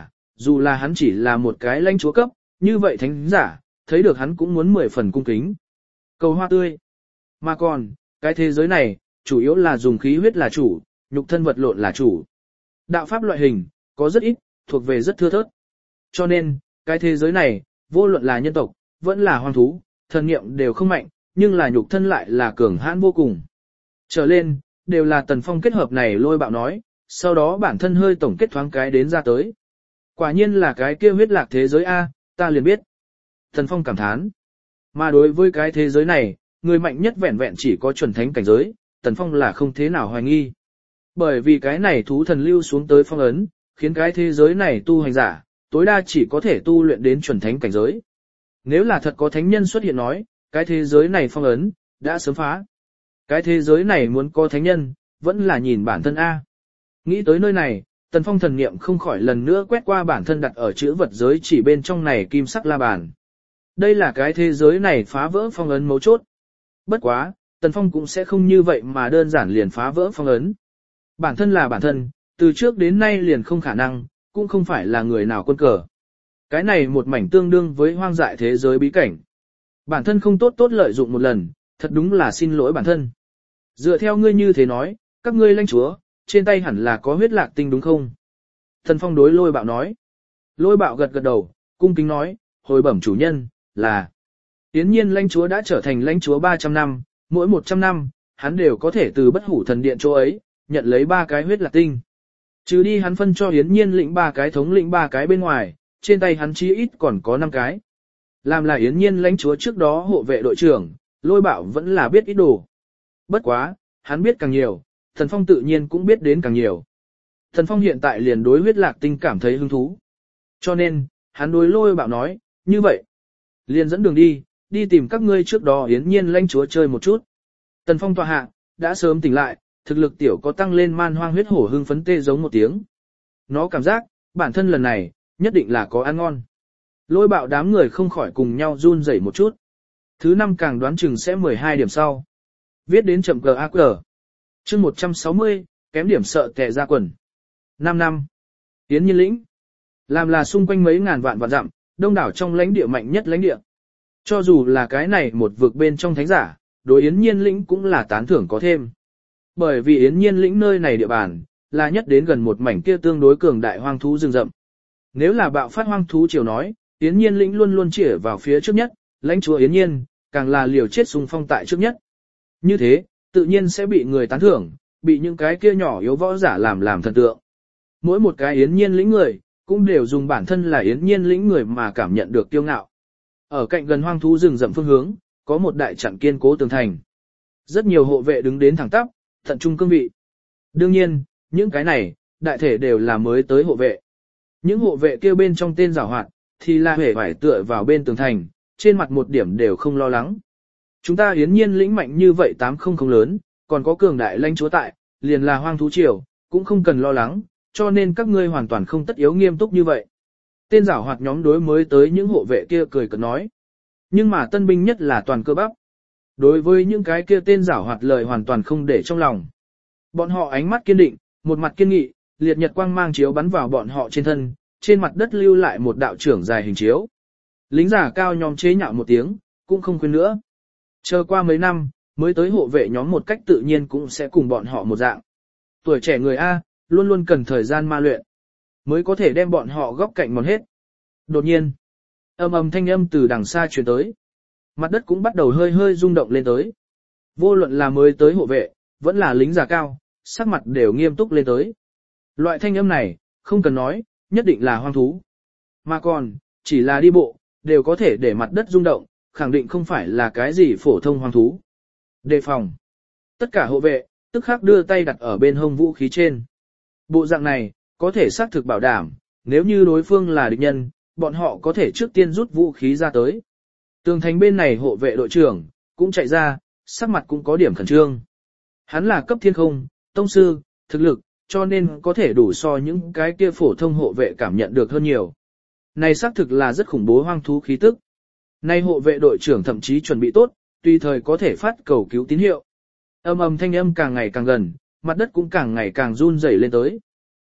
dù là hắn chỉ là một cái lãnh chúa cấp, như vậy thánh giả, thấy được hắn cũng muốn mười phần cung kính. Cầu hoa tươi. Mà còn, cái thế giới này, chủ yếu là dùng khí huyết là chủ, nhục thân vật lộn là chủ. Đạo pháp loại hình, có rất ít, thuộc về rất thưa thớt. Cho nên, cái thế giới này, vô luận là nhân tộc, vẫn là hoang thú, thần niệm đều không mạnh, nhưng là nhục thân lại là cường hãn vô cùng. Trở lên, đều là Tần Phong kết hợp này Lôi Bạo nói, sau đó bản thân hơi tổng kết thoáng cái đến ra tới. Quả nhiên là cái kia huyết lạc thế giới A, ta liền biết. Tần Phong cảm thán. Mà đối với cái thế giới này, người mạnh nhất vẹn vẹn chỉ có chuẩn thánh cảnh giới, Tần Phong là không thế nào hoài nghi. Bởi vì cái này thú thần lưu xuống tới phong ấn, khiến cái thế giới này tu hành giả, tối đa chỉ có thể tu luyện đến chuẩn thánh cảnh giới. Nếu là thật có thánh nhân xuất hiện nói, cái thế giới này phong ấn, đã sớm phá. Cái thế giới này muốn có thánh nhân, vẫn là nhìn bản thân A. Nghĩ tới nơi này, Tần Phong thần niệm không khỏi lần nữa quét qua bản thân đặt ở chữ vật giới chỉ bên trong này kim sắc la bàn. Đây là cái thế giới này phá vỡ phong ấn mấu chốt. Bất quá, Tần Phong cũng sẽ không như vậy mà đơn giản liền phá vỡ phong ấn. Bản thân là bản thân, từ trước đến nay liền không khả năng, cũng không phải là người nào quân cờ. Cái này một mảnh tương đương với hoang dại thế giới bí cảnh. Bản thân không tốt tốt lợi dụng một lần, thật đúng là xin lỗi bản thân. Dựa theo ngươi như thế nói, các ngươi lãnh chúa, trên tay hẳn là có huyết lạc tinh đúng không? Tần Phong đối Lôi Bạo nói. Lôi Bạo gật gật đầu, cung kính nói, hồi bẩm chủ nhân, là. Yến nhiên lãnh chúa đã trở thành lãnh chúa ba trăm năm, mỗi một trăm năm, hắn đều có thể từ bất hủ thần điện chỗ ấy, nhận lấy ba cái huyết lạc tinh. Trừ đi hắn phân cho Yến nhiên lĩnh ba cái thống lĩnh ba cái bên ngoài, trên tay hắn chí ít còn có năm cái. Làm là Yến nhiên lãnh chúa trước đó hộ vệ đội trưởng, Lôi Bạo vẫn là biết ít đồ. Bất quá, hắn biết càng nhiều, Thần Phong tự nhiên cũng biết đến càng nhiều. Thần Phong hiện tại liền đối huyết lạc tinh cảm thấy hứng thú. Cho nên, hắn đối Lôi Bạo nói, như vậy, liền dẫn đường đi, đi tìm các ngươi trước đó Yến nhiên lãnh chúa chơi một chút. Tần Phong tọa hạ, đã sớm tỉnh lại, thực lực tiểu có tăng lên man hoang huyết hổ hưng phấn tê giống một tiếng. Nó cảm giác, bản thân lần này, nhất định là có ăn ngon. Lôi Bạo đám người không khỏi cùng nhau run rẩy một chút. Thứ năm càng đoán chừng sẽ mười hai điểm sau. Viết đến chậm cờ a cờ. Chương một trăm sáu mươi, kém điểm sợ tè ra quần. năm năm. Yến nhiên lĩnh. Làm là xung quanh mấy ngàn vạn vạn dặm, đông đảo trong lãnh địa mạnh nhất lãnh địa. Cho dù là cái này một vực bên trong thánh giả, đối Yến nhiên lĩnh cũng là tán thưởng có thêm. Bởi vì Yến nhiên lĩnh nơi này địa bàn, là nhất đến gần một mảnh kia tương đối cường đại hoang thú rừng rậm. Nếu là bạo phát hoang thú chiều nói, Yến nhiên lĩnh luôn luôn chĩa vào phía trước nhất, lãnh chúa Yến nhiên, càng là liều chết xung phong tại trước nhất. Như thế, tự nhiên sẽ bị người tán thưởng, bị những cái kia nhỏ yếu võ giả làm làm thần tượng. Mỗi một cái Yến nhiên lĩnh người, cũng đều dùng bản thân là Yến nhiên lĩnh người mà cảm nhận được kiêu ngạo. Ở cạnh gần hoang thú rừng rậm phương hướng, có một đại trận kiên cố tường thành. Rất nhiều hộ vệ đứng đến thẳng tắp, tận trung cương vị. Đương nhiên, những cái này, đại thể đều là mới tới hộ vệ. Những hộ vệ kia bên trong tên giảo hoạt, thì là hề phải tựa vào bên tường thành, trên mặt một điểm đều không lo lắng. Chúng ta Yến nhiên lĩnh mạnh như vậy tám không không lớn, còn có cường đại lãnh chúa tại, liền là hoang thú triều, cũng không cần lo lắng, cho nên các ngươi hoàn toàn không tất yếu nghiêm túc như vậy. Tên giảo hoạt nhóm đối mới tới những hộ vệ kia cười cợt nói. Nhưng mà tân binh nhất là toàn cơ bắp. Đối với những cái kia tên giảo hoạt lời hoàn toàn không để trong lòng. Bọn họ ánh mắt kiên định, một mặt kiên nghị, liệt nhật quang mang chiếu bắn vào bọn họ trên thân, trên mặt đất lưu lại một đạo trưởng dài hình chiếu. Lính giả cao nhóm chế nhạo một tiếng, cũng không quên nữa. Chờ qua mấy năm, mới tới hộ vệ nhóm một cách tự nhiên cũng sẽ cùng bọn họ một dạng. Tuổi trẻ người A, luôn luôn cần thời gian ma luyện, mới có thể đem bọn họ góc cạnh mòn hết. Đột nhiên, âm ầm thanh âm từ đằng xa truyền tới. Mặt đất cũng bắt đầu hơi hơi rung động lên tới. Vô luận là mới tới hộ vệ, vẫn là lính giả cao, sắc mặt đều nghiêm túc lên tới. Loại thanh âm này, không cần nói, nhất định là hoang thú. Mà còn, chỉ là đi bộ, đều có thể để mặt đất rung động, khẳng định không phải là cái gì phổ thông hoang thú. Đề phòng. Tất cả hộ vệ, tức khắc đưa tay đặt ở bên hông vũ khí trên. Bộ dạng này, có thể xác thực bảo đảm, nếu như đối phương là địch nhân, bọn họ có thể trước tiên rút vũ khí ra tới. Tường thành bên này hộ vệ đội trưởng, cũng chạy ra, sắc mặt cũng có điểm khẩn trương. Hắn là cấp thiên không, tông sư, thực lực, cho nên có thể đủ so những cái kia phổ thông hộ vệ cảm nhận được hơn nhiều. Này xác thực là rất khủng bố hoang thú khí tức. Nay hộ vệ đội trưởng thậm chí chuẩn bị tốt, tùy thời có thể phát cầu cứu tín hiệu. Âm ầm thanh âm càng ngày càng gần, mặt đất cũng càng ngày càng run rẩy lên tới.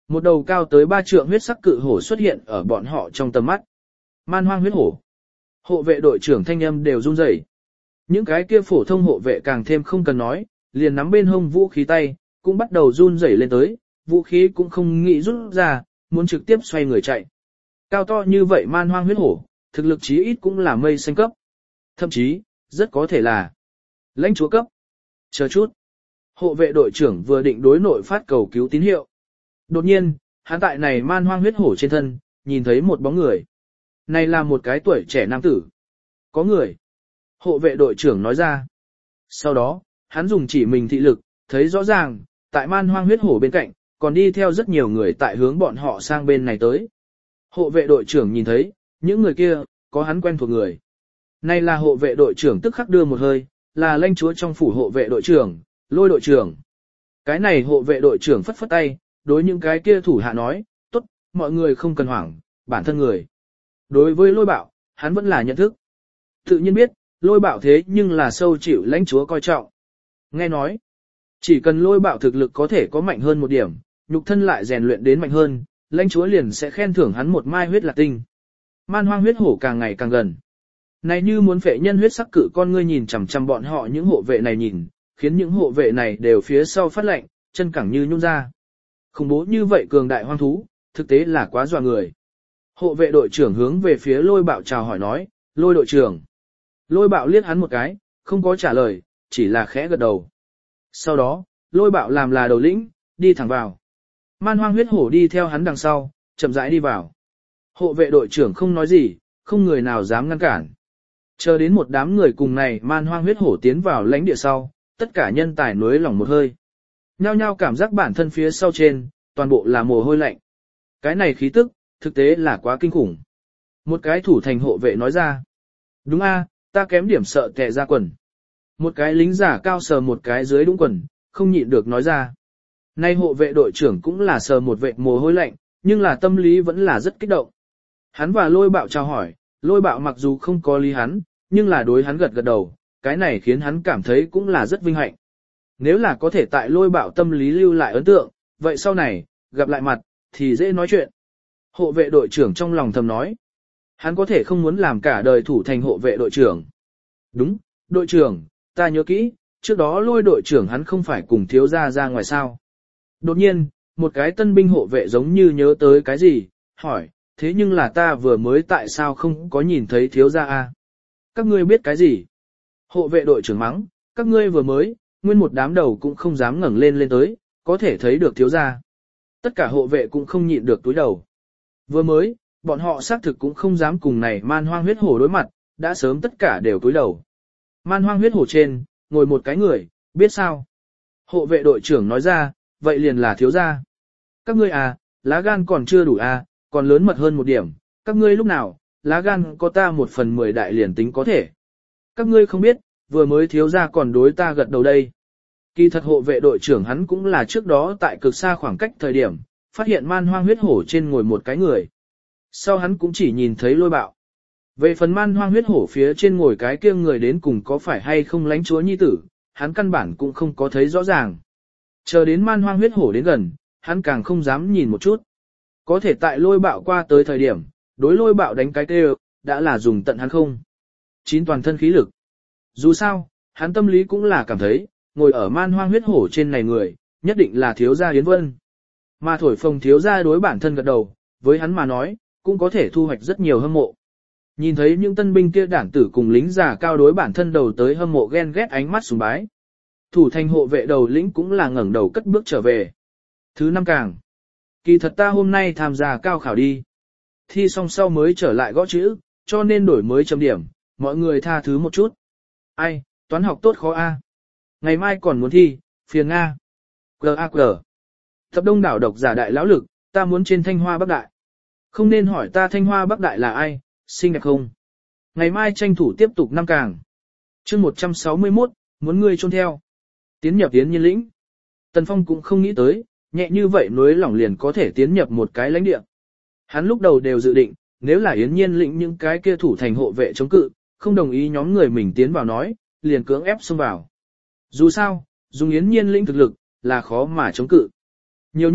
Một đầu cao tới ba trượng huyết sắc cự hổ xuất hiện ở bọn họ trong tầm mắt. Man hoang huyết hổ. Hộ vệ đội trưởng thanh âm đều run rẩy. Những cái kia phổ thông hộ vệ càng thêm không cần nói, liền nắm bên hông vũ khí tay, cũng bắt đầu run rẩy lên tới, vũ khí cũng không nghĩ rút ra, muốn trực tiếp xoay người chạy. Cao to như vậy man hoang huyết hổ, thực lực chí ít cũng là mây xanh cấp. Thậm chí, rất có thể là lãnh chúa cấp. Chờ chút. Hộ vệ đội trưởng vừa định đối nội phát cầu cứu tín hiệu. Đột nhiên, hắn tại này man hoang huyết hổ trên thân, nhìn thấy một bóng người. Này là một cái tuổi trẻ nam tử. Có người. Hộ vệ đội trưởng nói ra. Sau đó, hắn dùng chỉ mình thị lực, thấy rõ ràng, tại man hoang huyết hổ bên cạnh, còn đi theo rất nhiều người tại hướng bọn họ sang bên này tới. Hộ vệ đội trưởng nhìn thấy, những người kia, có hắn quen thuộc người. Này là hộ vệ đội trưởng tức khắc đưa một hơi, là lãnh chúa trong phủ hộ vệ đội trưởng, Lôi đội trưởng. Cái này hộ vệ đội trưởng phất phất tay, đối những cái kia thủ hạ nói, tốt, mọi người không cần hoảng, bản thân người. Đối với Lôi Bạo, hắn vẫn là nhận thức. Tự nhiên biết, Lôi Bạo thế nhưng là sâu chịu lãnh chúa coi trọng. Nghe nói, chỉ cần Lôi Bạo thực lực có thể có mạnh hơn một điểm, nhục thân lại rèn luyện đến mạnh hơn, lãnh chúa liền sẽ khen thưởng hắn một mai huyết lạc tinh. Man hoang huyết hổ càng ngày càng gần. Này như muốn phệ nhân huyết sắc cự con ngươi nhìn chằm chằm bọn họ những hộ vệ này nhìn, khiến những hộ vệ này đều phía sau phát lạnh, chân cẳng như nhún ra. Khủng bố như vậy cường đại hoang thú, thực tế là quá dọa người. Hộ vệ đội trưởng hướng về phía Lôi Bạo chào hỏi nói, Lôi đội trưởng. Lôi Bạo liếc hắn một cái, không có trả lời, chỉ là khẽ gật đầu. Sau đó, Lôi Bạo làm là đầu lĩnh, đi thẳng vào. Man hoang huyết hổ đi theo hắn đằng sau, chậm rãi đi vào. Hộ vệ đội trưởng không nói gì, không người nào dám ngăn cản. Chờ đến một đám người cùng này man hoang huyết hổ tiến vào lãnh địa sau, tất cả nhân tài nuối lòng một hơi. Nhao nhao cảm giác bản thân phía sau trên, toàn bộ là mồ hôi lạnh. Cái này khí tức, thực tế là quá kinh khủng. Một cái thủ thành hộ vệ nói ra. Đúng a, ta kém điểm sợ tè ra quần. Một cái lính giả cao sờ một cái dưới đúng quần, không nhịn được nói ra. Nay hộ vệ đội trưởng cũng là sờ một vệ mồ hôi lạnh, nhưng là tâm lý vẫn là rất kích động. Hắn và Lôi Bạo chào hỏi, Lôi Bạo mặc dù không có lý hắn, nhưng là đối hắn gật gật đầu, cái này khiến hắn cảm thấy cũng là rất vinh hạnh. Nếu là có thể tại Lôi Bạo tâm lý lưu lại ấn tượng, vậy sau này, gặp lại mặt, thì dễ nói chuyện. Hộ vệ đội trưởng trong lòng thầm nói. Hắn có thể không muốn làm cả đời thủ thành hộ vệ đội trưởng. Đúng, đội trưởng, ta nhớ kỹ, trước đó Lôi đội trưởng hắn không phải cùng thiếu gia ra ngoài sao. Đột nhiên, một cái tân binh hộ vệ giống như nhớ tới cái gì, hỏi, thế nhưng là ta vừa mới tại sao không có nhìn thấy thiếu gia a? Các ngươi biết cái gì? Hộ vệ đội trưởng mắng, các ngươi vừa mới, nguyên một đám đầu cũng không dám ngẩng lên lên tới, có thể thấy được thiếu gia. Tất cả hộ vệ cũng không nhịn được túi đầu. Vừa mới, bọn họ xác thực cũng không dám cùng này man hoang huyết hổ đối mặt, đã sớm tất cả đều túi đầu. Man hoang huyết hổ trên, ngồi một cái người, biết sao? Hộ vệ đội trưởng nói ra, vậy liền là thiếu gia. Các ngươi à, lá gan còn chưa đủ à, còn lớn mật hơn một điểm, các ngươi lúc nào, lá gan có ta một phần mười đại liền tính có thể. Các ngươi không biết, vừa mới thiếu gia còn đối ta gật đầu đây. Kỳ thật hộ vệ đội trưởng hắn cũng là trước đó tại cực xa khoảng cách thời điểm, phát hiện man hoang huyết hổ trên ngồi một cái người. Sau hắn cũng chỉ nhìn thấy Lôi Bạo. Về phần man hoang huyết hổ phía trên ngồi cái kia người đến cùng có phải hay không lãnh chúa nhi tử, hắn căn bản cũng không có thấy rõ ràng. Chờ đến man hoang huyết hổ đến gần, hắn càng không dám nhìn một chút. Có thể tại Lôi Bạo qua tới thời điểm, đối Lôi Bạo đánh cái tê đã là dùng tận hắn không. Chín toàn thân khí lực. Dù sao, hắn tâm lý cũng là cảm thấy, ngồi ở man hoang huyết hổ trên này người, nhất định là thiếu gia Yến Vân. Mà thổi phồng thiếu gia đối bản thân gật đầu, với hắn mà nói, cũng có thể thu hoạch rất nhiều hâm mộ. Nhìn thấy những tân binh kia đảng tử cùng lính già cao đối bản thân đầu tới hâm mộ ghen ghét ánh mắt sùng bái. Thủ thành hộ vệ đầu lĩnh cũng là ngẩng đầu cất bước trở về. Thứ năm càng. Kỳ thật ta hôm nay tham gia cao khảo đi. Thi xong sau mới trở lại gõ chữ, cho nên đổi mới chấm điểm, mọi người tha thứ một chút. Ai, toán học tốt khó a. Ngày mai còn muốn thi, phiền Nga. G A G. Tập đông đảo độc giả đại lão lực, ta muốn trên Thanh Hoa Bắc Đại. Không nên hỏi ta Thanh Hoa Bắc Đại là ai, xinh đẹp không? Ngày mai tranh thủ tiếp tục năm càng. chương một trăm sáu mươi mốt, muốn ngươi trôn theo. Tiến nhập tiến nhiên lĩnh. Tần Phong cũng không nghĩ tới, nhẹ như vậy núi lỏng liền có thể tiến nhập một cái lãnh địa. Hắn lúc đầu đều dự định, nếu là yến nhiên lĩnh những cái kia thủ thành hộ vệ chống cự, không đồng ý nhóm người mình tiến vào nói, liền cưỡng ép xông vào. Dù sao, dùng yến nhiên lĩnh thực lực, là khó mà chống cự. Nhiều nhất,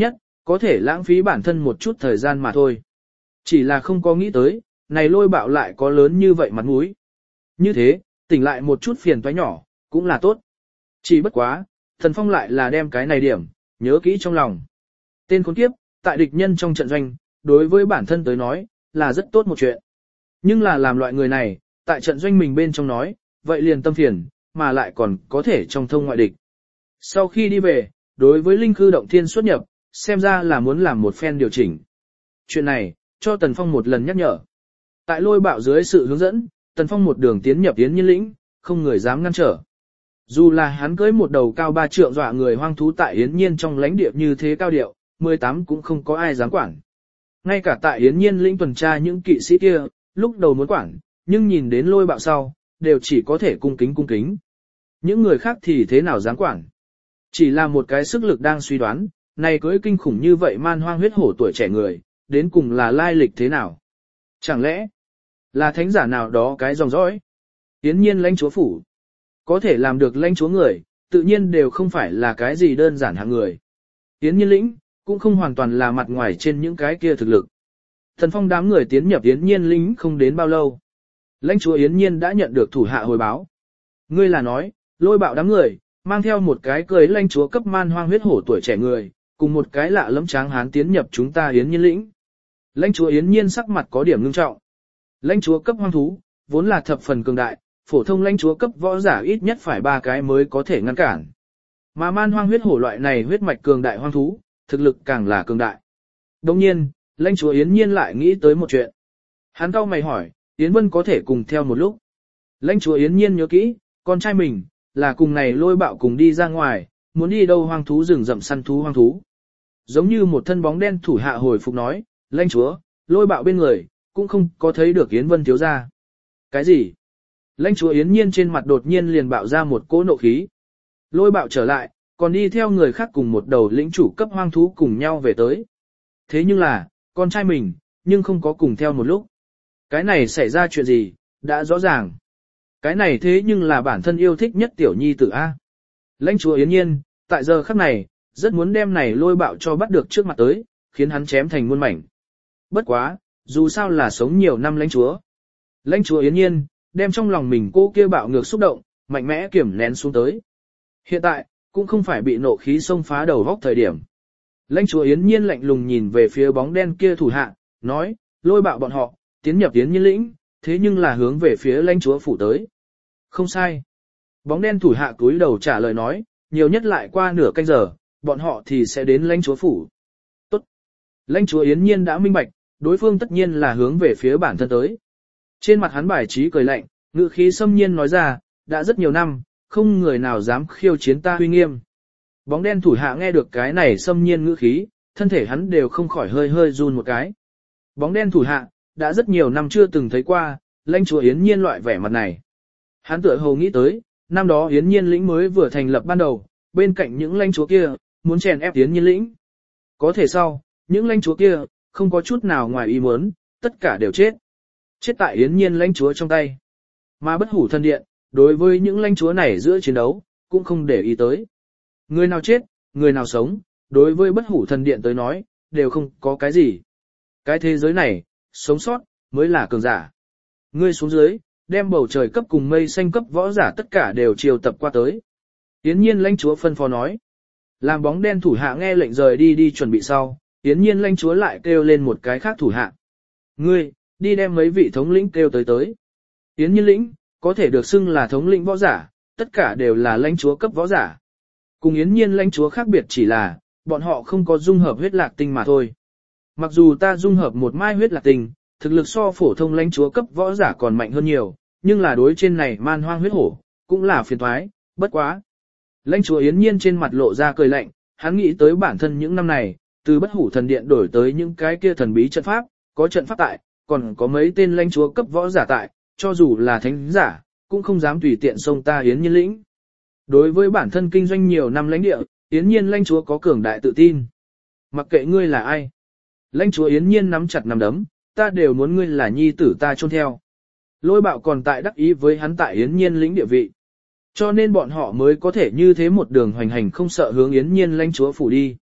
có thể lãng phí bản thân một chút thời gian mà thôi. Chỉ là không có nghĩ tới, này lôi bạo lại có lớn như vậy mặt mũi. Như thế, tỉnh lại một chút phiền toái nhỏ, cũng là tốt. Chỉ bất quá, Tần Phong lại là đem cái này điểm, nhớ kỹ trong lòng. Tên khốn kiếp, tại địch nhân trong trận doanh, đối với bản thân tới nói, là rất tốt một chuyện. Nhưng là làm loại người này, tại trận doanh mình bên trong nói, vậy liền tâm phiền, mà lại còn có thể trong thông ngoại địch. Sau khi đi về, đối với linh khư động thiên xuất nhập, xem ra là muốn làm một phen điều chỉnh. Chuyện này, cho Tần Phong một lần nhắc nhở. Tại lôi bạo dưới sự hướng dẫn, Tần Phong một đường tiến nhập Yến Nhiên lĩnh, không người dám ngăn trở. Dù là hắn cưới một đầu cao ba trượng dọa người hoang thú tại Yến Nhiên trong lãnh địa như thế cao điệu, mười tám cũng không có ai dám quản. Ngay cả tại Yến Nhiên lĩnh tuần tra những kỵ sĩ kia, lúc đầu muốn quản, nhưng nhìn đến lôi bạo sau, đều chỉ có thể cung kính cung kính. Những người khác thì thế nào dám quản. Chỉ là một cái sức lực đang suy đoán, này cưới kinh khủng như vậy man hoang huyết hổ tuổi trẻ người, đến cùng là lai lịch thế nào. Chẳng lẽ, là thánh giả nào đó cái dòng dõi? Yến Nhiên lãnh chúa phủ. Có thể làm được lãnh chúa người, tự nhiên đều không phải là cái gì đơn giản hạng người. Yến Nhiên lĩnh, cũng không hoàn toàn là mặt ngoài trên những cái kia thực lực. Thần Phong đám người tiến nhập Yến Nhiên lĩnh không đến bao lâu. Lãnh chúa Yến Nhiên đã nhận được thủ hạ hồi báo. Ngươi là nói, lôi bạo đám người, mang theo một cái cười lãnh chúa cấp man hoang huyết hổ tuổi trẻ người, cùng một cái lạ lẫm tráng hán tiến nhập chúng ta Yến Nhiên lĩnh. Lãnh chúa Yến Nhiên sắc mặt có điểm ngưng trọng. Lãnh chúa cấp hoang thú, vốn là thập phần cường đại, phổ thông lãnh chúa cấp võ giả ít nhất phải ba cái mới có thể ngăn cản. Mà man hoang huyết hổ loại này huyết mạch cường đại hoang thú, thực lực càng là cường đại. Đồng nhiên, lãnh chúa Yến Nhiên lại nghĩ tới một chuyện. Hắn cau mày hỏi, Yến Vân có thể cùng theo một lúc. Lãnh chúa Yến Nhiên nhớ kỹ, con trai mình, là cùng này lôi bạo cùng đi ra ngoài, muốn đi đâu hoang thú rừng rậm săn thú hoang thú. Giống như một thân bóng đen thủ hạ hồi phục nói, lãnh chúa, lôi bạo bên người, cũng không có thấy được Yến Vân thiếu ra. Cái gì? Lãnh chúa Yến Nhiên trên mặt đột nhiên liền bạo ra một cỗ nộ khí. Lôi bạo trở lại, còn đi theo người khác cùng một đầu lĩnh chủ cấp hoang thú cùng nhau về tới. Thế nhưng là, con trai mình, nhưng không có cùng theo một lúc. Cái này xảy ra chuyện gì, đã rõ ràng. Cái này thế nhưng là bản thân yêu thích nhất tiểu nhi tử A. Lãnh chúa Yến Nhiên, tại giờ khắc này, rất muốn đem này lôi bạo cho bắt được trước mặt tới, khiến hắn chém thành muôn mảnh. Bất quá, dù sao là sống nhiều năm lãnh chúa. Lãnh chúa Yến Nhiên, đem trong lòng mình cô kia bạo ngược xúc động, mạnh mẽ kiểm nén xuống tới. Hiện tại, cũng không phải bị nộ khí xông phá đầu vóc thời điểm. Lãnh chúa Yến Nhiên lạnh lùng nhìn về phía bóng đen kia thủ hạ, nói, lôi bạo bọn họ, tiến nhập Yến Nhiên lĩnh, thế nhưng là hướng về phía lãnh chúa phủ tới. Không sai. Bóng đen thủ hạ cúi đầu trả lời nói, nhiều nhất lại qua nửa canh giờ, bọn họ thì sẽ đến lãnh chúa phủ. Tốt. Lãnh chúa Yến Nhiên đã minh bạch, đối phương tất nhiên là hướng về phía bản thân tới. Trên mặt hắn bài trí cười lạnh, ngữ khí xâm nhiên nói ra, đã rất nhiều năm, không người nào dám khiêu chiến ta uy nghiêm. Bóng đen thủ hạ nghe được cái này xâm nhiên ngữ khí, thân thể hắn đều không khỏi hơi hơi run một cái. Bóng đen thủ hạ, đã rất nhiều năm chưa từng thấy qua, lãnh chúa Yến Nhiên loại vẻ mặt này. Hắn tựa hồ nghĩ tới, năm đó Yến Nhiên lĩnh mới vừa thành lập ban đầu, bên cạnh những lãnh chúa kia, muốn chèn ép Yến Nhiên lĩnh. Có thể sau, những lãnh chúa kia, không có chút nào ngoài ý muốn, tất cả đều chết. Chết tại Yến Nhiên lãnh chúa trong tay. Mà bất hủ thần điện, đối với những lãnh chúa này giữa chiến đấu, cũng không để ý tới. Người nào chết, người nào sống, đối với bất hủ thần điện tới nói, đều không có cái gì. Cái thế giới này, sống sót, mới là cường giả. Ngươi xuống dưới, đem bầu trời cấp cùng mây xanh cấp võ giả tất cả đều chiều tập qua tới. Yến Nhiên lãnh chúa phân phó nói. Làm bóng đen thủ hạ nghe lệnh rời đi đi chuẩn bị sau, Yến Nhiên lãnh chúa lại kêu lên một cái khác thủ hạ. Ngươi, đi đem mấy vị thống lĩnh kêu tới tới. Yến Nhiên lĩnh, có thể được xưng là thống lĩnh võ giả, tất cả đều là lãnh chúa cấp võ giả. Cùng Yến Nhiên lãnh chúa khác biệt chỉ là, bọn họ không có dung hợp huyết lạc tinh mà thôi. Mặc dù ta dung hợp một mai huyết lạc tinh, thực lực so phổ thông lãnh chúa cấp võ giả còn mạnh hơn nhiều, nhưng là đối trên này man hoang huyết hổ, cũng là phiền toái, bất quá. Lãnh chúa Yến Nhiên trên mặt lộ ra cười lạnh, hắn nghĩ tới bản thân những năm này, từ bất hủ thần điện đổi tới những cái kia thần bí trận pháp, có trận pháp tại, còn có mấy tên lãnh chúa cấp võ giả tại, cho dù là thánh giả, cũng không dám tùy tiện xông ta Yến Nhiên lĩnh. Đối với bản thân kinh doanh nhiều năm lãnh địa, Yến Nhiên lãnh chúa có cường đại tự tin. Mặc kệ ngươi là ai, lãnh chúa Yến Nhiên nắm chặt nắm đấm, ta đều muốn ngươi là nhi tử ta chôn theo. Lôi bạo còn tại đắc ý với hắn tại Yến Nhiên lĩnh địa vị. Cho nên bọn họ mới có thể như thế một đường hoành hành không sợ hướng Yến Nhiên lãnh chúa phủ đi.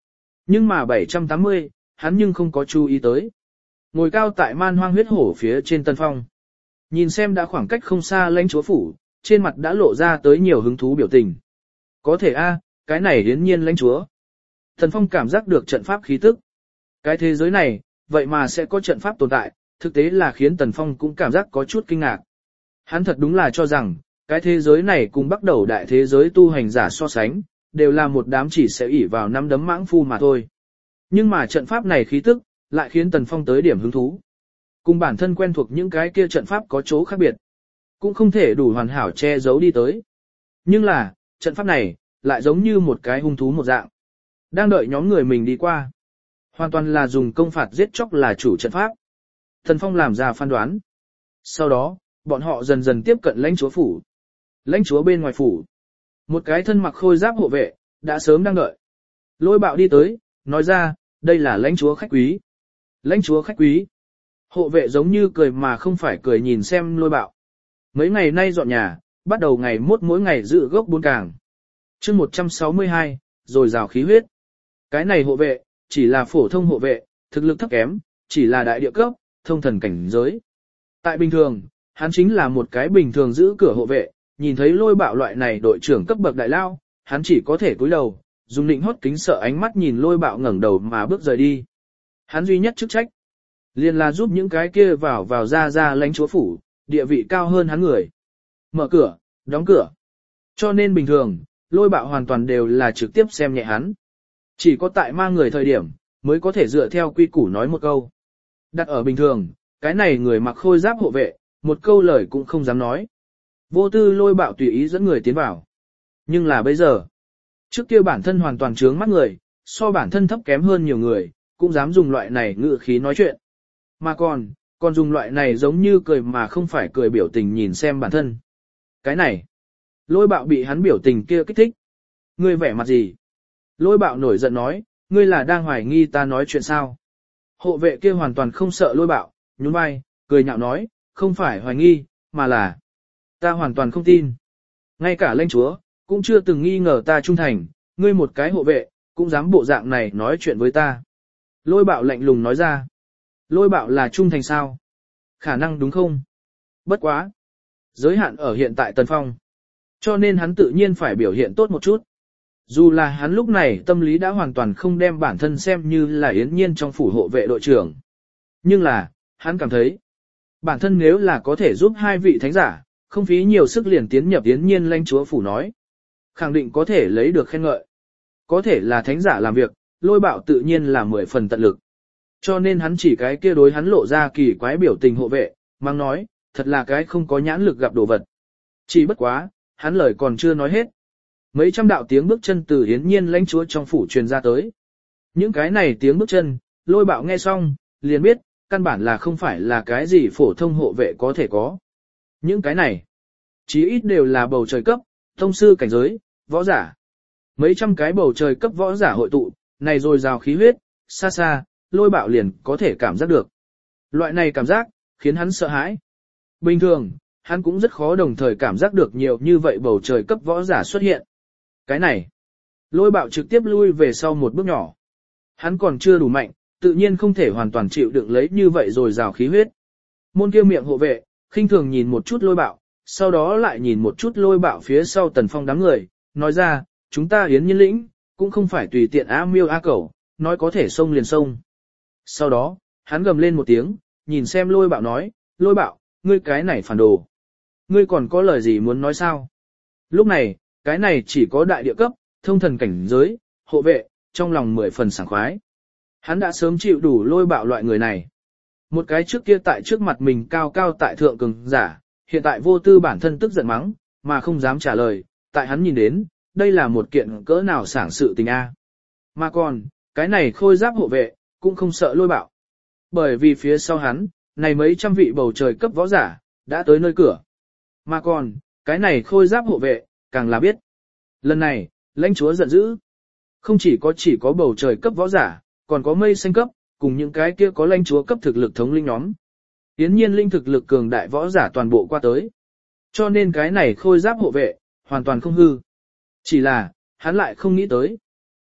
Nhưng mà bảy trăm tám mươi, hắn nhưng không có chú ý tới. Ngồi cao tại man hoang huyết hổ phía trên Tần Phong. Nhìn xem đã khoảng cách không xa lãnh chúa phủ, trên mặt đã lộ ra tới nhiều hứng thú biểu tình. Có thể a, cái này hiển nhiên lãnh chúa. Tần Phong cảm giác được trận pháp khí tức. Cái thế giới này, vậy mà sẽ có trận pháp tồn tại, thực tế là khiến Tần Phong cũng cảm giác có chút kinh ngạc. Hắn thật đúng là cho rằng, cái thế giới này cùng bắt đầu đại thế giới tu hành giả so sánh, đều là một đám chỉ sẽ ỷ vào năm đấm mãng phu mà thôi. Nhưng mà trận pháp này khí tức, lại khiến Tần Phong tới điểm hứng thú. Cùng bản thân quen thuộc những cái kia trận pháp có chỗ khác biệt, cũng không thể đủ hoàn hảo che giấu đi tới. Nhưng là, trận pháp này, lại giống như một cái hung thú một dạng. Đang đợi nhóm người mình đi qua. Hoàn toàn là dùng công phạt giết chóc là chủ trận pháp. Tần Phong làm ra phán đoán. Sau đó, bọn họ dần dần tiếp cận lãnh chúa phủ. Lãnh chúa bên ngoài phủ. Một cái thân mặc khôi giáp hộ vệ, đã sớm đang đợi. Lôi Bạo đi tới, nói ra, đây là lãnh chúa khách quý. Lãnh chúa khách quý. Hộ vệ giống như cười mà không phải cười nhìn xem Lôi Bạo. Mấy ngày nay dọn nhà, bắt đầu ngày mốt mỗi ngày dự gốc buôn càng. chương một trăm sáu mươi hai, rồi rào khí huyết. Cái này hộ vệ, chỉ là phổ thông hộ vệ, thực lực thấp kém, chỉ là đại địa cấp, thông thần cảnh giới. Tại bình thường, hắn chính là một cái bình thường giữ cửa hộ vệ, nhìn thấy Lôi Bạo loại này đội trưởng cấp bậc đại lao, hắn chỉ có thể cúi đầu, dùng định hót kính sợ ánh mắt nhìn Lôi Bạo ngẩng đầu mà bước rời đi. Hắn duy nhất chức trách, liền là giúp những cái kia vào vào ra ra lãnh chúa phủ, địa vị cao hơn hắn người. Mở cửa, đóng cửa. Cho nên bình thường, Lôi Bạo hoàn toàn đều là trực tiếp xem nhẹ hắn. Chỉ có tại mang người thời điểm, mới có thể dựa theo quy củ nói một câu. Đặt ở bình thường, cái này người mặc khôi giáp hộ vệ, một câu lời cũng không dám nói. Vô tư Lôi Bạo tùy ý dẫn người tiến vào. Nhưng là bây giờ, trước kia bản thân hoàn toàn trướng mắt người, so bản thân thấp kém hơn nhiều người, cũng dám dùng loại này ngữ khí nói chuyện. Mà còn, còn dùng loại này giống như cười mà không phải cười biểu tình nhìn xem bản thân. Cái này, Lôi Bạo bị hắn biểu tình kia kích thích. Ngươi vẻ mặt gì? Lôi Bạo nổi giận nói, ngươi là đang hoài nghi ta nói chuyện sao? Hộ vệ kia hoàn toàn không sợ Lôi Bạo, nhún vai, cười nhạo nói, không phải hoài nghi, mà là ta hoàn toàn không tin. Ngay cả lãnh chúa, cũng chưa từng nghi ngờ ta trung thành, ngươi một cái hộ vệ, cũng dám bộ dạng này nói chuyện với ta. Lôi Bạo lạnh lùng nói ra. Lôi Bạo là trung thành sao? Khả năng đúng không? Bất quá. Giới hạn ở hiện tại Tần Phong. Cho nên hắn tự nhiên phải biểu hiện tốt một chút. Dù là hắn lúc này tâm lý đã hoàn toàn không đem bản thân xem như là yến nhiên trong phủ hộ vệ đội trưởng. Nhưng là, hắn cảm thấy, bản thân nếu là có thể giúp hai vị thánh giả, không phí nhiều sức liền tiến nhập yến nhiên lãnh chúa phủ nói. Khẳng định có thể lấy được khen ngợi. Có thể là thánh giả làm việc, Lôi Bạo tự nhiên là mười phần tận lực. Cho nên hắn chỉ cái kia đối hắn lộ ra kỳ quái biểu tình hộ vệ, mang nói, thật là cái không có nhãn lực gặp đồ vật. Chỉ bất quá, hắn lời còn chưa nói hết. Mấy trăm đạo tiếng bước chân từ yến nhiên lãnh chúa trong phủ truyền ra tới. Những cái này tiếng bước chân, Lôi Bạo nghe xong, liền biết, căn bản là không phải là cái gì phổ thông hộ vệ có thể có. Những cái này, chí ít đều là bầu trời cấp, thông sư cảnh giới, võ giả. Mấy trăm cái bầu trời cấp võ giả hội tụ, này rồi rào khí huyết, xa xa, Lôi Bạo liền có thể cảm giác được. Loại này cảm giác, khiến hắn sợ hãi. Bình thường, hắn cũng rất khó đồng thời cảm giác được nhiều như vậy bầu trời cấp võ giả xuất hiện. Cái này, Lôi Bạo trực tiếp lui về sau một bước nhỏ. Hắn còn chưa đủ mạnh, tự nhiên không thể hoàn toàn chịu đựng lấy như vậy rồi rào khí huyết. Môn kia miệng hộ vệ, khinh thường nhìn một chút Lôi Bạo, sau đó lại nhìn một chút Lôi Bạo phía sau Tần Phong đám người, nói ra, chúng ta yến nhiên lĩnh, cũng không phải tùy tiện á miêu á cẩu, nói có thể xông liền xông. Sau đó, hắn gầm lên một tiếng, nhìn xem Lôi Bạo nói, Lôi Bạo, ngươi cái này phản đồ. Ngươi còn có lời gì muốn nói sao? Lúc này, cái này chỉ có đại địa cấp, thông thần cảnh giới, hộ vệ, trong lòng mười phần sảng khoái. Hắn đã sớm chịu đủ Lôi Bạo loại người này. Một cái trước kia tại trước mặt mình cao cao tại thượng cường giả, hiện tại vô tư bản thân tức giận mắng, mà không dám trả lời, tại hắn nhìn đến, đây là một kiện cỡ nào sảng sự tình a. Mà còn, cái này khôi giáp hộ vệ, cũng không sợ Lôi Bạo. Bởi vì phía sau hắn, này mấy trăm vị bầu trời cấp võ giả, đã tới nơi cửa. Mà còn, cái này khôi giáp hộ vệ, càng là biết. Lần này, lãnh chúa giận dữ. Không chỉ có chỉ có bầu trời cấp võ giả, còn có mây xanh cấp, cùng những cái kia có lãnh chúa cấp thực lực thống linh nhóm. Yến nhiên linh thực lực cường đại võ giả toàn bộ qua tới. Cho nên cái này khôi giáp hộ vệ, hoàn toàn không hư. Chỉ là, hắn lại không nghĩ tới.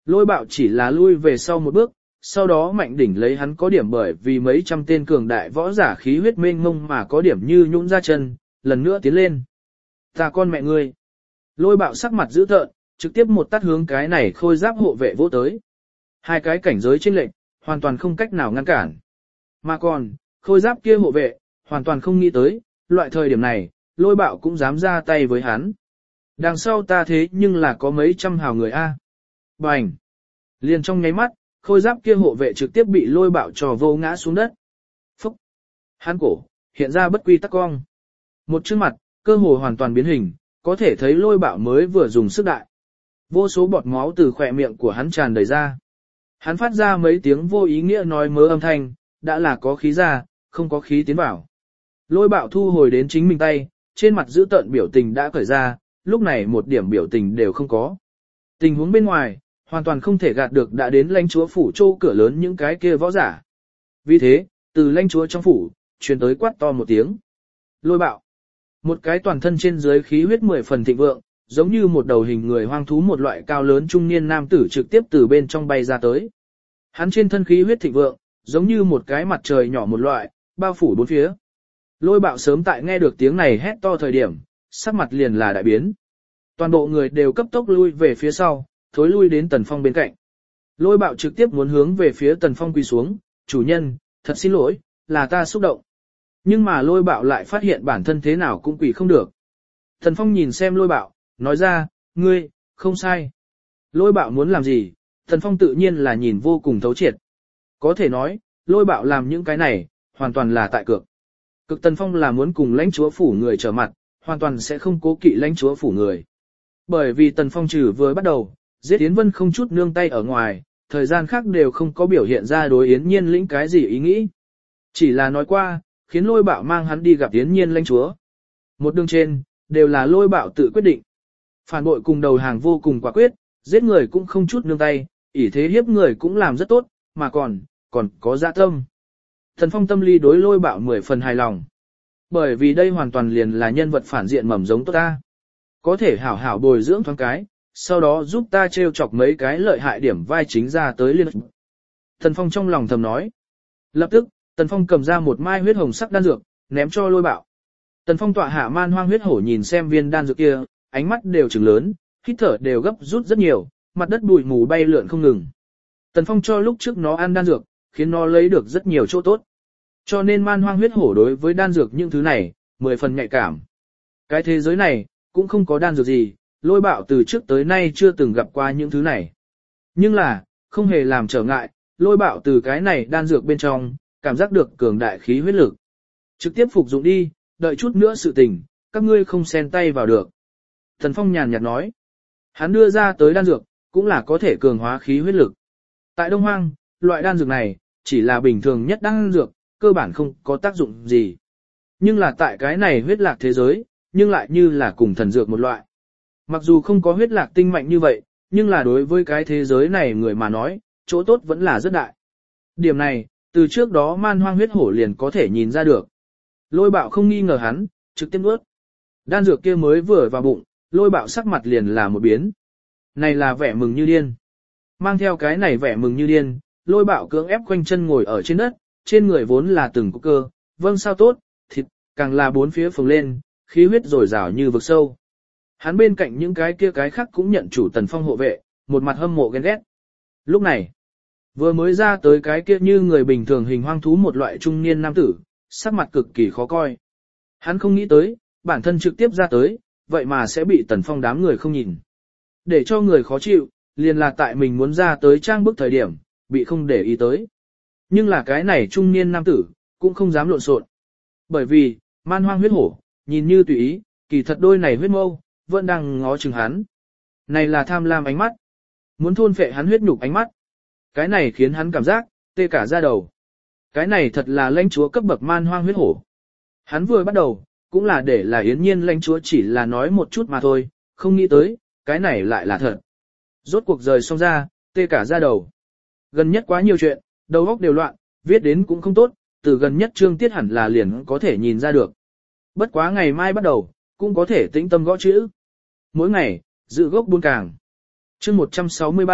Lôi bạo chỉ là lui về sau một bước, sau đó mạnh đỉnh lấy hắn có điểm bởi vì mấy trăm tên cường đại võ giả khí huyết mênh mông mà có điểm như nhũn ra chân, lần nữa tiến lên. Ta con mẹ ngươi. Lôi bạo sắc mặt dữ tợn, trực tiếp một tát hướng cái này khôi giáp hộ vệ vỗ tới. Hai cái cảnh giới chênh lệch, hoàn toàn không cách nào ngăn cản. Mà còn, khôi giáp kia hộ vệ, hoàn toàn không nghĩ tới, loại thời điểm này, lôi bạo cũng dám ra tay với hắn. Đằng sau ta thế nhưng là có mấy trăm hào người A. Bành! Liền trong nháy mắt, khôi giáp kia hộ vệ trực tiếp bị lôi bạo trò vô ngã xuống đất. Phúc! Hắn cổ, hiện ra bất quy tắc cong. Một chương mặt, cơ hồ hoàn toàn biến hình, có thể thấy lôi bạo mới vừa dùng sức đại. Vô số bọt máu từ khỏe miệng của hắn tràn đầy ra. Hắn phát ra mấy tiếng vô ý nghĩa nói mớ âm thanh, đã là có khí ra, không có khí tiến vào. Lôi bạo thu hồi đến chính mình tay, trên mặt giữ tợn biểu tình đã cởi ra, lúc này một điểm biểu tình đều không có. Tình huống bên ngoài, hoàn toàn không thể gạt được đã đến lãnh chúa phủ châu cửa lớn những cái kia võ giả. Vì thế, từ lãnh chúa trong phủ, truyền tới quát to một tiếng. Lôi bạo. Một cái toàn thân trên dưới khí huyết mười phần thịnh vượng, giống như một đầu hình người hoang thú một loại cao lớn trung niên nam tử trực tiếp từ bên trong bay ra tới. Hắn trên thân khí huyết thịnh vượng, giống như một cái mặt trời nhỏ một loại, bao phủ bốn phía. Lôi bạo sớm tại nghe được tiếng này hét to thời điểm, sắc mặt liền là đại biến. Toàn bộ người đều cấp tốc lui về phía sau, thối lui đến Tần Phong bên cạnh. Lôi bạo trực tiếp muốn hướng về phía Tần Phong quỳ xuống, chủ nhân, thật xin lỗi, là ta xúc động. Nhưng mà lôi bạo lại phát hiện bản thân thế nào cũng quỳ không được. Tần Phong nhìn xem lôi bạo, nói ra, ngươi, không sai. Lôi bạo muốn làm gì, Tần Phong tự nhiên là nhìn vô cùng thấu triệt. Có thể nói, lôi bạo làm những cái này, hoàn toàn là tại cược. Cực Tần Phong là muốn cùng lãnh chúa phủ người trở mặt, hoàn toàn sẽ không cố kỵ lãnh chúa phủ người. Bởi vì Tần Phong trừ vừa bắt đầu, giết Yến Vân không chút nương tay ở ngoài, thời gian khác đều không có biểu hiện ra đối Yến Nhiên lĩnh cái gì ý nghĩ. Chỉ là nói qua, khiến lôi bạo mang hắn đi gặp Yến Nhiên lãnh chúa. Một đường trên, đều là lôi bạo tự quyết định. Phản bội cùng đầu hàng vô cùng quả quyết, giết người cũng không chút nương tay, ỷ thế hiếp người cũng làm rất tốt, mà còn, còn có dạ tâm. Tần Phong tâm lý đối lôi bạo mười phần hài lòng. Bởi vì đây hoàn toàn liền là nhân vật phản diện mầm giống tốt ta. Có thể hảo hảo bồi dưỡng thoáng cái, sau đó giúp ta trêu chọc mấy cái lợi hại điểm vai chính ra tới liên. Tần Phong trong lòng thầm nói. Lập tức, Tần Phong cầm ra một mai huyết hồng sắc đan dược, ném cho lôi bạo. Tần Phong tọa hạ man hoang huyết hổ nhìn xem viên đan dược kia, ánh mắt đều trừng lớn, hít thở đều gấp rút rất nhiều, mặt đất bụi mù bay lượn không ngừng. Tần Phong cho lúc trước nó ăn đan dược, khiến nó lấy được rất nhiều chỗ tốt. Cho nên man hoang huyết hổ đối với đan dược những thứ này, mười phần nhạy cảm. Cái thế giới này, cũng không có đan dược gì, lôi bạo từ trước tới nay chưa từng gặp qua những thứ này. Nhưng là, không hề làm trở ngại, lôi bạo từ cái này đan dược bên trong, cảm giác được cường đại khí huyết lực. Trực tiếp phục dụng đi, đợi chút nữa sự tình, các ngươi không xen tay vào được. Tần Phong nhàn nhạt nói, hắn đưa ra tới đan dược, cũng là có thể cường hóa khí huyết lực. Tại Đông Hoang, loại đan dược này, chỉ là bình thường nhất đan dược, cơ bản không có tác dụng gì. Nhưng là tại cái này huyết lạc thế giới, nhưng lại như là cùng thần dược một loại. Mặc dù không có huyết lạc tinh mạnh như vậy, nhưng là đối với cái thế giới này người mà nói, chỗ tốt vẫn là rất đại. Điểm này, từ trước đó man hoang huyết hổ liền có thể nhìn ra được. Lôi bạo không nghi ngờ hắn, trực tiếp nuốt. Đan dược kia mới vừa vào bụng, lôi bạo sắc mặt liền là một biến. Này là vẻ mừng như điên. Mang theo cái này vẻ mừng như điên, lôi bạo cưỡng ép quanh chân ngồi ở trên đất, trên người vốn là từng có cơ, vâng sao tốt, thịt, càng là bốn phía phồng lên, khí huyết dồi dào như vực sâu. Hắn bên cạnh những cái kia cái khác cũng nhận chủ Tần Phong hộ vệ, một mặt hâm mộ ghen ghét. Lúc này, vừa mới ra tới cái kia như người bình thường hình hoang thú một loại trung niên nam tử, sắc mặt cực kỳ khó coi. Hắn không nghĩ tới, bản thân trực tiếp ra tới, vậy mà sẽ bị Tần Phong đám người không nhìn. Để cho người khó chịu, liền là tại mình muốn ra tới trang bức thời điểm, bị không để ý tới. Nhưng là cái này trung niên nam tử, cũng không dám lộn xộn. Bởi vì, man hoang huyết hổ, nhìn như tùy ý, kỳ thật đôi này huyết mâu, vẫn đang ngó chừng hắn. Này là tham lam ánh mắt. Muốn thôn phệ hắn huyết nhục ánh mắt. Cái này khiến hắn cảm giác, tê cả da đầu. Cái này thật là lãnh chúa cấp bậc man hoang huyết hổ. Hắn vừa bắt đầu, cũng là để là Yến Nhiên lãnh chúa chỉ là nói một chút mà thôi, không nghĩ tới, cái này lại là thật. Rốt cuộc rời xong ra, tê cả da đầu. Gần nhất quá nhiều chuyện, đầu óc đều loạn, viết đến cũng không tốt, từ gần nhất chương tiết hẳn là liền có thể nhìn ra được. Bất quá ngày mai bắt đầu, cũng có thể tĩnh tâm gõ chữ. Mỗi ngày, dự gốc buôn càng. Chương một trăm sáu mươi ba,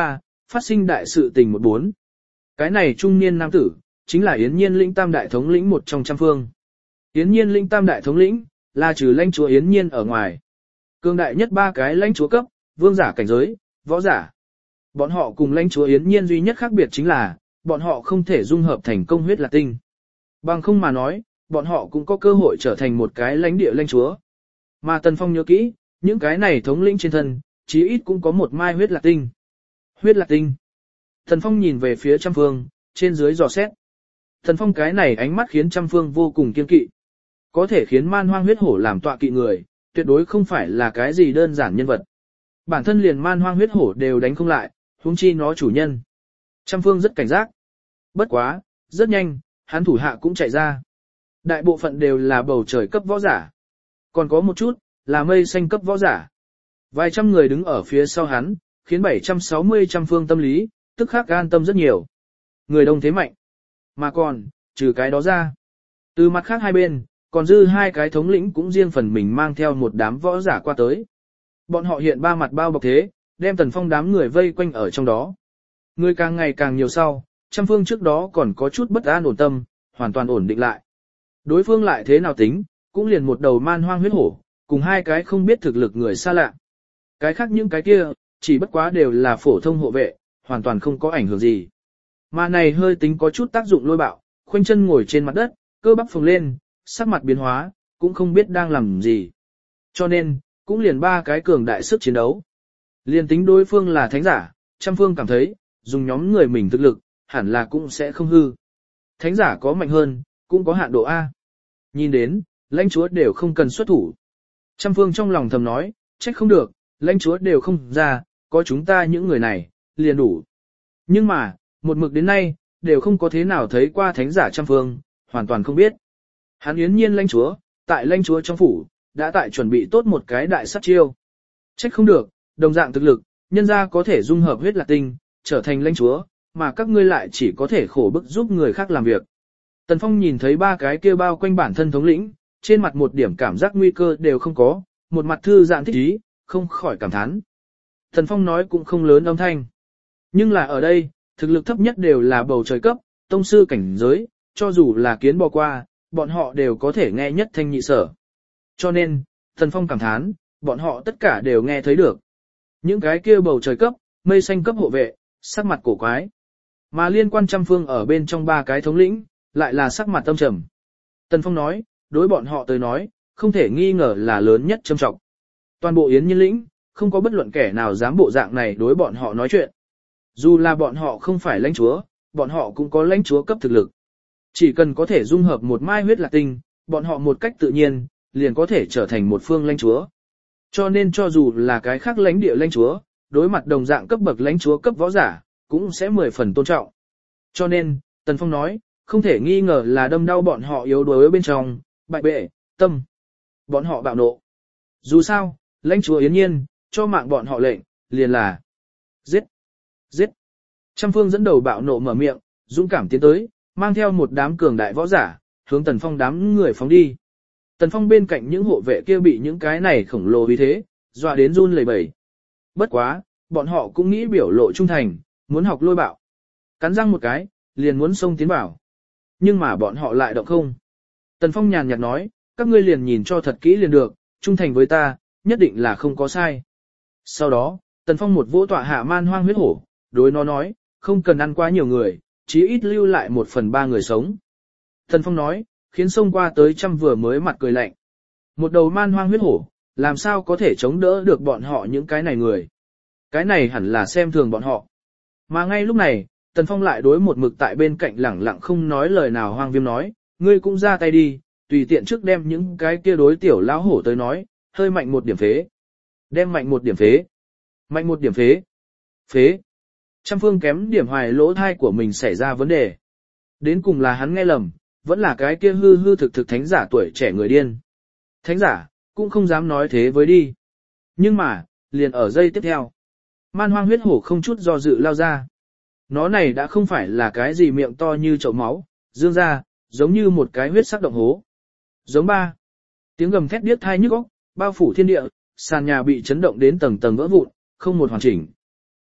Phát sinh đại sự tình một bốn. Cái này trung niên nam tử, chính là Yến Nhiên lĩnh tam đại thống lĩnh một trong trăm phương. Yến Nhiên lĩnh tam đại thống lĩnh, là trừ lãnh chúa Yến Nhiên ở ngoài. Cương đại nhất ba cái lãnh chúa cấp, vương giả cảnh giới, võ giả. Bọn họ cùng lãnh chúa Yến Nhiên duy nhất khác biệt chính là, bọn họ không thể dung hợp thành công huyết lạc tinh. Bằng không mà nói, bọn họ cũng có cơ hội trở thành một cái lãnh địa lãnh chúa. Mà Tần Phong nhớ kỹ, những cái này thống lĩnh trên thân, chí ít cũng có một mai huyết lạc tinh. Huyết lạc tinh. Tần Phong nhìn về phía trăm phương, trên dưới dò xét. Tần Phong cái này ánh mắt khiến trăm phương vô cùng kiên kỵ. Có thể khiến man hoang huyết hổ làm tọa kỵ người, tuyệt đối không phải là cái gì đơn giản nhân vật. Bản thân liền man hoang huyết hổ đều đánh không lại, huống chi nó chủ nhân. Trăm phương rất cảnh giác. Bất quá, rất nhanh, hắn thủ hạ cũng chạy ra. Đại bộ phận đều là bầu trời cấp võ giả. Còn có một chút, là mây xanh cấp võ giả. Vài trăm người đứng ở phía sau hắn, khiến bảy trăm sáu mươi trăm phương tâm lý, tức khắc an tâm rất nhiều. Người đông thế mạnh. Mà còn, trừ cái đó ra. Từ mặt khác hai bên, còn dư hai cái thống lĩnh cũng riêng phần mình mang theo một đám võ giả qua tới. Bọn họ hiện ba mặt bao bọc thế, đem Tần Phong đám người vây quanh ở trong đó. Người càng ngày càng nhiều sau, trăm phương trước đó còn có chút bất an ổn tâm, hoàn toàn ổn định lại. Đối phương lại thế nào tính, cũng liền một đầu man hoang huyết hổ, cùng hai cái không biết thực lực người xa lạ. Cái khác những cái kia, chỉ bất quá đều là phổ thông hộ vệ, hoàn toàn không có ảnh hưởng gì. Mà này hơi tính có chút tác dụng lôi bạo, khoanh chân ngồi trên mặt đất, cơ bắp phồng lên, sắc mặt biến hóa, cũng không biết đang làm gì. Cho nên, cũng liền ba cái cường đại sức chiến đấu. Liền tính đối phương là thánh giả, trăm phương cảm thấy, dùng nhóm người mình thực lực, hẳn là cũng sẽ không hư. Thánh giả có mạnh hơn, cũng có hạn độ A. Nhìn đến, lãnh chúa đều không cần xuất thủ. Trăm phương trong lòng thầm nói, trách không được, lãnh chúa đều không ra, có chúng ta những người này, liền đủ. Nhưng mà, một mực đến nay, đều không có thế nào thấy qua thánh giả trăm phương, hoàn toàn không biết. Hắn Yến Nhiên lãnh chúa, tại lãnh chúa trong phủ, đã tại chuẩn bị tốt một cái đại sát chiêu. Trách không được, đồng dạng thực lực, nhân ra có thể dung hợp huyết lạc tinh, trở thành lãnh chúa, mà các ngươi lại chỉ có thể khổ bức giúp người khác làm việc. Tần Phong nhìn thấy ba cái kia bao quanh bản thân thống lĩnh, trên mặt một điểm cảm giác nguy cơ đều không có, một mặt thư giãn thích ý, không khỏi cảm thán. Tần Phong nói cũng không lớn âm thanh. Nhưng là ở đây, thực lực thấp nhất đều là bầu trời cấp, tông sư cảnh giới, cho dù là kiến bò qua, bọn họ đều có thể nghe nhất thanh nhị sở. Cho nên, Tần Phong cảm thán, bọn họ tất cả đều nghe thấy được. Những cái kia bầu trời cấp, mây xanh cấp hộ vệ, sắc mặt cổ quái. Mà liên quan trăm phương ở bên trong ba cái thống lĩnh, lại là sắc mặt tâm trầm. Tần Phong nói, đối bọn họ tới nói, không thể nghi ngờ là lớn nhất châm trọng. Toàn bộ Yến Nhiên lĩnh, không có bất luận kẻ nào dám bộ dạng này đối bọn họ nói chuyện. Dù là bọn họ không phải lãnh chúa, bọn họ cũng có lãnh chúa cấp thực lực. Chỉ cần có thể dung hợp một mai huyết lạc tinh, bọn họ một cách tự nhiên, liền có thể trở thành một phương lãnh chúa. Cho nên cho dù là cái khác lãnh địa lãnh chúa, đối mặt đồng dạng cấp bậc lãnh chúa cấp võ giả, cũng sẽ mười phần tôn trọng. Cho nên, Tần Phong nói, không thể nghi ngờ là đâm đau bọn họ yếu đuối bên trong, bại bệ, tâm. Bọn họ bạo nộ. Dù sao, lãnh chúa Yến Nhiên, cho mạng bọn họ lệnh, liền là giết, giết. Trăm phương dẫn đầu bạo nộ mở miệng, dũng cảm tiến tới, mang theo một đám cường đại võ giả, hướng Tần Phong đám người phóng đi. Tần Phong bên cạnh những hộ vệ kia bị những cái này khổng lồ vì thế, dọa đến run lẩy bẩy. Bất quá, bọn họ cũng nghĩ biểu lộ trung thành, muốn học lôi bạo. Cắn răng một cái, liền muốn xông tiến vào. Nhưng mà bọn họ lại động không. Tần Phong nhàn nhạt nói, các ngươi liền nhìn cho thật kỹ liền được, trung thành với ta, nhất định là không có sai. Sau đó, Tần Phong một vỗ tọa hạ man hoang huyết hổ, đối nó nói, không cần ăn quá nhiều người, chí ít lưu lại một phần ba người sống. Tần Phong nói, khiến xông qua tới trăm vừa mới mặt cười lạnh. Một đầu man hoang huyết hổ, làm sao có thể chống đỡ được bọn họ những cái này người. Cái này hẳn là xem thường bọn họ. Mà ngay lúc này, Tần Phong lại đối một mực tại bên cạnh lẳng lặng không nói lời nào Hoang Viêm nói, ngươi cũng ra tay đi, tùy tiện trước đem những cái kia đối tiểu lão hổ tới nói, hơi mạnh một điểm phế. Đem mạnh một điểm phế. Mạnh một điểm phế. Phế. Trăm phương kém điểm hoài lỗ thai của mình xảy ra vấn đề. Đến cùng là hắn nghe lầm, vẫn là cái kia hư hư thực thực thánh giả tuổi trẻ người điên. Thánh giả, cũng không dám nói thế với đi. Nhưng mà, liền ở giây tiếp theo. Man hoang huyết hổ không chút do dự lao ra. Nó này đã không phải là cái gì miệng to như chậu máu, dương ra, giống như một cái huyết sắc động hố. Giống ba. Tiếng gầm thét điếc thai nhức óc, bao phủ thiên địa, sàn nhà bị chấn động đến tầng tầng vỡ vụn, không một hoàn chỉnh.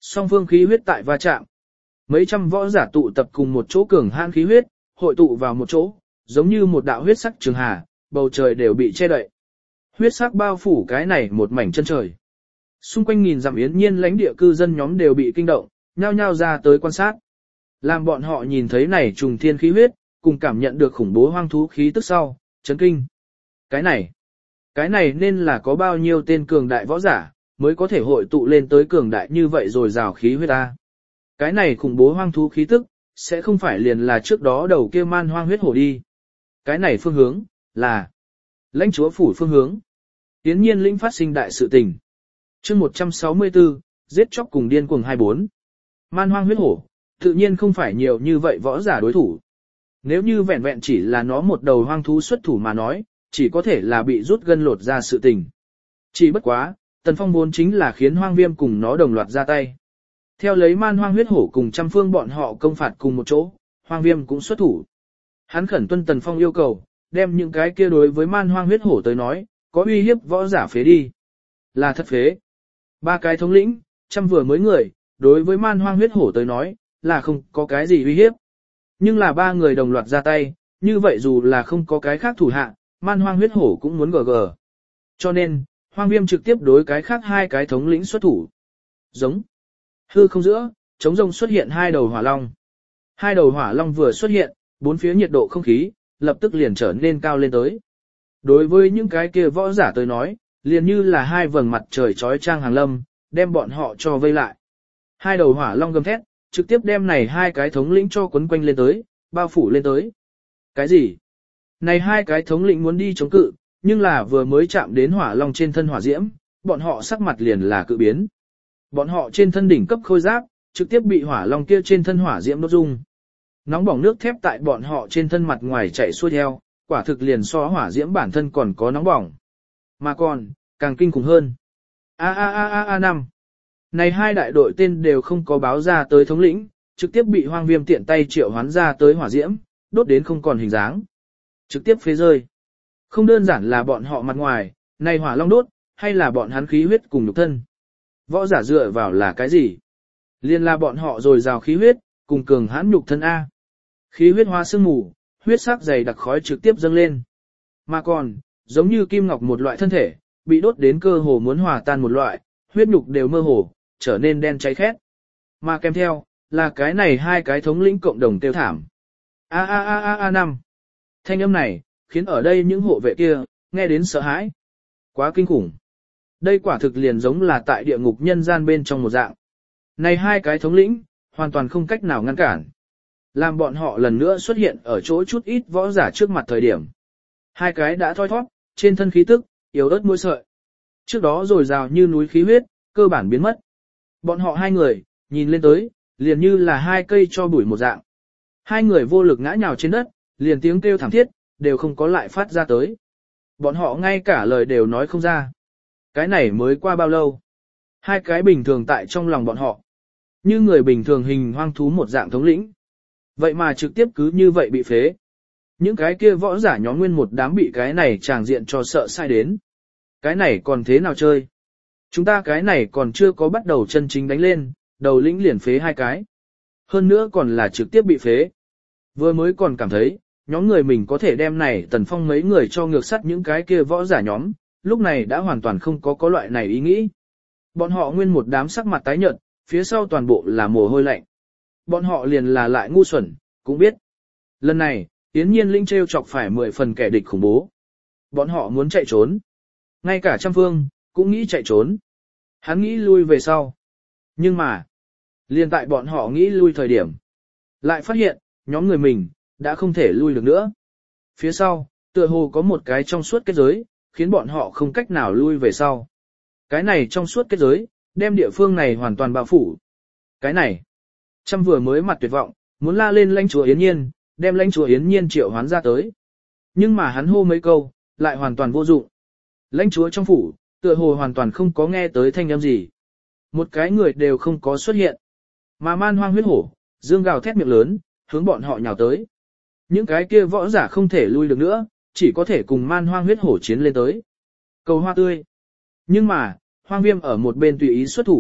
Song phương khí huyết tại va chạm. Mấy trăm võ giả tụ tập cùng một chỗ cường hãn khí huyết, hội tụ vào một chỗ, giống như một đạo huyết sắc trường hà, bầu trời đều bị che đậy. Huyết sắc bao phủ cái này một mảnh chân trời. Xung quanh nghìn dặm yến nhiên lãnh địa cư dân nhóm đều bị kinh động, nhao nhao ra tới quan sát. Làm bọn họ nhìn thấy này trùng thiên khí huyết, cùng cảm nhận được khủng bố hoang thú khí tức sau, chấn kinh. Cái này, cái này nên là có bao nhiêu tên cường đại võ giả, mới có thể hội tụ lên tới cường đại như vậy rồi rào khí huyết ta. Cái này khủng bố hoang thú khí tức, sẽ không phải liền là trước đó đầu kia man hoang huyết hổ đi. Cái này phương hướng, là lãnh chúa phủ phương hướng. Yến nhiên lĩnh phát sinh đại sự tình. chương một trăm sáu mươi tư, giết chóc cùng điên cuồng hai mươi bốn. Man hoang huyết hổ, tự nhiên không phải nhiều như vậy võ giả đối thủ. Nếu như vẹn vẹn chỉ là nó một đầu hoang thú xuất thủ mà nói, chỉ có thể là bị rút gân lột ra sự tình. Chỉ bất quá, Tần Phong vốn chính là khiến hoang viêm cùng nó đồng loạt ra tay. Theo lấy man hoang huyết hổ cùng trăm phương bọn họ công phạt cùng một chỗ, hoang viêm cũng xuất thủ. Hắn khẩn tuân Tần Phong yêu cầu, đem những cái kia đối với man hoang huyết hổ tới nói, có uy hiếp võ giả phế đi. Là thật phế. Ba cái thống lĩnh, trăm vừa mới người, đối với man hoang huyết hổ tới nói, là không có cái gì uy hiếp. Nhưng là ba người đồng loạt ra tay, như vậy dù là không có cái khác thủ hạ, man hoang huyết hổ cũng muốn gờ gờ. Cho nên, hoang viêm trực tiếp đối cái khác hai cái thống lĩnh xuất thủ. Giống. Hư không giữa, trống rông xuất hiện hai đầu hỏa long. Hai đầu hỏa long vừa xuất hiện, bốn phía nhiệt độ không khí, lập tức liền trở nên cao lên tới. Đối với những cái kia võ giả tới nói, liền như là hai vầng mặt trời chói chang hàng lâm, đem bọn họ cho vây lại. Hai đầu hỏa long gầm thét, trực tiếp đem này hai cái thống lĩnh cho quấn quanh lên tới, bao phủ lên tới. Cái gì? Này hai cái thống lĩnh muốn đi chống cự, nhưng là vừa mới chạm đến hỏa long trên thân hỏa diễm, bọn họ sắc mặt liền là cự biến. Bọn họ trên thân đỉnh cấp khôi giáp, trực tiếp bị hỏa long kia trên thân hỏa diễm đốt dung. Nóng bỏng nước thép tại bọn họ trên thân mặt ngoài chảy xuôi theo, quả thực liền so hỏa diễm bản thân còn có nóng bỏng. Mà còn, càng kinh khủng hơn. A a a a a năm. Này hai đại đội tên đều không có báo ra tới thống lĩnh, trực tiếp bị hoang viêm tiện tay triệu hoán ra tới hỏa diễm, đốt đến không còn hình dáng. Trực tiếp phế rơi. Không đơn giản là bọn họ mặt ngoài, này hỏa long đốt, hay là bọn hắn khí huyết cùng nhục thân. Võ giả dựa vào là cái gì? Liên là bọn họ rồi rào khí huyết, cùng cường hãn nhục thân A. Khí huyết hóa sương mù, huyết sắc dày đặc khói trực tiếp dâng lên. Mà còn, giống như kim ngọc một loại thân thể, bị đốt đến cơ hồ muốn hòa tan một loại, huyết nhục đều mơ hồ, trở nên đen cháy khét. Mà kèm theo, là cái này hai cái thống lĩnh cộng đồng tiêu thảm. A a a a a năm. Thanh âm này, khiến ở đây những hộ vệ kia, nghe đến sợ hãi. Quá kinh khủng. Đây quả thực liền giống là tại địa ngục nhân gian bên trong một dạng. Này hai cái thống lĩnh, hoàn toàn không cách nào ngăn cản. Làm bọn họ lần nữa xuất hiện ở chỗ chút ít võ giả trước mặt thời điểm. Hai cái đã thoi thoát, trên thân khí tức, yếu ớt mỗi sợi. Trước đó rồi rào như núi khí huyết, cơ bản biến mất. Bọn họ hai người, nhìn lên tới, liền như là hai cây cho bụi một dạng. Hai người vô lực ngã nhào trên đất, liền tiếng kêu thảm thiết, đều không có lại phát ra tới. Bọn họ ngay cả lời đều nói không ra. Cái này mới qua bao lâu? Hai cái bình thường tại trong lòng bọn họ. Như người bình thường hình hoang thú một dạng thống lĩnh. Vậy mà trực tiếp cứ như vậy bị phế. Những cái kia võ giả nhóm nguyên một đám bị cái này tràng diện cho sợ sai đến. Cái này còn thế nào chơi? Chúng ta cái này còn chưa có bắt đầu chân chính đánh lên, đầu lĩnh liền phế hai cái. Hơn nữa còn là trực tiếp bị phế. Vừa mới còn cảm thấy, nhóm người mình có thể đem này Tần Phong mấy người cho ngược sắt những cái kia võ giả nhóm, lúc này đã hoàn toàn không có có loại này ý nghĩ. Bọn họ nguyên một đám sắc mặt tái nhợt, phía sau toàn bộ là mồ hôi lạnh. Bọn họ liền là lại ngu xuẩn, cũng biết. Lần này, Yến Nhiên Linh trêu chọc phải mười phần kẻ địch khủng bố. Bọn họ muốn chạy trốn. Ngay cả Trăm Phương, cũng nghĩ chạy trốn. Hắn nghĩ lui về sau. Nhưng mà, liền tại bọn họ nghĩ lui thời điểm. Lại phát hiện, nhóm người mình, đã không thể lui được nữa. Phía sau, tựa hồ có một cái trong suốt kết giới, khiến bọn họ không cách nào lui về sau. Cái này trong suốt kết giới, đem địa phương này hoàn toàn bao phủ. Cái này, Trăm vừa mới mặt tuyệt vọng, muốn la lên lãnh chúa Yến Nhiên, đem lãnh chúa Yến Nhiên triệu hoán ra tới. Nhưng mà hắn hô mấy câu, lại hoàn toàn vô dụng. Lãnh chúa trong phủ, tựa hồ hoàn toàn không có nghe tới thanh âm gì. Một cái người đều không có xuất hiện. Mà man hoang huyết hổ, dương gào thét miệng lớn, hướng bọn họ nhào tới. Những cái kia võ giả không thể lui được nữa, chỉ có thể cùng man hoang huyết hổ chiến lên tới. Cầu hoa tươi. Nhưng mà, hoang viêm ở một bên tùy ý xuất thủ,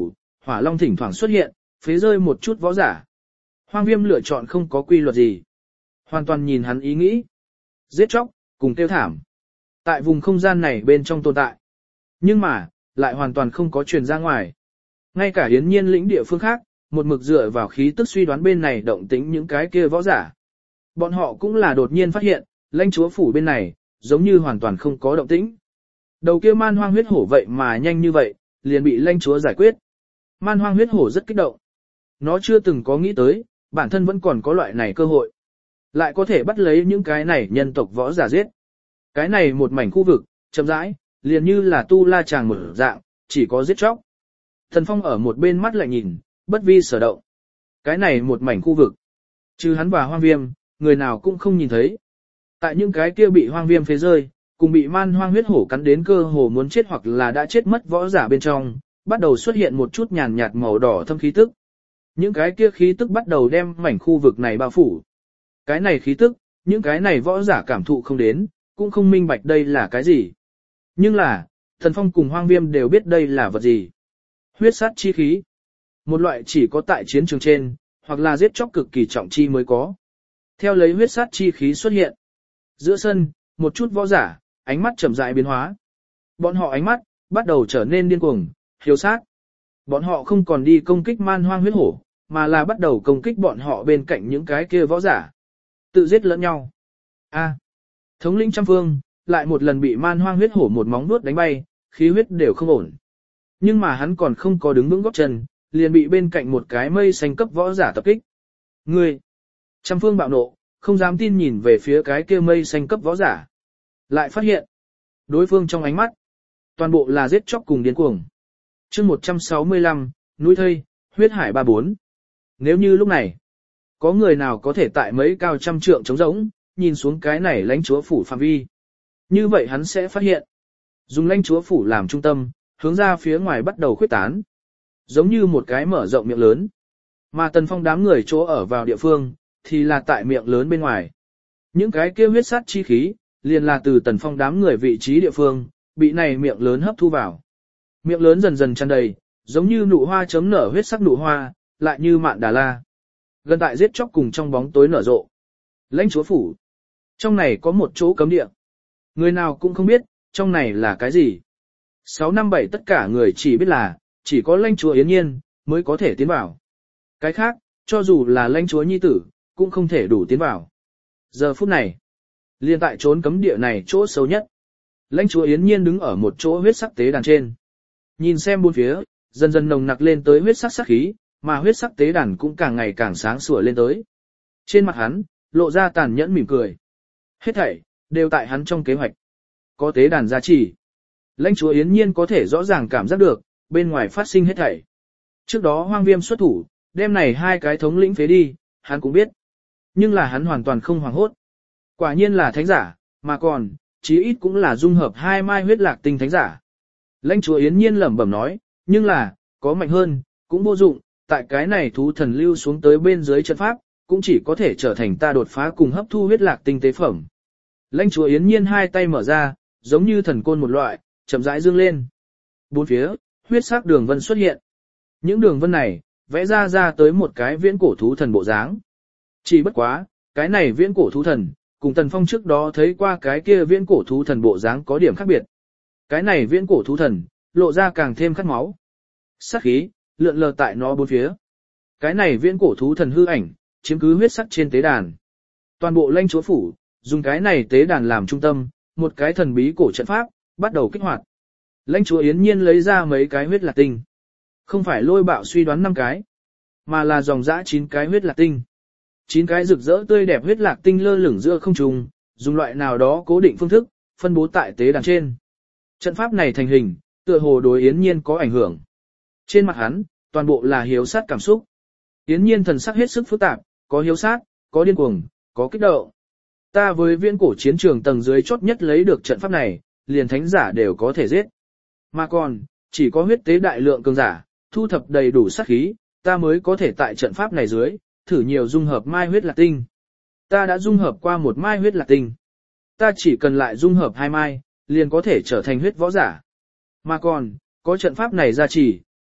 hỏa long thỉnh thoảng xuất hiện, phế rơi một chút võ giả. Hoang Viêm lựa chọn không có quy luật gì. Hoàn toàn nhìn hắn ý nghĩ. Giết chóc, cùng tiêu thảm. Tại vùng không gian này bên trong tồn tại. Nhưng mà, lại hoàn toàn không có truyền ra ngoài. Ngay cả Yến Nhiên lĩnh địa phương khác, một mực dựa vào khí tức suy đoán bên này động tĩnh những cái kia võ giả. Bọn họ cũng là đột nhiên phát hiện, lãnh chúa phủ bên này, giống như hoàn toàn không có động tĩnh. Đầu kia man hoang huyết hổ vậy mà nhanh như vậy, liền bị lãnh chúa giải quyết. Man hoang huyết hổ rất kích động. Nó chưa từng có nghĩ tới, bản thân vẫn còn có loại này cơ hội. Lại có thể bắt lấy những cái này nhân tộc võ giả giết. Cái này một mảnh khu vực, chậm rãi, liền như là tu la chàng mở dạng, chỉ có giết chóc. Thần Phong ở một bên mắt lại nhìn, bất vi sở động. Cái này một mảnh khu vực. Trừ hắn và hoang viêm, người nào cũng không nhìn thấy. Tại những cái kia bị hoang viêm phế rơi, cùng bị man hoang huyết hổ cắn đến cơ hồ muốn chết hoặc là đã chết mất võ giả bên trong, bắt đầu xuất hiện một chút nhàn nhạt màu đỏ thâm khí tức. Những cái kia khí tức bắt đầu đem mảnh khu vực này bao phủ. Cái này khí tức, những cái này võ giả cảm thụ không đến, cũng không minh bạch đây là cái gì. Nhưng là, Thần Phong cùng hoang viêm đều biết đây là vật gì. Huyết sát chi khí. Một loại chỉ có tại chiến trường trên, hoặc là giết chóc cực kỳ trọng chi mới có. Theo lấy huyết sát chi khí xuất hiện. Giữa sân, một chút võ giả, ánh mắt chậm rãi biến hóa. Bọn họ ánh mắt, bắt đầu trở nên điên cuồng, hiếu sát. Bọn họ không còn đi công kích man hoang huyết hổ, mà là bắt đầu công kích bọn họ bên cạnh những cái kia võ giả. Tự giết lẫn nhau. A. Thống lĩnh trăm phương, lại một lần bị man hoang huyết hổ một móng vuốt đánh bay, khí huyết đều không ổn. Nhưng mà hắn còn không có đứng vững gót chân, liền bị bên cạnh một cái mây xanh cấp võ giả tập kích. Ngươi! Trăm phương bạo nộ, không dám tin nhìn về phía cái kia mây xanh cấp võ giả. Lại phát hiện, đối phương trong ánh mắt, toàn bộ là giết chóc cùng điên cuồng. Chương một trăm sáu mươi lăm, núi thây, huyết hải ba bốn. Nếu như lúc này, có người nào có thể tại mấy cao trăm trượng trống rỗng, nhìn xuống cái này lãnh chúa phủ phạm vi. Như vậy hắn sẽ phát hiện, dùng lãnh chúa phủ làm trung tâm, hướng ra phía ngoài bắt đầu khuyết tán. Giống như một cái mở rộng miệng lớn. Mà Tần Phong đám người chỗ ở vào địa phương, thì là tại miệng lớn bên ngoài. Những cái kia huyết sát chi khí, liền là từ Tần Phong đám người vị trí địa phương, bị này miệng lớn hấp thu vào. Miệng lớn dần dần tràn đầy, giống như nụ hoa chấm nở huyết sắc nụ hoa, lại như mạn đà la. Gần tại giết chóc cùng trong bóng tối nở rộ. Lãnh chúa phủ. Trong này có một chỗ cấm địa. Người nào cũng không biết, trong này là cái gì. Sáu năm bảy tất cả người chỉ biết là, chỉ có lãnh chúa Yến Nhiên, mới có thể tiến vào. Cái khác, cho dù là lãnh chúa nhi tử, cũng không thể đủ tiến vào. Giờ phút này, liên tại trốn cấm địa này chỗ xấu nhất. Lãnh chúa Yến Nhiên đứng ở một chỗ huyết sắc tế đàn trên. Nhìn xem bốn phía, dần dần nồng nặc lên tới huyết sắc sắc khí, mà huyết sắc tế đàn cũng càng ngày càng sáng sủa lên tới. Trên mặt hắn, lộ ra tàn nhẫn mỉm cười. Hết thảy, đều tại hắn trong kế hoạch. Có tế đàn gia trì. Lãnh chúa Yến Nhiên có thể rõ ràng cảm giác được, bên ngoài phát sinh hết thảy. Trước đó hoang viêm xuất thủ, đem này hai cái thống lĩnh phế đi, hắn cũng biết. Nhưng là hắn hoàn toàn không hoảng hốt. Quả nhiên là thánh giả, mà còn, chí ít cũng là dung hợp hai mai huyết lạc tinh thánh giả. Lãnh chúa Yến Nhiên lẩm bẩm nói, nhưng là, có mạnh hơn, cũng vô dụng, tại cái này thú thần lưu xuống tới bên dưới trận pháp, cũng chỉ có thể trở thành ta đột phá cùng hấp thu huyết lạc tinh tế phẩm. Lãnh chúa Yến Nhiên hai tay mở ra, giống như thần côn một loại, chậm rãi dương lên. Bốn phía, huyết sắc đường vân xuất hiện. Những đường vân này, vẽ ra ra tới một cái viễn cổ thú thần bộ dáng. Chỉ bất quá, cái này viễn cổ thú thần, cùng Tần Phong trước đó thấy qua cái kia viễn cổ thú thần bộ dáng có điểm khác biệt. Cái này viễn cổ thú thần, lộ ra càng thêm khát máu. Sát khí, lượn lờ tại nó bốn phía. Cái này viễn cổ thú thần hư ảnh, chiếm cứ huyết sắc trên tế đàn. Toàn bộ lãnh chúa phủ, dùng cái này tế đàn làm trung tâm, một cái thần bí cổ trận pháp, bắt đầu kích hoạt. Lãnh chúa Yến Nhiên lấy ra mấy cái huyết lạc tinh. Không phải lôi bạo suy đoán năm cái, mà là dòng dã chín cái huyết lạc tinh. Chín cái rực rỡ tươi đẹp huyết lạc tinh lơ lửng giữa không trung, dùng loại nào đó cố định phương thức, phân bố tại tế đàn trên. Trận pháp này thành hình, tựa hồ đối Yến Nhiên có ảnh hưởng. Trên mặt hắn, toàn bộ là hiếu sát cảm xúc. Yến Nhiên thần sắc hết sức phức tạp, có hiếu sát, có điên cuồng, có kích động. Ta với viễn cổ chiến trường tầng dưới chốt nhất lấy được trận pháp này, liền thánh giả đều có thể giết. Mà còn, chỉ có huyết tế đại lượng cường giả, thu thập đầy đủ sát khí, ta mới có thể tại trận pháp này dưới, thử nhiều dung hợp mai huyết lạc tinh. Ta đã dung hợp qua một mai huyết lạc tinh. Ta chỉ cần lại dung hợp hai mai, liền có thể trở thành huyết võ giả. Mà còn, có trận pháp này gia trì,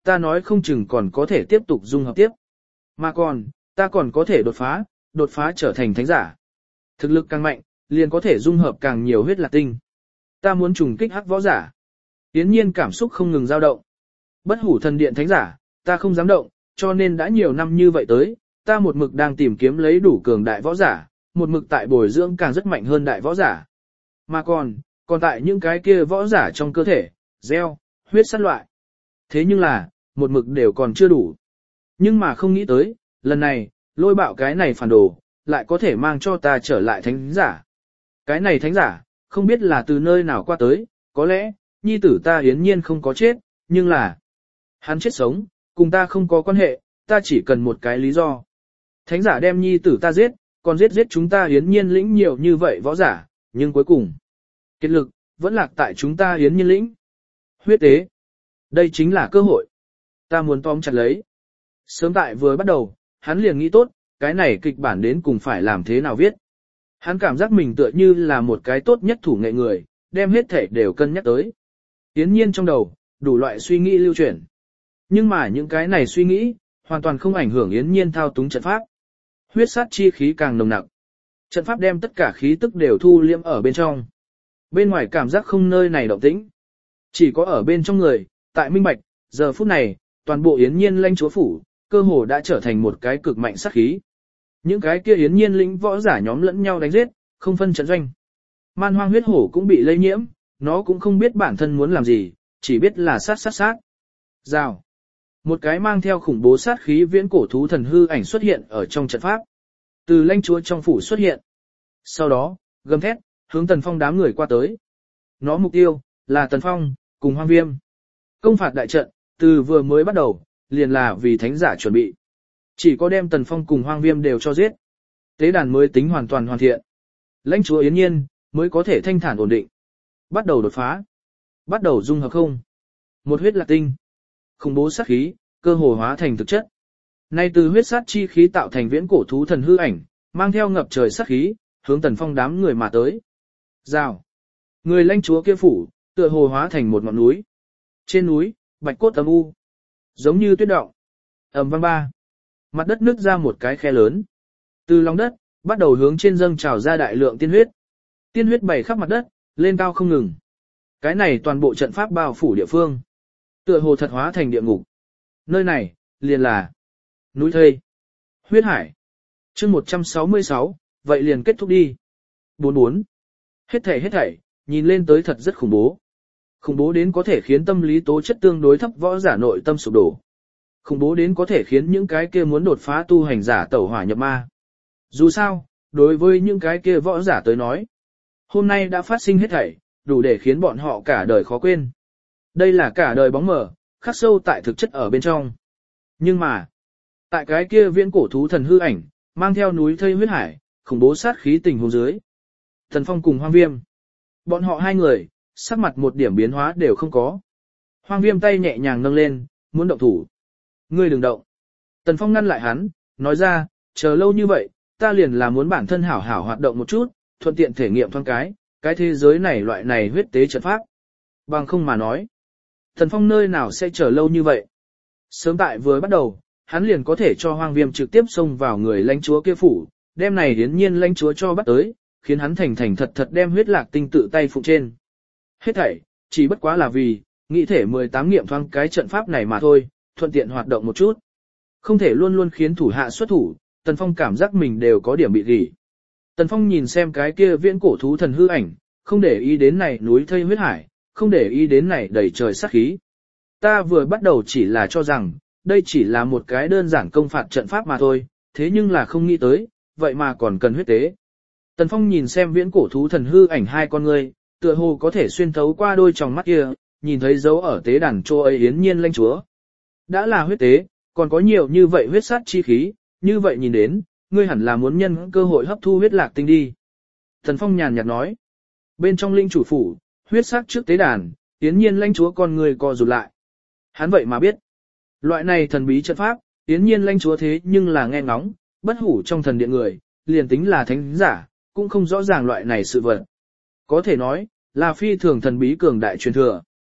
ta nói không chừng còn có thể tiếp tục dung hợp tiếp. Mà còn, ta còn có thể đột phá, đột phá trở thành thánh giả. Thực lực càng mạnh, liền có thể dung hợp càng nhiều huyết lạc tinh. Ta muốn trùng kích hắc võ giả. Yến Nhiên cảm xúc không ngừng dao động. Bất hủ thần điện thánh giả, ta không dám động, cho nên đã nhiều năm như vậy tới, ta một mực đang tìm kiếm lấy đủ cường đại võ giả, một mực tại bồi dưỡng càng rất mạnh hơn đại võ giả. Mà còn, còn tại những cái kia võ giả trong cơ thể, gieo, huyết sắt loại. Thế nhưng là, một mực đều còn chưa đủ. Nhưng mà không nghĩ tới, lần này, lôi bạo cái này phản đồ, lại có thể mang cho ta trở lại thánh giả. Cái này thánh giả, không biết là từ nơi nào qua tới, có lẽ, nhi tử ta Yến Nhiên không có chết, nhưng là, hắn chết sống, cùng ta không có quan hệ, ta chỉ cần một cái lý do. Thánh giả đem nhi tử ta giết, còn giết giết chúng ta Yến Nhiên lĩnh nhiều như vậy võ giả, nhưng cuối cùng, kết lực, vẫn lạc tại chúng ta Yến Nhiên lĩnh. Huyết tế. Đây chính là cơ hội. Ta muốn tóm chặt lấy. Sớm tại vừa bắt đầu, hắn liền nghĩ tốt, cái này kịch bản đến cùng phải làm thế nào viết. Hắn cảm giác mình tựa như là một cái tốt nhất thủ nghệ người, đem hết thể đều cân nhắc tới. Yến Nhiên trong đầu, đủ loại suy nghĩ lưu chuyển. Nhưng mà những cái này suy nghĩ, hoàn toàn không ảnh hưởng Yến Nhiên thao túng trận pháp. Huyết sát chi khí càng nồng nặc. Trận pháp đem tất cả khí tức đều thu liễm ở bên trong. Bên ngoài cảm giác không nơi này động tĩnh. Chỉ có ở bên trong người, tại minh bạch, giờ phút này, toàn bộ Yến Nhiên lãnh chúa phủ, cơ hồ đã trở thành một cái cực mạnh sát khí. Những cái kia Yến Nhiên lĩnh võ giả nhóm lẫn nhau đánh giết, không phân trận doanh. Man hoang huyết hổ cũng bị lây nhiễm, nó cũng không biết bản thân muốn làm gì, chỉ biết là sát sát sát. Rào. Một cái mang theo khủng bố sát khí viễn cổ thú thần hư ảnh xuất hiện ở trong trận pháp. Từ lãnh chúa trong phủ xuất hiện. Sau đó, gầm thét, hướng Tần Phong đám người qua tới. Nó mục tiêu, là Tần Phong, cùng Hoang Viêm. Công phạt đại trận, từ vừa mới bắt đầu, liền là vì thánh giả chuẩn bị. Chỉ có đem Tần Phong cùng Hoang Viêm đều cho giết. Tế đàn mới tính hoàn toàn hoàn thiện. Lãnh chúa Yến Nhiên, mới có thể thanh thản ổn định. Bắt đầu đột phá. Bắt đầu dung hợp không. Một huyết lạc tinh. Khủng bố sát khí, cơ hồ hóa thành thực chất. Nay từ huyết sát chi khí tạo thành viễn cổ thú thần hư ảnh, mang theo ngập trời sát khí, hướng Tần Phong đám người mà tới. Rào. Người lãnh chúa kia phủ, tựa hồ hóa thành một ngọn núi. Trên núi, bạch cốt âm u. Giống như tuyết động. Ầm vang ba. Mặt đất nứt ra một cái khe lớn. Từ lòng đất, bắt đầu hướng trên dâng trào ra đại lượng tiên huyết. Tiên huyết bày khắp mặt đất, lên cao không ngừng. Cái này toàn bộ trận pháp bao phủ địa phương. Tựa hồ thật hóa thành địa ngục. Nơi này, liền là núi thây. Huyết hải. chương một trăm sáu mươi sáu, vậy liền kết thúc đi. bốn bốn. Hết thảy hết thảy, nhìn lên tới thật rất khủng bố. Khủng bố đến có thể khiến tâm lý tố chất tương đối thấp võ giả nội tâm sụp đổ. Khủng bố đến có thể khiến những cái kia muốn đột phá tu hành giả tẩu hỏa nhập ma. Dù sao, đối với những cái kia võ giả tới nói, hôm nay đã phát sinh hết thảy, đủ để khiến bọn họ cả đời khó quên. Đây là cả đời bóng mờ, khắc sâu tại thực chất ở bên trong. Nhưng mà, tại cái kia viễn cổ thú thần hư ảnh, mang theo núi thây huyết hải, khủng bố sát khí tình huống dưới. Thần Phong cùng Hoang Viêm. Bọn họ hai người, sắc mặt một điểm biến hóa đều không có. Hoang Viêm tay nhẹ nhàng nâng lên, muốn động thủ. Ngươi đừng động. Tần Phong ngăn lại hắn, nói ra, chờ lâu như vậy, ta liền là muốn bản thân hảo hảo hoạt động một chút, thuận tiện thể nghiệm thoáng cái, cái thế giới này loại này huyết tế trận pháp. Bằng không mà nói. Tần Phong nơi nào sẽ chờ lâu như vậy. Sớm tại vừa bắt đầu, hắn liền có thể cho Hoang Viêm trực tiếp xông vào người lãnh chúa kia phủ, đem này hiến nhiên lãnh chúa cho bắt tới, khiến hắn thành thành thật thật đem huyết lạc tinh tự tay phụ trên. Hết thảy, chỉ bất quá là vì, nghĩ thể mười tám nghiệm thoáng cái trận pháp này mà thôi, thuận tiện hoạt động một chút. Không thể luôn luôn khiến thủ hạ xuất thủ, Tần Phong cảm giác mình đều có điểm bị gỉ. Tần Phong nhìn xem cái kia viễn cổ thú thần hư ảnh, không để ý đến này núi thây huyết hải, không để ý đến này đầy trời sát khí. Ta vừa bắt đầu chỉ là cho rằng, đây chỉ là một cái đơn giản công phạt trận pháp mà thôi, thế nhưng là không nghĩ tới, vậy mà còn cần huyết tế. Tần Phong nhìn xem viễn cổ thú thần hư ảnh hai con ngươi, tựa hồ có thể xuyên thấu qua đôi tròng mắt kia, nhìn thấy dấu ở tế đàn chỗ ấy yến nhiên lãnh chúa. Đã là huyết tế, còn có nhiều như vậy huyết sát chi khí, như vậy nhìn đến, ngươi hẳn là muốn nhân cơ hội hấp thu huyết lạc tinh đi. Tần Phong nhàn nhạt nói. Bên trong linh chủ phủ, huyết sắc trước tế đàn, yến nhiên lãnh chúa con người co rụt lại. Hắn vậy mà biết. Loại này thần bí trận pháp, yến nhiên lãnh chúa thế nhưng là nghe ngóng, bất hủ trong thần điện người, liền tính là thánh giả, cũng không rõ ràng loại này sự vật. Có thể nói, là phi thường thần bí cường đại truyền thừa.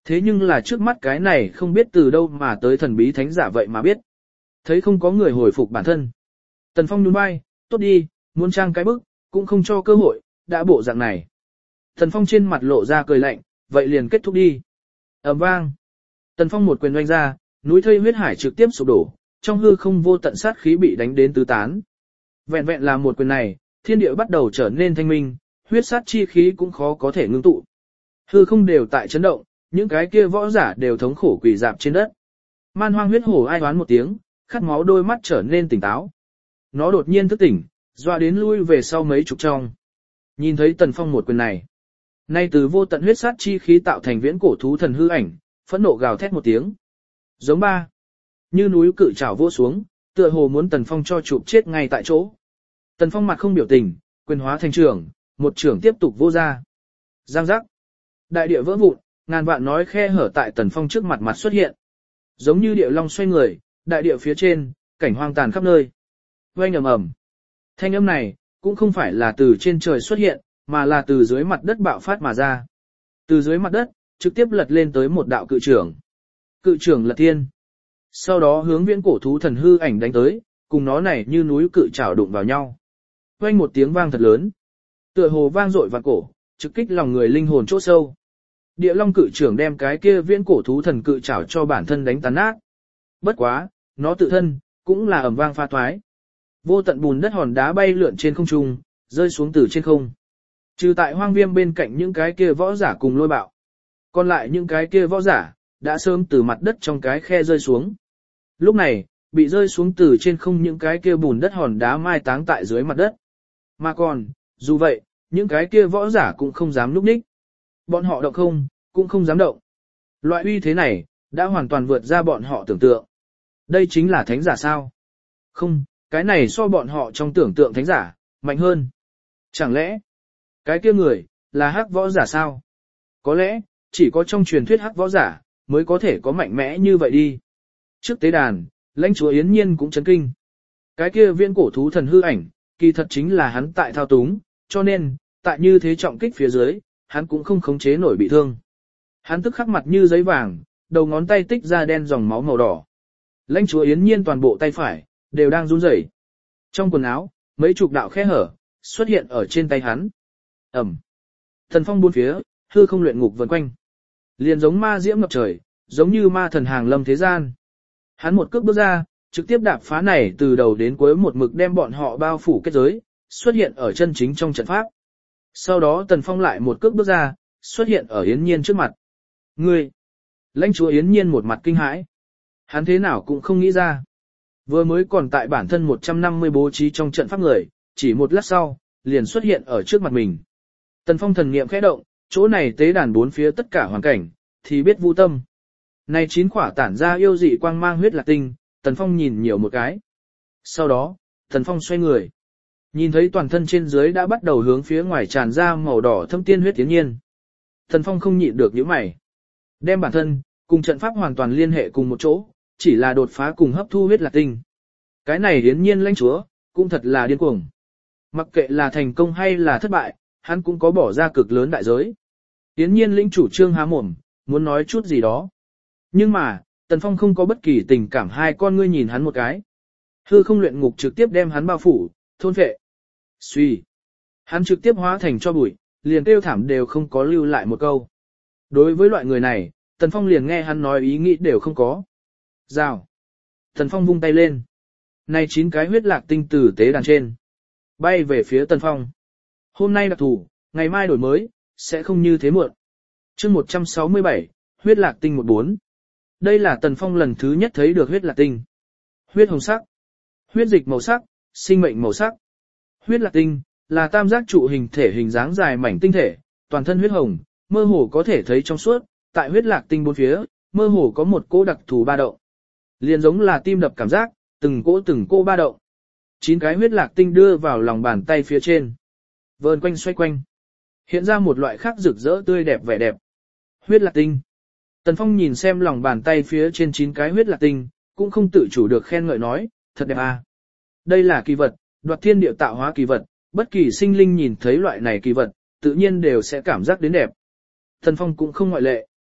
Thế nhưng là trước mắt cái này không biết từ đâu mà tới thần bí thánh giả vậy mà biết. Thấy không có người hồi phục bản thân. Tần Phong nhún vai, tốt đi, muốn trang cái bức, cũng không cho cơ hội, đã bộ dạng này. Tần Phong trên mặt lộ ra cười lạnh, vậy liền kết thúc đi. Ầm vang. Tần Phong một quyền oanh ra, núi thây huyết hải trực tiếp sụp đổ, trong hư không vô tận sát khí bị đánh đến tứ tán. Vẹn vẹn là một quyền này, thiên địa bắt đầu trở nên thanh minh, huyết sát chi khí cũng khó có thể ngưng tụ. Hư không đều tại chấn động, những cái kia võ giả đều thống khổ quỳ dạp trên đất. Man hoang huyết hổ ai oán một tiếng, khát máu đôi mắt trở nên tỉnh táo. Nó đột nhiên thức tỉnh, doa đến lui về sau mấy chục trong. Nhìn thấy Tần Phong một quyền này. Nay từ vô tận huyết sát chi khí tạo thành viễn cổ thú thần hư ảnh, phẫn nộ gào thét một tiếng. Giống ba. Như núi cự trảo vỗ xuống, tựa hồ muốn Tần Phong cho chụp chết ngay tại chỗ. Tần Phong mặt không biểu tình, quyền hóa thành trưởng, một trưởng tiếp tục vô ra. Giang giác. Đại địa vỡ vụn, ngàn vạn nói khe hở tại Tần Phong trước mặt mặt xuất hiện. Giống như địa long xoay người, đại địa phía trên, cảnh hoang tàn khắp nơi. Oanh ầm ầm. Thanh âm này, cũng không phải là từ trên trời xuất hiện, mà là từ dưới mặt đất bạo phát mà ra. Từ dưới mặt đất, trực tiếp lật lên tới một đạo cự trưởng. Cự trưởng lật thiên. Sau đó hướng viễn cổ thú thần hư ảnh đánh tới, cùng nó này như núi cự trảo đụng vào nhau. Oanh một tiếng vang thật lớn. Tựa hồ vang dội vạn cổ, trực kích lòng người linh hồn chỗ sâu. Địa long cự trưởng đem cái kia viễn cổ thú thần cự trảo cho bản thân đánh tàn nát. Bất quá, nó tự thân, cũng là ầm vang pha thoái. Vô tận bùn đất hòn đá bay lượn trên không trung, rơi xuống từ trên không. Trừ tại hoang viêm bên cạnh những cái kia võ giả cùng lôi bạo. Còn lại những cái kia võ giả, đã sớm từ mặt đất trong cái khe rơi xuống. Lúc này, bị rơi xuống từ trên không những cái kia bùn đất hòn đá mai táng tại dưới mặt đất. Mà còn, dù vậy, những cái kia võ giả cũng không dám núp ních. Bọn họ động không, cũng không dám động. Loại uy thế này, đã hoàn toàn vượt ra bọn họ tưởng tượng. Đây chính là thánh giả sao? Không, cái này so bọn họ trong tưởng tượng thánh giả, mạnh hơn. Chẳng lẽ, cái kia người, là hắc võ giả sao? Có lẽ, chỉ có trong truyền thuyết hắc võ giả, mới có thể có mạnh mẽ như vậy đi. Trước tế đàn, lãnh chúa Yến Nhiên cũng chấn kinh. Cái kia viễn cổ thú thần hư ảnh, kỳ thật chính là hắn tại thao túng, cho nên, tại như thế trọng kích phía dưới, hắn cũng không khống chế nổi bị thương. Hắn tức khắc mặt như giấy vàng, đầu ngón tay tích ra đen dòng máu màu đỏ. Lãnh chúa Yến Nhiên toàn bộ tay phải, đều đang run rẩy. Trong quần áo, mấy chục đạo khe hở, xuất hiện ở trên tay hắn. Ẩm. Thần phong bốn phía, hư không luyện ngục vần quanh. Liền giống ma diễm ngập trời, giống như ma thần hàng lâm thế gian. Hắn một cước bước ra, trực tiếp đạp phá này từ đầu đến cuối một mực đem bọn họ bao phủ kết giới, xuất hiện ở chân chính trong trận pháp. Sau đó Tần Phong lại một cước bước ra, xuất hiện ở Yến Nhiên trước mặt. Ngươi! Lãnh chúa Yến Nhiên một mặt kinh hãi. Hắn thế nào cũng không nghĩ ra. Vừa mới còn tại bản thân một trăm năm mươi bố trí trong trận pháp người, chỉ một lát sau, liền xuất hiện ở trước mặt mình. Tần Phong thần niệm khẽ động, chỗ này tế đàn bốn phía tất cả hoàn cảnh, thì biết vu tâm. Này chín quả tản ra yêu dị quang mang huyết lạc tinh, Tần Phong nhìn nhiều một cái. Sau đó, Tần Phong xoay người. Nhìn thấy toàn thân trên dưới đã bắt đầu hướng phía ngoài tràn ra màu đỏ thâm tiên huyết Yến Nhiên. Tần Phong không nhịn được nhíu mày. Đem bản thân, cùng trận pháp hoàn toàn liên hệ cùng một chỗ, chỉ là đột phá cùng hấp thu huyết lạc tinh. Cái này Yến Nhiên lãnh chúa, cũng thật là điên cuồng. Mặc kệ là thành công hay là thất bại, hắn cũng có bỏ ra cực lớn đại giới. Yến Nhiên lĩnh chủ trương há mồm, muốn nói chút gì đó. Nhưng mà, Tần Phong không có bất kỳ tình cảm, hai con ngươi nhìn hắn một cái. Hư không luyện ngục trực tiếp đem hắn bao phủ, thôn phệ. Suy. Hắn trực tiếp hóa thành cho bụi, liền kêu thảm đều không có lưu lại một câu. Đối với loại người này, Tần Phong liền nghe hắn nói ý nghĩ đều không có. Rào. Tần Phong vung tay lên. Này chín cái huyết lạc tinh tử tế đàn trên. Bay về phía Tần Phong. Hôm nay đặc thủ, ngày mai đổi mới, sẽ không như thế muộn. chương một trăm sáu mươi bảy, huyết lạc tinh một bốn. Đây là Tần Phong lần thứ nhất thấy được huyết lạc tinh. Huyết hồng sắc. Huyết dịch màu sắc, sinh mệnh màu sắc. Huyết lạc tinh, là tam giác trụ hình thể hình dáng dài mảnh tinh thể, toàn thân huyết hồng, mơ hồ có thể thấy trong suốt, tại huyết lạc tinh bốn phía, mơ hồ có một cỗ đặc thù ba động. Liền giống là tim đập cảm giác, từng cỗ từng cỗ ba động. Chín cái huyết lạc tinh đưa vào lòng bàn tay phía trên. Vờn quanh xoay quanh. Hiện ra một loại khác rực rỡ tươi đẹp vẻ đẹp. Huyết lạc tinh. Tần Phong nhìn xem lòng bàn tay phía trên chín cái huyết lạc tinh, cũng không tự chủ được khen ngợi nói, thật đẹp à. Đây là kỳ vật, đoạt thiên địa tạo hóa kỳ vật, bất kỳ sinh linh nhìn thấy loại này kỳ vật, tự nhiên đều sẽ cảm giác đến đẹp. Tần Phong cũng không ngoại lệ.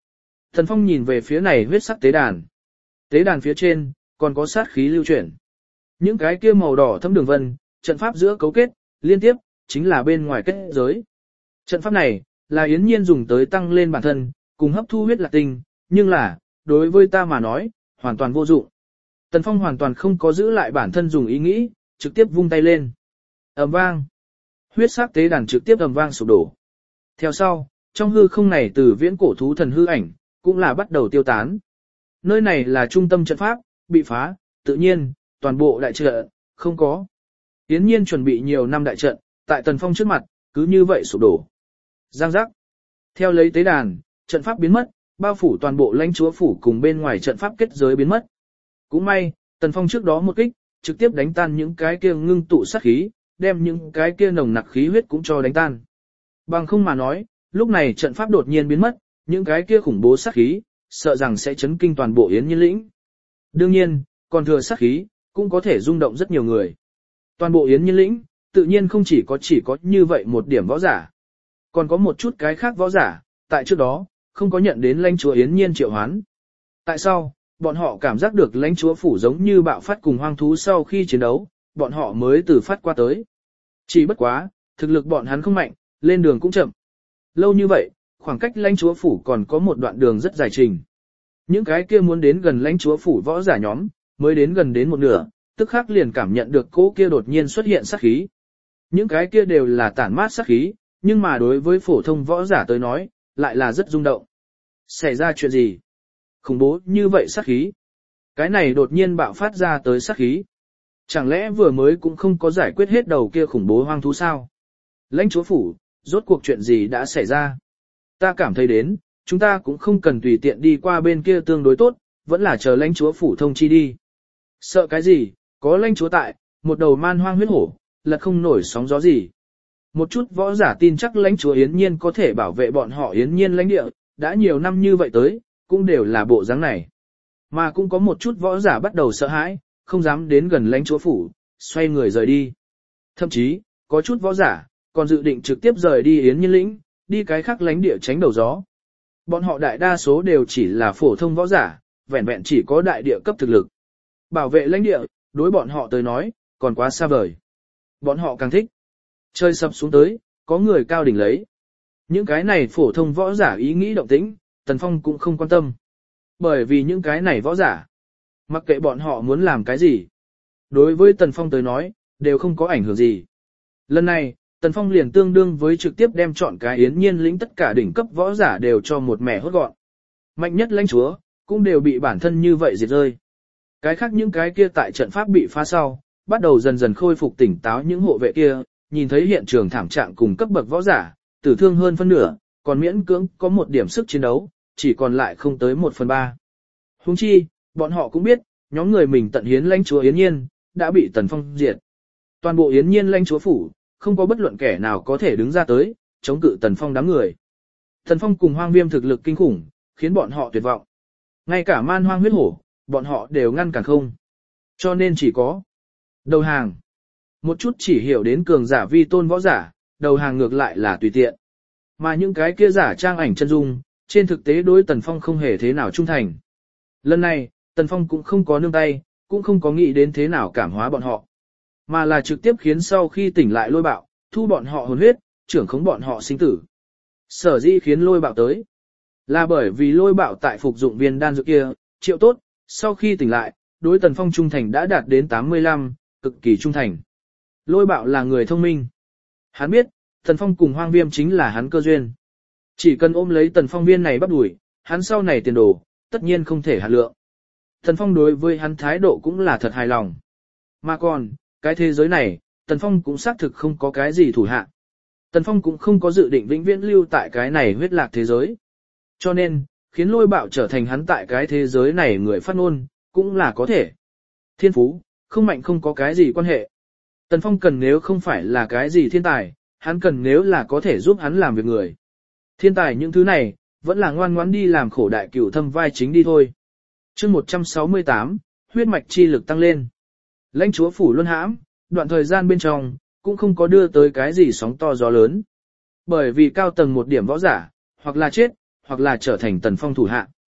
Tần Phong nhìn về phía này huyết sắc tế đàn. Tế đàn phía trên, còn có sát khí lưu chuyển. Những cái kia màu đỏ thâm đường vân, trận pháp giữa cấu kết, liên tiếp, chính là bên ngoài kết giới. Trận pháp này, là Yến Nhiên dùng tới tăng lên bản thân, cùng hấp thu huyết lạc tinh, nhưng là, đối với ta mà nói, hoàn toàn vô dụng. Tần Phong hoàn toàn không có giữ lại bản thân dùng ý nghĩ, trực tiếp vung tay lên. Ầm vang. Huyết sắc tế đàn trực tiếp ầm vang sụp đổ. Theo sau, trong hư không này từ viễn cổ thú thần hư ảnh, cũng là bắt đầu tiêu tán. Nơi này là trung tâm trận pháp, bị phá, tự nhiên, toàn bộ đại trận, không có. Yến Nhiên chuẩn bị nhiều năm đại trận, tại Tần Phong trước mặt, cứ như vậy sụp đổ. Giang giác. Theo lấy tế đàn, trận pháp biến mất, bao phủ toàn bộ lãnh chúa phủ cùng bên ngoài trận pháp kết giới biến mất. Cũng may, Tần Phong trước đó một kích, trực tiếp đánh tan những cái kia ngưng tụ sát khí, đem những cái kia nồng nặc khí huyết cũng cho đánh tan. Bằng không mà nói, lúc này trận pháp đột nhiên biến mất, những cái kia khủng bố sát khí, sợ rằng sẽ chấn kinh toàn bộ Yến Nhiên lĩnh. Đương nhiên, còn thừa sát khí, cũng có thể rung động rất nhiều người. Toàn bộ Yến Nhiên lĩnh, tự nhiên không chỉ có chỉ có như vậy một điểm võ giả. Còn có một chút cái khác võ giả, tại trước đó, không có nhận đến lãnh chúa Yến Nhiên triệu hoán. Tại sao, bọn họ cảm giác được lãnh chúa phủ giống như bạo phát cùng hoang thú sau khi chiến đấu, bọn họ mới từ phát qua tới. Chỉ bất quá, thực lực bọn hắn không mạnh, lên đường cũng chậm. Lâu như vậy, khoảng cách lãnh chúa phủ còn có một đoạn đường rất dài trình. Những cái kia muốn đến gần lãnh chúa phủ võ giả nhóm, mới đến gần đến một nửa, tức khắc liền cảm nhận được cỗ kia đột nhiên xuất hiện sát khí. Những cái kia đều là tản mát sát khí, nhưng mà đối với phổ thông võ giả tới nói, lại là rất rung động. Xảy ra chuyện gì? Khủng bố như vậy sát khí. Cái này đột nhiên bạo phát ra tới sát khí. Chẳng lẽ vừa mới cũng không có giải quyết hết đầu kia khủng bố hoang thú sao? Lãnh chúa phủ, rốt cuộc chuyện gì đã xảy ra? Ta cảm thấy đến, chúng ta cũng không cần tùy tiện đi qua bên kia tương đối tốt, vẫn là chờ lãnh chúa phủ thông chi đi. Sợ cái gì, có lãnh chúa tại, một đầu man hoang huyết hổ, lật không nổi sóng gió gì. Một chút võ giả tin chắc lãnh chúa Yến Nhiên có thể bảo vệ bọn họ Yến Nhiên lãnh địa, đã nhiều năm như vậy tới, cũng đều là bộ dáng này. Mà cũng có một chút võ giả bắt đầu sợ hãi, không dám đến gần lãnh chúa phủ, xoay người rời đi. Thậm chí, có chút võ giả, còn dự định trực tiếp rời đi Yến Nhiên lĩnh, đi cái khác lãnh địa tránh đầu gió. Bọn họ đại đa số đều chỉ là phổ thông võ giả, vẹn vẹn chỉ có đại địa cấp thực lực. Bảo vệ lãnh địa, đối bọn họ tới nói, còn quá xa vời. Bọn họ càng thích. Chơi sập xuống tới, có người cao đỉnh lấy. Những cái này phổ thông võ giả ý nghĩ động tĩnh, Tần Phong cũng không quan tâm. Bởi vì những cái này võ giả, mặc kệ bọn họ muốn làm cái gì, đối với Tần Phong tới nói, đều không có ảnh hưởng gì. Lần này, Tần Phong liền tương đương với trực tiếp đem chọn cái Yến Nhiên lĩnh tất cả đỉnh cấp võ giả đều cho một mẻ hốt gọn. Mạnh nhất lãnh chúa, cũng đều bị bản thân như vậy diệt rơi. Cái khác những cái kia tại trận pháp bị phá sau, bắt đầu dần dần khôi phục tỉnh táo những hộ vệ kia, nhìn thấy hiện trường thảm trạng cùng cấp bậc võ giả, tử thương hơn phân nửa, còn miễn cưỡng có một điểm sức chiến đấu, chỉ còn lại không tới một phần ba. Huống chi, bọn họ cũng biết, nhóm người mình tận hiến lãnh chúa Yến Nhiên, đã bị Tần Phong diệt. Toàn bộ Yến Nhiên lãnh chúa phủ, không có bất luận kẻ nào có thể đứng ra tới, chống cự Tần Phong đám người. Tần Phong cùng Hoang Viêm thực lực kinh khủng, khiến bọn họ tuyệt vọng. Ngay cả man hoang huyết hổ, bọn họ đều ngăn cản không. Cho nên chỉ có đầu hàng. Một chút chỉ hiểu đến cường giả vi tôn võ giả, đầu hàng ngược lại là tùy tiện. Mà những cái kia giả trang ảnh chân dung, trên thực tế đối Tần Phong không hề thế nào trung thành. Lần này, Tần Phong cũng không có nương tay, cũng không có nghĩ đến thế nào cảm hóa bọn họ. Mà là trực tiếp khiến sau khi tỉnh lại lôi bạo, thu bọn họ hồn huyết, trưởng khống bọn họ sinh tử. Sở dĩ khiến lôi bạo tới, là bởi vì lôi bạo tại phục dụng viên đan dược kia, triệu tốt, sau khi tỉnh lại, đối Tần Phong trung thành đã đạt đến tám mươi lăm, cực kỳ trung thành. Lôi bạo là người thông minh. Hắn biết, Tần Phong cùng Hoang Viêm chính là hắn cơ duyên. Chỉ cần ôm lấy Tần Phong viên này bắt đuổi, hắn sau này tiền đồ, tất nhiên không thể hạt lượng. Tần Phong đối với hắn thái độ cũng là thật hài lòng. Mà còn, cái thế giới này, Tần Phong cũng xác thực không có cái gì thủ hạ. Tần Phong cũng không có dự định vĩnh viễn lưu tại cái này huyết lạc thế giới. Cho nên, khiến lôi bạo trở thành hắn tại cái thế giới này người phát ngôn, cũng là có thể. Thiên phú, không mạnh không có cái gì quan hệ. Tần Phong cần nếu không phải là cái gì thiên tài, hắn cần nếu là có thể giúp hắn làm việc người. Thiên tài những thứ này, vẫn là ngoan ngoãn đi làm khổ đại cửu thâm vai chính đi thôi. Chương một trăm sáu mươi tám, huyết mạch chi lực tăng lên. Lãnh chúa phủ luân hãm, đoạn thời gian bên trong, cũng không có đưa tới cái gì sóng to gió lớn. Bởi vì cao tầng một điểm võ giả, hoặc là chết, hoặc là trở thành Tần Phong thủ hạ.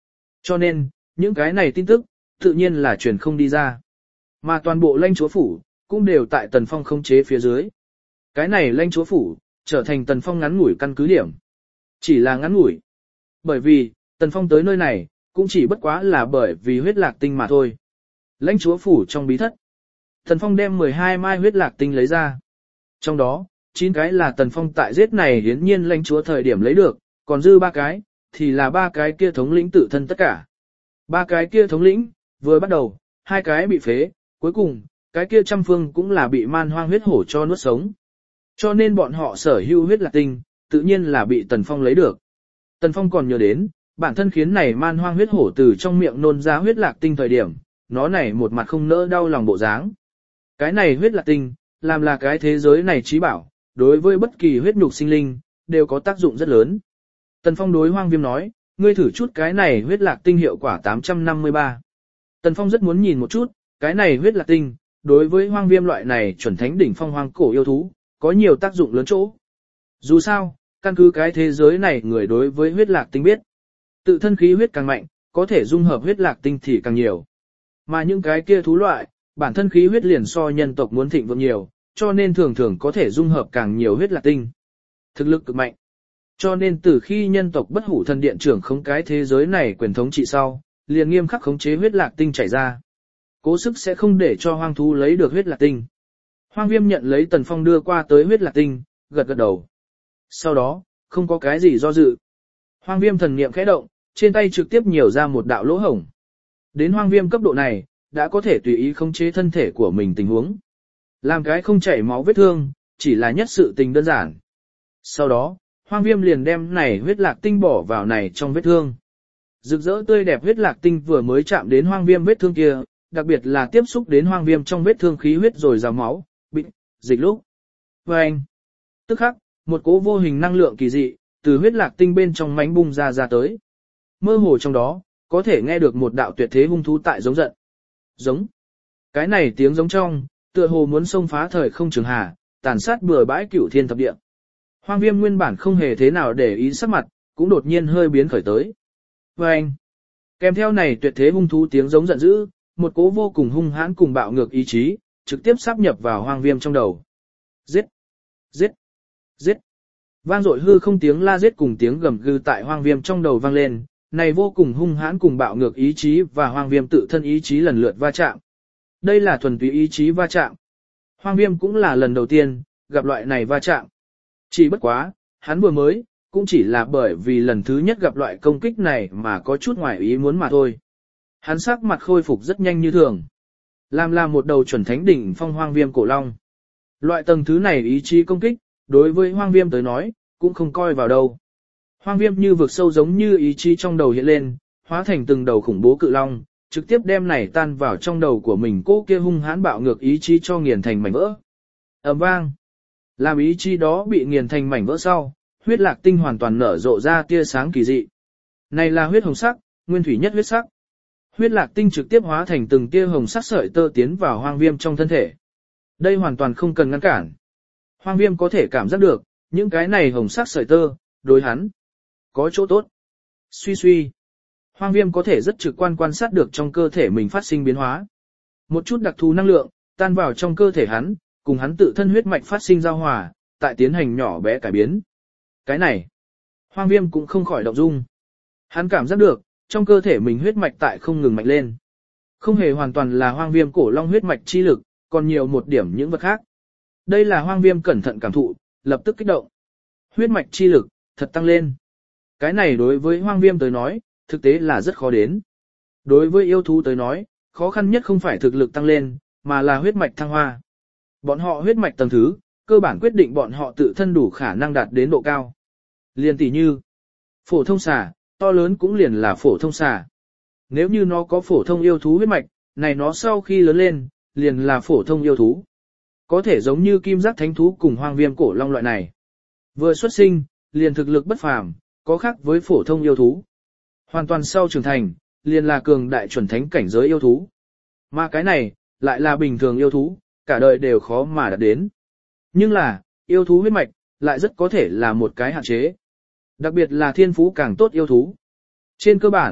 Cho nên, những cái này tin tức, tự nhiên là truyền không đi ra. Mà toàn bộ lãnh chúa phủ, cũng đều tại Tần Phong khống chế phía dưới. Cái này lãnh chúa phủ, trở thành Tần Phong ngắn ngủi căn cứ điểm. Chỉ là ngắn ngủi. Bởi vì, Tần Phong tới nơi này, cũng chỉ bất quá là bởi vì huyết lạc tinh mà thôi. Lãnh chúa phủ trong bí thất. Tần Phong đem mười hai mai huyết lạc tinh lấy ra. Trong đó, chín cái là Tần Phong tại giết này hiển nhiên lãnh chúa thời điểm lấy được, còn dư ba cái, thì là ba cái kia thống lĩnh tự thân tất cả. Ba cái kia thống lĩnh, vừa bắt đầu, hai cái bị phế, cuối cùng, cái kia trăm phương cũng là bị man hoang huyết hổ cho nuốt sống. Cho nên bọn họ sở hữu huyết lạc tinh, tự nhiên là bị Tần Phong lấy được. Tần Phong còn nhớ đến, bản thân khiến này man hoang huyết hổ từ trong miệng nôn ra huyết lạc tinh thời điểm, nó này một mặt không nỡ đau lòng bộ dáng. Cái này huyết lạc tinh, làm là cái thế giới này trí bảo, đối với bất kỳ huyết nhục sinh linh, đều có tác dụng rất lớn. Tần Phong đối Hoang Viêm nói, ngươi thử chút cái này huyết lạc tinh hiệu quả tám trăm năm mươi ba. Tần Phong rất muốn nhìn một chút, cái này huyết lạc tinh, đối với Hoang Viêm loại này chuẩn thánh đỉnh phong hoang cổ yêu thú, có nhiều tác dụng lớn chỗ. Dù sao, căn cứ cái thế giới này người đối với huyết lạc tinh biết, tự thân khí huyết càng mạnh, có thể dung hợp huyết lạc tinh thì càng nhiều. Mà những cái kia thú loại, bản thân khí huyết liền so nhân tộc muốn thịnh vượng nhiều, cho nên thường thường có thể dung hợp càng nhiều huyết lạc tinh. Thực lực cực mạnh. Cho nên từ khi nhân tộc bất hủ thần điện trưởng khống cái thế giới này quyền thống trị sau, liền nghiêm khắc khống chế huyết lạc tinh chảy ra. Cố sức sẽ không để cho hoang thú lấy được huyết lạc tinh. Hoang Viêm nhận lấy Tần Phong đưa qua tới huyết lạc tinh, gật gật đầu. Sau đó, không có cái gì do dự. Hoang Viêm thần niệm khẽ động, trên tay trực tiếp nhiều ra một đạo lỗ hổng. Đến Hoang Viêm cấp độ này, đã có thể tùy ý khống chế thân thể của mình tình huống. Làm cái không chảy máu vết thương, chỉ là nhất sự tình đơn giản. Sau đó, Hoang Viêm liền đem này huyết lạc tinh bỏ vào này trong vết thương. Rực rỡ tươi đẹp huyết lạc tinh vừa mới chạm đến Hoang Viêm vết thương kia, đặc biệt là tiếp xúc đến Hoang Viêm trong vết thương khí huyết rồi rào máu, bị dịch lúc. Và anh, tức khắc, một cỗ vô hình năng lượng kỳ dị, từ huyết lạc tinh bên trong mánh bung ra ra tới. Mơ hồ trong đó, có thể nghe được một đạo tuyệt thế hung thú tại giống giận. Giống. Cái này tiếng giống trong, tựa hồ muốn xông phá thời không trường hà, tàn sát bừa bãi cửu thiên thập địa. Hoang Viêm nguyên bản không hề thế nào để ý sắc mặt, cũng đột nhiên hơi biến khởi tới. Và anh, kèm theo này tuyệt thế hung thú tiếng giống giận dữ, một cỗ vô cùng hung hãn cùng bạo ngược ý chí, trực tiếp sáp nhập vào Hoang Viêm trong đầu. Giết! Giết! Giết! Vang dội hư không tiếng la giết cùng tiếng gầm gừ tại Hoang Viêm trong đầu vang lên, này vô cùng hung hãn cùng bạo ngược ý chí và Hoang Viêm tự thân ý chí lần lượt va chạm. Đây là thuần túy ý chí va chạm. Hoang Viêm cũng là lần đầu tiên gặp loại này va chạm. Chỉ bất quá, hắn vừa mới, cũng chỉ là bởi vì lần thứ nhất gặp loại công kích này mà có chút ngoài ý muốn mà thôi. Hắn sắc mặt khôi phục rất nhanh như thường. Làm là một đầu chuẩn thánh đỉnh phong Hoang Viêm cổ long. Loại tầng thứ này ý chí công kích, đối với Hoang Viêm tới nói, cũng không coi vào đâu. Hoang Viêm như vực sâu giống như ý chí trong đầu hiện lên, hóa thành từng đầu khủng bố cự long, trực tiếp đem này tan vào trong đầu của mình, cố kia hung hãn bạo ngược ý chí cho nghiền thành mảnh vỡ. Ầm vang. Làm ý chí đó bị nghiền thành mảnh vỡ sau, huyết lạc tinh hoàn toàn nở rộ ra tia sáng kỳ dị. Này là huyết hồng sắc, nguyên thủy nhất huyết sắc. Huyết lạc tinh trực tiếp hóa thành từng tia hồng sắc sợi tơ tiến vào Hoang Viêm trong thân thể. Đây hoàn toàn không cần ngăn cản. Hoang Viêm có thể cảm giác được, những cái này hồng sắc sợi tơ, đối hắn có chỗ tốt. Suy suy. Hoang Viêm có thể rất trực quan quan sát được trong cơ thể mình phát sinh biến hóa. Một chút đặc thù năng lượng, tan vào trong cơ thể hắn, cùng hắn tự thân huyết mạch phát sinh giao hòa, tại tiến hành nhỏ bé cải biến. Cái này, Hoang Viêm cũng không khỏi động dung. Hắn cảm giác được, trong cơ thể mình huyết mạch tại không ngừng mạnh lên. Không hề hoàn toàn là Hoang Viêm cổ long huyết mạch chi lực, còn nhiều một điểm những vật khác. Đây là Hoang Viêm cẩn thận cảm thụ, lập tức kích động. Huyết mạch chi lực, thật tăng lên. Cái này đối với Hoang Viêm tới nói, thực tế là rất khó đến. Đối với yêu thú tới nói, khó khăn nhất không phải thực lực tăng lên, mà là huyết mạch thăng hoa. Bọn họ huyết mạch tầng thứ, cơ bản quyết định bọn họ tự thân đủ khả năng đạt đến độ cao. Liền tỷ như, phổ thông xà, to lớn cũng liền là phổ thông xà. Nếu như nó có phổ thông yêu thú huyết mạch, này nó sau khi lớn lên, liền là phổ thông yêu thú. Có thể giống như kim giác thánh thú cùng Hoang Viêm cổ long loại này. Vừa xuất sinh, liền thực lực bất phàm, có khác với phổ thông yêu thú. Hoàn toàn sau trưởng thành, liền là cường đại chuẩn thánh cảnh giới yêu thú. Mà cái này, lại là bình thường yêu thú, cả đời đều khó mà đạt đến. Nhưng là, yêu thú huyết mạch, lại rất có thể là một cái hạn chế. Đặc biệt là thiên phú càng tốt yêu thú. Trên cơ bản,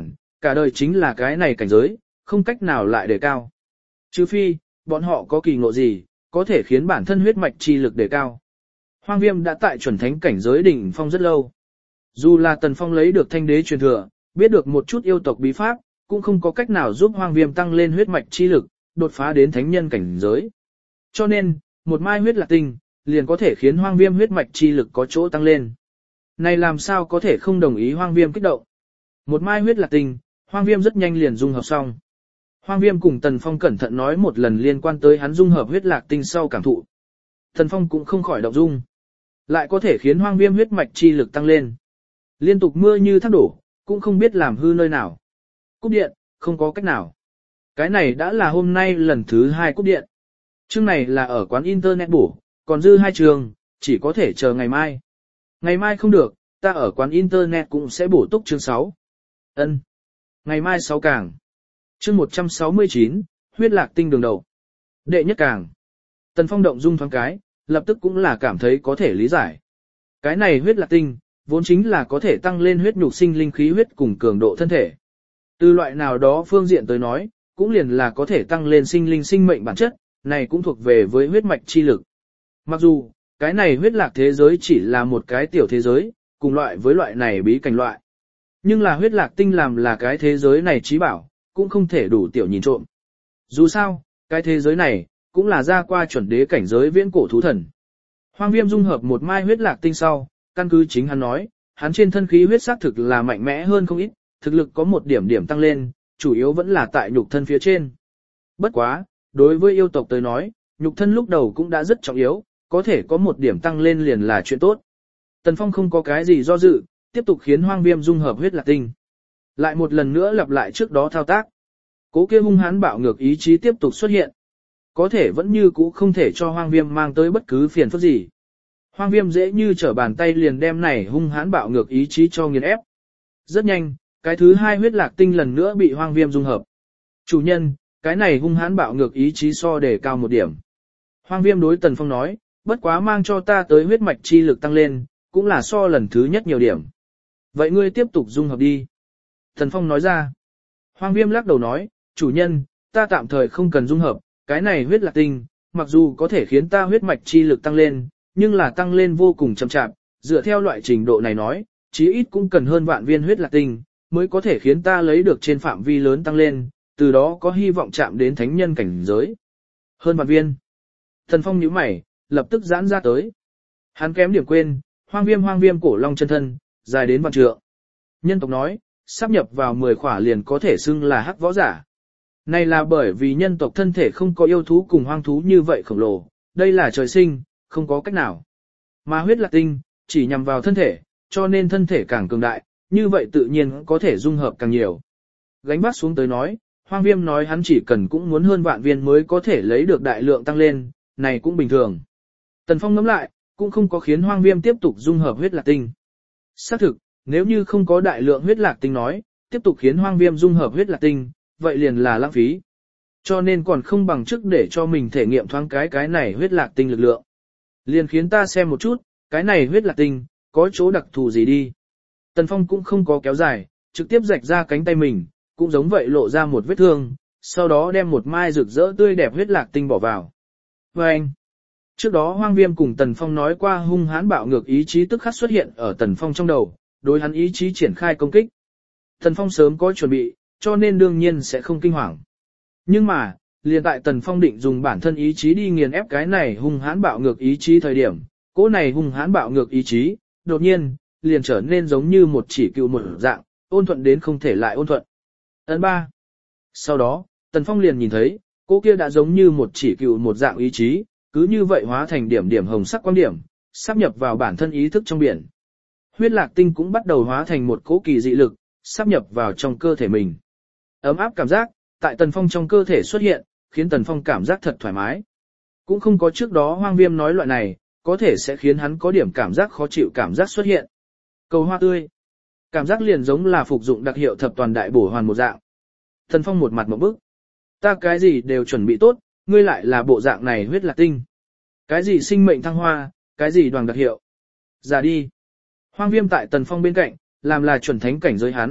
cả đời chính là cái này cảnh giới, không cách nào lại đề cao. Trừ phi, bọn họ có kỳ ngộ gì, có thể khiến bản thân huyết mạch chi lực đề cao. Hoang Viêm đã tại chuẩn thánh cảnh giới đỉnh phong rất lâu. Dù là Tần Phong lấy được thanh đế truyền thừa, biết được một chút yêu tộc bí pháp, cũng không có cách nào giúp Hoang Viêm tăng lên huyết mạch chi lực, đột phá đến thánh nhân cảnh giới. Cho nên, một mai huyết lạc tinh, liền có thể khiến Hoang Viêm huyết mạch chi lực có chỗ tăng lên. Này làm sao có thể không đồng ý Hoang Viêm kích động. Một mai huyết lạc tinh, Hoang Viêm rất nhanh liền dung hợp xong. Hoang Viêm cùng Tần Phong cẩn thận nói một lần liên quan tới hắn dung hợp huyết lạc tinh sau cảm thụ. Tần Phong cũng không khỏi động dung. Lại có thể khiến Hoang Viêm huyết mạch chi lực tăng lên. Liên tục mưa như thác đổ, cũng không biết làm hư nơi nào. Cúp điện, không có cách nào. Cái này đã là hôm nay lần thứ hai cúp điện. Chương này là ở quán internet bổ, còn dư hai trường, chỉ có thể chờ ngày mai. Ngày mai không được, ta ở quán internet cũng sẽ bổ túc chương sáu. Ân. Ngày mai sáu càng. Chương một trăm sáu mươi chín, huyết lạc tinh đường đầu. Đệ nhất càng. Tần Phong động dung thoáng cái, lập tức cũng là cảm thấy có thể lý giải. Cái này huyết lạc tinh, vốn chính là có thể tăng lên huyết nhục sinh linh khí huyết cùng cường độ thân thể. Từ loại nào đó phương diện tới nói, cũng liền là có thể tăng lên sinh linh sinh mệnh bản chất, này cũng thuộc về với huyết mạch chi lực. Mặc dù, cái này huyết lạc thế giới chỉ là một cái tiểu thế giới, cùng loại với loại này bí cảnh loại. Nhưng là huyết lạc tinh làm là cái thế giới này trí bảo, cũng không thể đủ tiểu nhìn trộm. Dù sao, cái thế giới này, cũng là ra qua chuẩn đế cảnh giới viễn cổ thú thần. Hoang Viêm dung hợp một mai huyết lạc tinh sau, căn cứ chính hắn nói, hắn trên thân khí huyết xác thực là mạnh mẽ hơn không ít, thực lực có một điểm điểm tăng lên, chủ yếu vẫn là tại nhục thân phía trên. Bất quá, đối với yêu tộc tới nói, nhục thân lúc đầu cũng đã rất trọng yếu, có thể có một điểm tăng lên liền là chuyện tốt. Tần Phong không có cái gì do dự, tiếp tục khiến Hoang Viêm dung hợp huyết lạc tinh. Lại một lần nữa lặp lại trước đó thao tác. Cố kia hung hãn bạo ngược ý chí tiếp tục xuất hiện. Có thể vẫn như cũ không thể cho Hoang Viêm mang tới bất cứ phiền phức gì. Hoang Viêm dễ như trở bàn tay liền đem này hung hãn bạo ngược ý chí cho nghiền ép. Rất nhanh, cái thứ hai huyết lạc tinh lần nữa bị Hoang Viêm dung hợp. Chủ nhân, cái này hung hãn bạo ngược ý chí so đề cao một điểm. Hoang Viêm đối Tần Phong nói, bất quá mang cho ta tới huyết mạch chi lực tăng lên, cũng là so lần thứ nhất nhiều điểm. Vậy ngươi tiếp tục dung hợp đi. Tần Phong nói ra. Hoang Viêm lắc đầu nói, chủ nhân, ta tạm thời không cần dung hợp, cái này huyết lạc tinh, mặc dù có thể khiến ta huyết mạch chi lực tăng lên, nhưng là tăng lên vô cùng chậm chạp, dựa theo loại trình độ này nói, chí ít cũng cần hơn vạn viên huyết lạc tinh, mới có thể khiến ta lấy được trên phạm vi lớn tăng lên, từ đó có hy vọng chạm đến thánh nhân cảnh giới. Hơn vạn viên. Tần Phong nhíu mày, lập tức giãn ra tới. Hắn kém điểm quên, hoang viêm hoang viêm cổ long chân thân, dài đến vạn trượng. Nhân tộc nói, sắp nhập vào mười khỏa liền có thể xưng là hắc võ giả. Này là bởi vì nhân tộc thân thể không có yêu thú cùng hoang thú như vậy khổng lồ, đây là trời sinh, không có cách nào. Mà huyết lạc tinh, chỉ nhằm vào thân thể, cho nên thân thể càng cường đại, như vậy tự nhiên có thể dung hợp càng nhiều. Gánh vác xuống tới nói, hoang viêm nói hắn chỉ cần cũng muốn hơn vạn viên mới có thể lấy được đại lượng tăng lên, này cũng bình thường. Tần Phong ngẫm lại, cũng không có khiến hoang viêm tiếp tục dung hợp huyết lạc tinh. Xác thực, nếu như không có đại lượng huyết lạc tinh nói, tiếp tục khiến hoang viêm dung hợp huyết lạc tinh, vậy liền là lãng phí. Cho nên còn không bằng trước để cho mình thể nghiệm thoáng cái cái này huyết lạc tinh lực lượng. Liền khiến ta xem một chút, cái này huyết lạc tinh, có chỗ đặc thù gì đi. Tần Phong cũng không có kéo dài, trực tiếp rạch ra cánh tay mình, cũng giống vậy lộ ra một vết thương, sau đó đem một mai rực rỡ tươi đẹp huyết lạc tinh bỏ vào. Và anh, trước đó hoang viêm cùng Tần Phong nói qua hung hãn bạo ngược ý chí tức khắc xuất hiện ở Tần Phong trong đầu, đối hắn ý chí triển khai công kích. Tần Phong sớm có chuẩn bị, cho nên đương nhiên sẽ không kinh hoàng. Nhưng mà, liền tại Tần Phong định dùng bản thân ý chí đi nghiền ép cái này hung hãn bạo ngược ý chí thời điểm, cỗ này hung hãn bạo ngược ý chí, đột nhiên, liền trở nên giống như một chỉ cựu một dạng, ôn thuận đến không thể lại ôn thuận. Ấn ba. Sau đó, Tần Phong liền nhìn thấy, cỗ kia đã giống như một chỉ cựu một dạng ý chí, cứ như vậy hóa thành điểm điểm hồng sắc quang điểm, sáp nhập vào bản thân ý thức trong biển. Huyết lạc tinh cũng bắt đầu hóa thành một cỗ kỳ dị lực, sáp nhập vào trong cơ thể mình. Ấm áp cảm giác, tại Tần Phong trong cơ thể xuất hiện, khiến Tần Phong cảm giác thật thoải mái. Cũng không có trước đó hoang viêm nói loại này, có thể sẽ khiến hắn có điểm cảm giác khó chịu cảm giác xuất hiện. Cầu hoa tươi. Cảm giác liền giống là phục dụng đặc hiệu thập toàn đại bổ hoàn một dạng. Tần Phong một mặt một bức. Ta cái gì đều chuẩn bị tốt, ngươi lại là bộ dạng này huyết lạc tinh. Cái gì sinh mệnh thăng hoa, cái gì đoàn đặc hiệu. Ra đi. Hoang viêm tại Tần Phong bên cạnh, làm là chuẩn thánh cảnh giới hắn,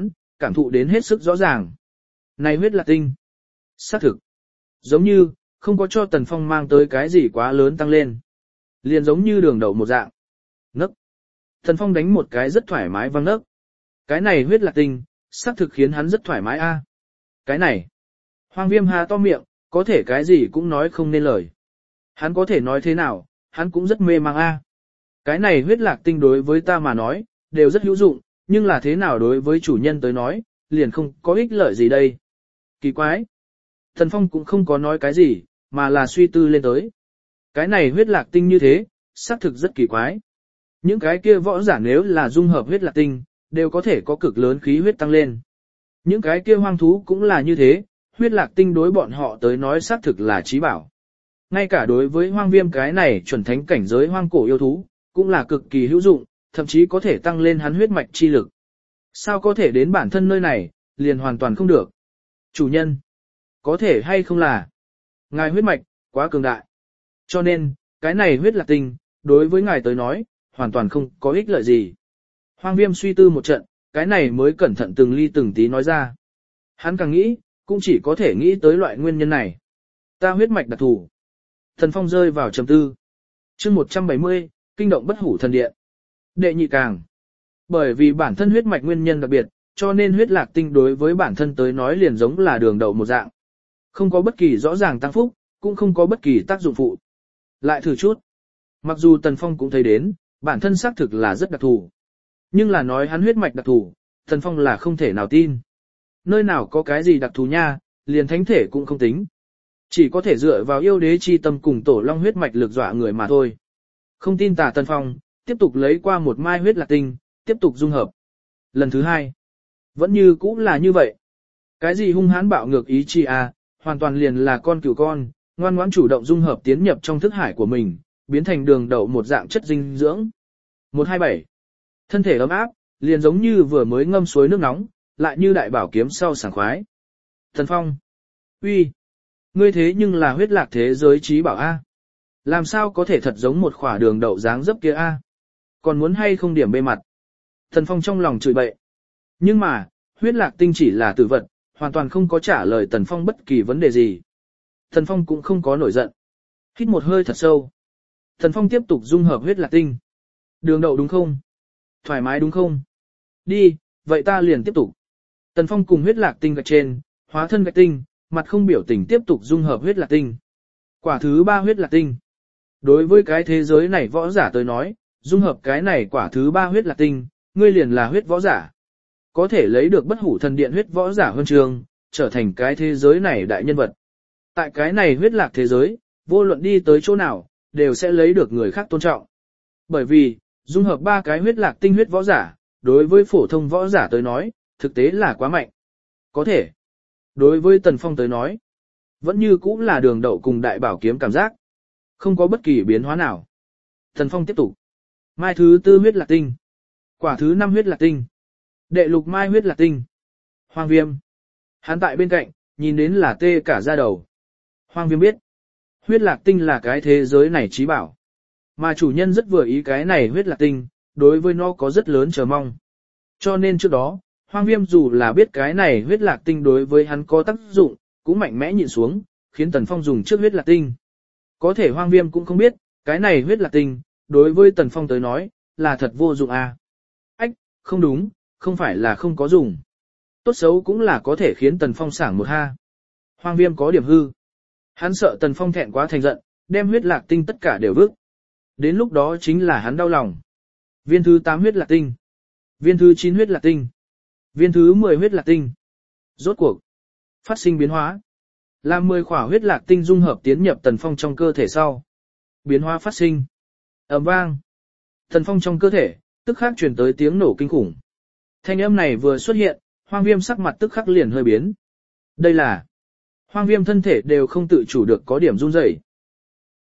cảm thụ đến hết sức rõ ràng. Này huyết lạc tinh. Xác thực. Giống như, không có cho Tần Phong mang tới cái gì quá lớn tăng lên. Liền giống như đường đậu một dạng. Nấc. Tần Phong đánh một cái rất thoải mái văng nấc. Cái này huyết lạc tinh, xác thực khiến hắn rất thoải mái a. Cái này. Hoàng Viêm hà to miệng, có thể cái gì cũng nói không nên lời. Hắn có thể nói thế nào, hắn cũng rất mê mang a. Cái này huyết lạc tinh đối với ta mà nói, đều rất hữu dụng, nhưng là thế nào đối với chủ nhân tới nói, liền không có ích lợi gì đây. Kỳ quái. Thần Phong cũng không có nói cái gì, mà là suy tư lên tới. Cái này huyết lạc tinh như thế, xác thực rất kỳ quái. Những cái kia võ giả nếu là dung hợp huyết lạc tinh, đều có thể có cực lớn khí huyết tăng lên. Những cái kia hoang thú cũng là như thế, huyết lạc tinh đối bọn họ tới nói xác thực là trí bảo. Ngay cả đối với hoang viêm cái này chuẩn thánh cảnh giới hoang cổ yêu thú, cũng là cực kỳ hữu dụng, thậm chí có thể tăng lên hắn huyết mạch chi lực. Sao có thể đến bản thân nơi này, liền hoàn toàn không được. Chủ nhân, có thể hay không là ngài huyết mạch, quá cường đại. Cho nên, cái này huyết lạc tinh, đối với ngài tới nói, hoàn toàn không có ích lợi gì. Hoang viêm suy tư một trận, cái này mới cẩn thận từng ly từng tí nói ra. Hắn càng nghĩ, cũng chỉ có thể nghĩ tới loại nguyên nhân này. Ta huyết mạch đặc thù. Thần Phong rơi vào trầm tư. chương một trăm bảy mươi, kinh động bất hủ thần điện. Đệ nhị càng. Bởi vì bản thân huyết mạch nguyên nhân đặc biệt, cho nên huyết lạc tinh đối với bản thân tới nói liền giống là đường đậu một dạng. Không có bất kỳ rõ ràng tăng phúc, cũng không có bất kỳ tác dụng phụ. Lại thử chút. Mặc dù Tần Phong cũng thấy đến, bản thân xác thực là rất đặc thù. Nhưng là nói hắn huyết mạch đặc thù, Tần Phong là không thể nào tin. Nơi nào có cái gì đặc thù nha, liền thánh thể cũng không tính. Chỉ có thể dựa vào yêu đế chi tâm cùng tổ long huyết mạch lực dọa người mà thôi. Không tin tà Tần Phong, tiếp tục lấy qua một mai huyết lạc tinh, tiếp tục dung hợp. Lần thứ hai, vẫn như cũ là như vậy. Cái gì hung hãn bạo ngược ý chi à, hoàn toàn liền là con cừu con, ngoan ngoãn chủ động dung hợp tiến nhập trong thức hải của mình, biến thành đường đậu một dạng chất dinh dưỡng. một hai bảy. Thân thể ấm áp, liền giống như vừa mới ngâm suối nước nóng, lại như đại bảo kiếm sau sảng khoái. Thần Phong, uy, ngươi thế nhưng là huyết lạc thế giới trí bảo a. Làm sao có thể thật giống một khỏa đường đậu dáng dấp kia a? Còn muốn hay không điểm bê mặt? Thần Phong trong lòng chửi bậy. Nhưng mà, huyết lạc tinh chỉ là tử vật, hoàn toàn không có trả lời Tần Phong bất kỳ vấn đề gì. Thần Phong cũng không có nổi giận. Hít một hơi thật sâu. Thần Phong tiếp tục dung hợp huyết lạc tinh. Đường đậu đúng không? Thoải mái đúng không? Đi, vậy ta liền tiếp tục. Tần Phong cùng huyết lạc tinh gạch trên, hóa thân gạch tinh, mặt không biểu tình tiếp tục dung hợp huyết lạc tinh. Quả thứ ba huyết lạc tinh. Đối với cái thế giới này võ giả tới nói, dung hợp cái này quả thứ ba huyết lạc tinh, ngươi liền là huyết võ giả. Có thể lấy được bất hủ thần điện huyết võ giả huân chương, trở thành cái thế giới này đại nhân vật. Tại cái này huyết lạc thế giới, vô luận đi tới chỗ nào, đều sẽ lấy được người khác tôn trọng. Bởi vì, dung hợp ba cái huyết lạc tinh huyết võ giả, đối với phổ thông võ giả tới nói, thực tế là quá mạnh. Có thể, đối với Tần Phong tới nói, vẫn như cũ là đường đậu cùng đại bảo kiếm cảm giác. Không có bất kỳ biến hóa nào. Tần Phong tiếp tục. Mai thứ tư huyết lạc tinh. Quả thứ năm huyết lạc tinh. Đệ lục mai huyết lạc tinh. Hoàng Viêm. Hắn tại bên cạnh, nhìn đến là tê cả da đầu. Hoàng Viêm biết, huyết lạc tinh là cái thế giới này trí bảo. Mà chủ nhân rất vừa ý cái này huyết lạc tinh, đối với nó có rất lớn chờ mong. Cho nên trước đó, Hoàng Viêm dù là biết cái này huyết lạc tinh đối với hắn có tác dụng, cũng mạnh mẽ nhịn xuống, khiến Tần Phong dùng trước huyết lạc tinh. Có thể Hoàng Viêm cũng không biết, cái này huyết lạc tinh, đối với Tần Phong tới nói, là thật vô dụng à. Ách, không đúng, không phải là không có dùng. Tốt xấu cũng là có thể khiến Tần Phong sảng một ha. Hoàng Viêm có điểm hư. Hắn sợ Tần Phong thẹn quá thành giận, đem huyết lạc tinh tất cả đều vứt. Đến lúc đó chính là hắn đau lòng. Viên thứ tám huyết lạc tinh. Viên thứ chín huyết lạc tinh. Viên thứ mười huyết lạc tinh. Rốt cuộc, phát sinh biến hóa. Làm mười khỏa huyết lạc tinh dung hợp tiến nhập Tần Phong trong cơ thể sau. Biến hóa phát sinh. Ầm vang. Tần Phong trong cơ thể, tức khắc truyền tới tiếng nổ kinh khủng. Thanh âm này vừa xuất hiện, Hoàng Viêm sắc mặt tức khắc liền hơi biến. Đây là Hoàng Viêm thân thể đều không tự chủ được có điểm run rẩy.